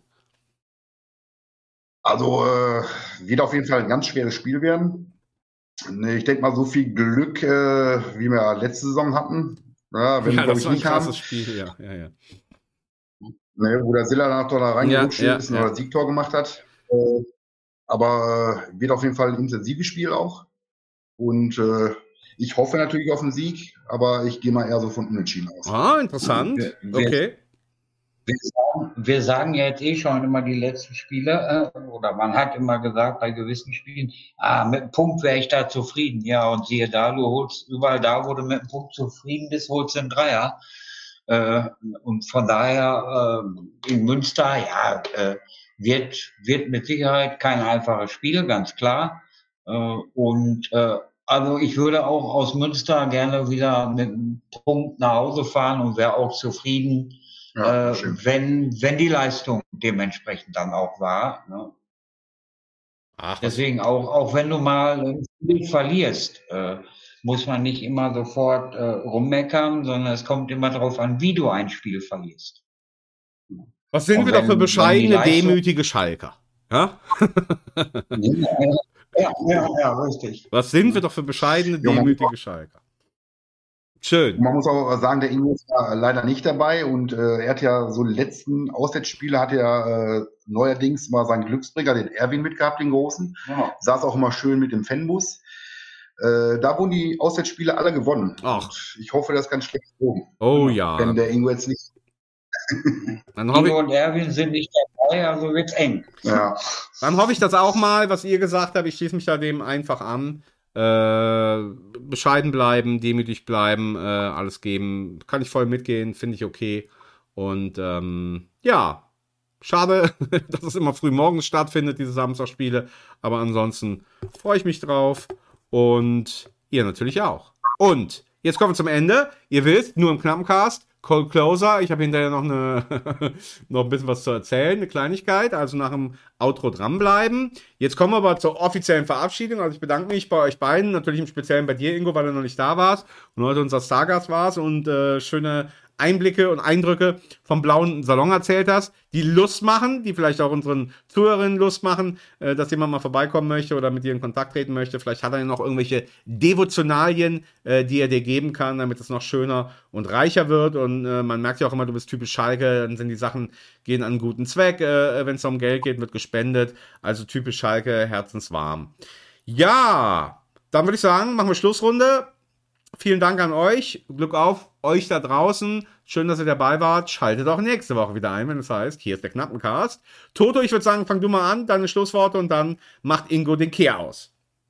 Also, äh, wird auf jeden Fall ein ganz schweres Spiel werden. Ich denke mal, so viel Glück, äh, wie wir letzte Saison hatten, ja, wenn Ja, wir, glaub das ich, war ein nicht haben. krasses Spiel, ja, ja, ja. Ne, wo der Silla danach doch da reingerutscht Ja, ja, ist und ja. das Siegtor gemacht hat. Äh, aber äh, wird auf jeden Fall ein intensives Spiel auch. Und äh, ich hoffe natürlich auf einen Sieg, aber ich gehe mal eher so von Unentschieden aus. Ah, interessant. Wir- wir- Okay. Wir sagen, wir sagen ja jetzt eh schon immer die letzten Spiele, äh, oder man hat immer gesagt bei gewissen Spielen, ah, mit einem Punkt wäre ich da zufrieden. Ja, und siehe da, du holst überall da, wo du mit einem Punkt zufrieden bist, holst du einen Dreier. Äh, und von daher äh, in Münster, ja, äh, wird, wird mit Sicherheit kein einfaches Spiel, ganz klar. Äh, und äh, also ich würde auch aus Münster gerne wieder mit einem Punkt nach Hause fahren und wäre auch zufrieden, Ja, äh, stimmt. wenn, wenn die Leistung dementsprechend dann auch war. Ne? Ach, was, Deswegen auch, auch wenn du mal ein Spiel verlierst, äh, muss man nicht immer sofort äh, rummeckern, sondern es kommt immer darauf an, wie du ein Spiel verlierst. was sind Und wir doch wenn- für wenn die bescheidene, Leistung- demütige Schalker? Ja? Ja, ja, ja, richtig. Was sind wir doch für bescheidene, Ja, man- demütige Schalker? Schön. Man muss auch sagen, der Ingo ist ja leider nicht dabei und äh, er hat ja so letzten Auswärtsspiele hat er äh, neuerdings mal seinen Glücksbringer, den Erwin, mitgehabt, den großen. Ja. Saß auch immer schön mit dem Fanbus. Äh, da wurden die Auswärtsspiele alle gewonnen. Ach. Und ich hoffe, das ist ganz schlecht oben. Oh ja. Wenn der Ingo jetzt nicht. Dann hoffe Ingo ich, und Erwin sind nicht dabei, also wird's eng. Ja. dann hoffe ich das auch mal, was ihr gesagt habt. Ich schließe mich da dem einfach an. Äh, bescheiden bleiben, demütig bleiben, äh, alles geben. Kann ich voll mitgehen, finde ich okay. Und ähm, ja, schade, dass es immer früh morgens stattfindet, diese Samstagspiele. Aber ansonsten freue ich mich drauf. Und ihr natürlich auch. Und jetzt kommen wir zum Ende. Ihr wisst, nur im Knappencast. Cold Closer. Ich habe hinterher noch, eine noch ein bisschen was zu erzählen, eine Kleinigkeit. Also nach dem Outro dranbleiben. Jetzt kommen wir aber zur offiziellen Verabschiedung. Also ich bedanke mich bei euch beiden, natürlich im Speziellen bei dir, Ingo, weil du noch nicht da warst und heute unser Stargast warst und äh, schöne Einblicke und Eindrücke vom blauen Salon erzählt hast, die Lust machen, die vielleicht auch unseren Zuhörerinnen Lust machen, äh, dass jemand mal vorbeikommen möchte oder mit dir in Kontakt treten möchte. Vielleicht hat er ja noch irgendwelche Devotionalien, äh, die er dir geben kann, damit es noch schöner und reicher wird. Und äh, man merkt ja auch immer, du bist typisch Schalke, dann sind die Sachen, gehen an einen guten Zweck. Äh, wenn es um Geld geht, wird gespendet. Also typisch Schalke, herzenswarm. Ja, dann würde ich sagen, machen wir Schlussrunde. Vielen Dank an euch. Glück auf euch da draußen. Schön, dass ihr dabei wart. Schaltet auch nächste Woche wieder ein, wenn es heißt, hier ist der Knappencast. Toto, ich würde sagen, fang du mal an, deine Schlussworte und dann macht Ingo den Kehr aus.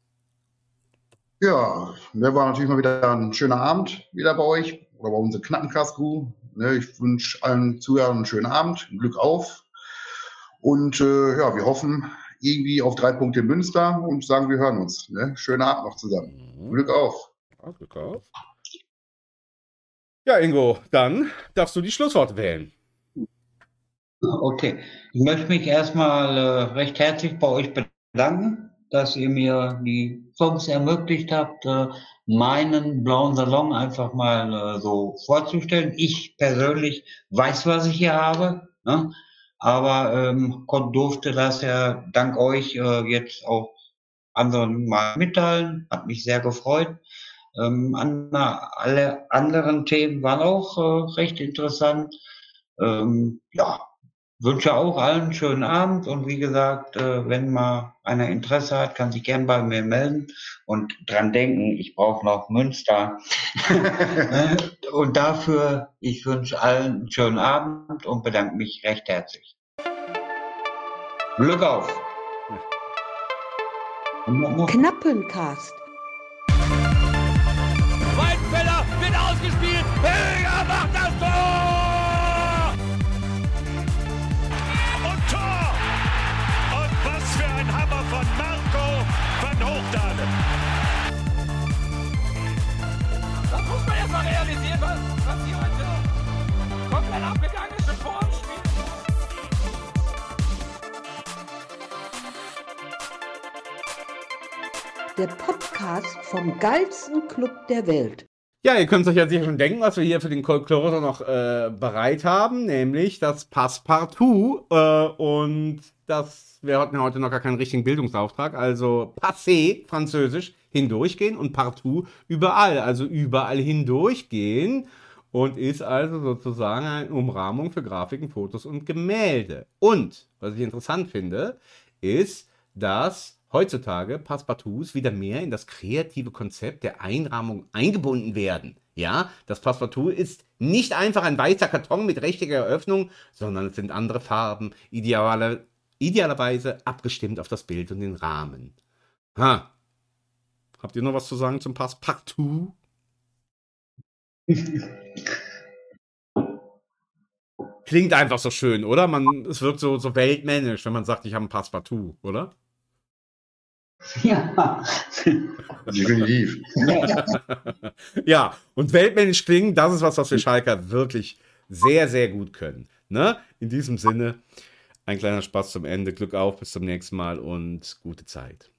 Ja, mir war natürlich mal wieder ein schöner Abend wieder bei euch oder bei unserer Knappencast-Crew. Ne, ich wünsche allen Zuhörern einen schönen Abend, Glück auf. Und äh, ja, wir hoffen irgendwie auf drei Punkte in Münster und sagen, wir hören uns. Ne? Schönen Abend noch zusammen. Glück auf. Ja, Glück auf. Ja, Ingo, dann darfst du die Schlussworte wählen. Okay. Ich möchte mich erstmal äh, recht herzlich bei euch bedanken, dass ihr mir die Chance ermöglicht habt, äh, meinen blauen Salon einfach mal äh, so vorzustellen. Ich persönlich weiß, was ich hier habe, ne? Aber ähm, kon- durfte das ja dank euch äh, jetzt auch anderen mal mitteilen. Hat mich sehr gefreut. Ähm, an, alle anderen Themen waren auch äh, recht interessant. Ähm, ja, wünsche auch allen einen schönen Abend und wie gesagt, äh, wenn mal einer Interesse hat, kann sich gern bei mir melden und dran denken, ich brauche noch Münster. Und dafür, ich wünsche allen einen schönen Abend und bedanke mich recht herzlich. Glück auf! Knappencast. Weidenfeller wird ausgespielt. Höger macht das Tor! Und Tor! Und was für ein Hammer von Marco van Hoogdalen. Das muss man erst mal realisieren, was, was hier heute komplett abgegangen ist vor dem Spiel. der Podcast vom geilsten Club der Welt. Ja, ihr könnt euch ja sicher schon denken, was wir hier für den Closer noch äh, bereit haben, nämlich das Passepartout. Äh, und das, wir hatten ja heute noch gar keinen richtigen Bildungsauftrag, also Passé, französisch, hindurchgehen und Partout überall, also überall hindurchgehen. Und ist also sozusagen eine Umrahmung für Grafiken, Fotos und Gemälde. Und, was ich interessant finde, ist, dass heutzutage Passepartouts wieder mehr in das kreative Konzept der Einrahmung eingebunden werden. Ja, das Passepartout ist nicht einfach ein weißer Karton mit rechteckiger Öffnung, sondern es sind andere Farben, ideale, idealerweise abgestimmt auf das Bild und den Rahmen. Ha. Habt ihr noch was zu sagen zum Passepartout? Klingt einfach so schön, oder? Man, es wirkt so, so weltmännisch, wenn man sagt, ich habe ein Passepartout, oder? Ja. Definitiv. Ja, und weltmännisch klingen, das ist was, was wir Schalker wirklich sehr, sehr gut können. Ne? In diesem Sinne, ein kleiner Spaß zum Ende. Glück auf, bis zum nächsten Mal und gute Zeit.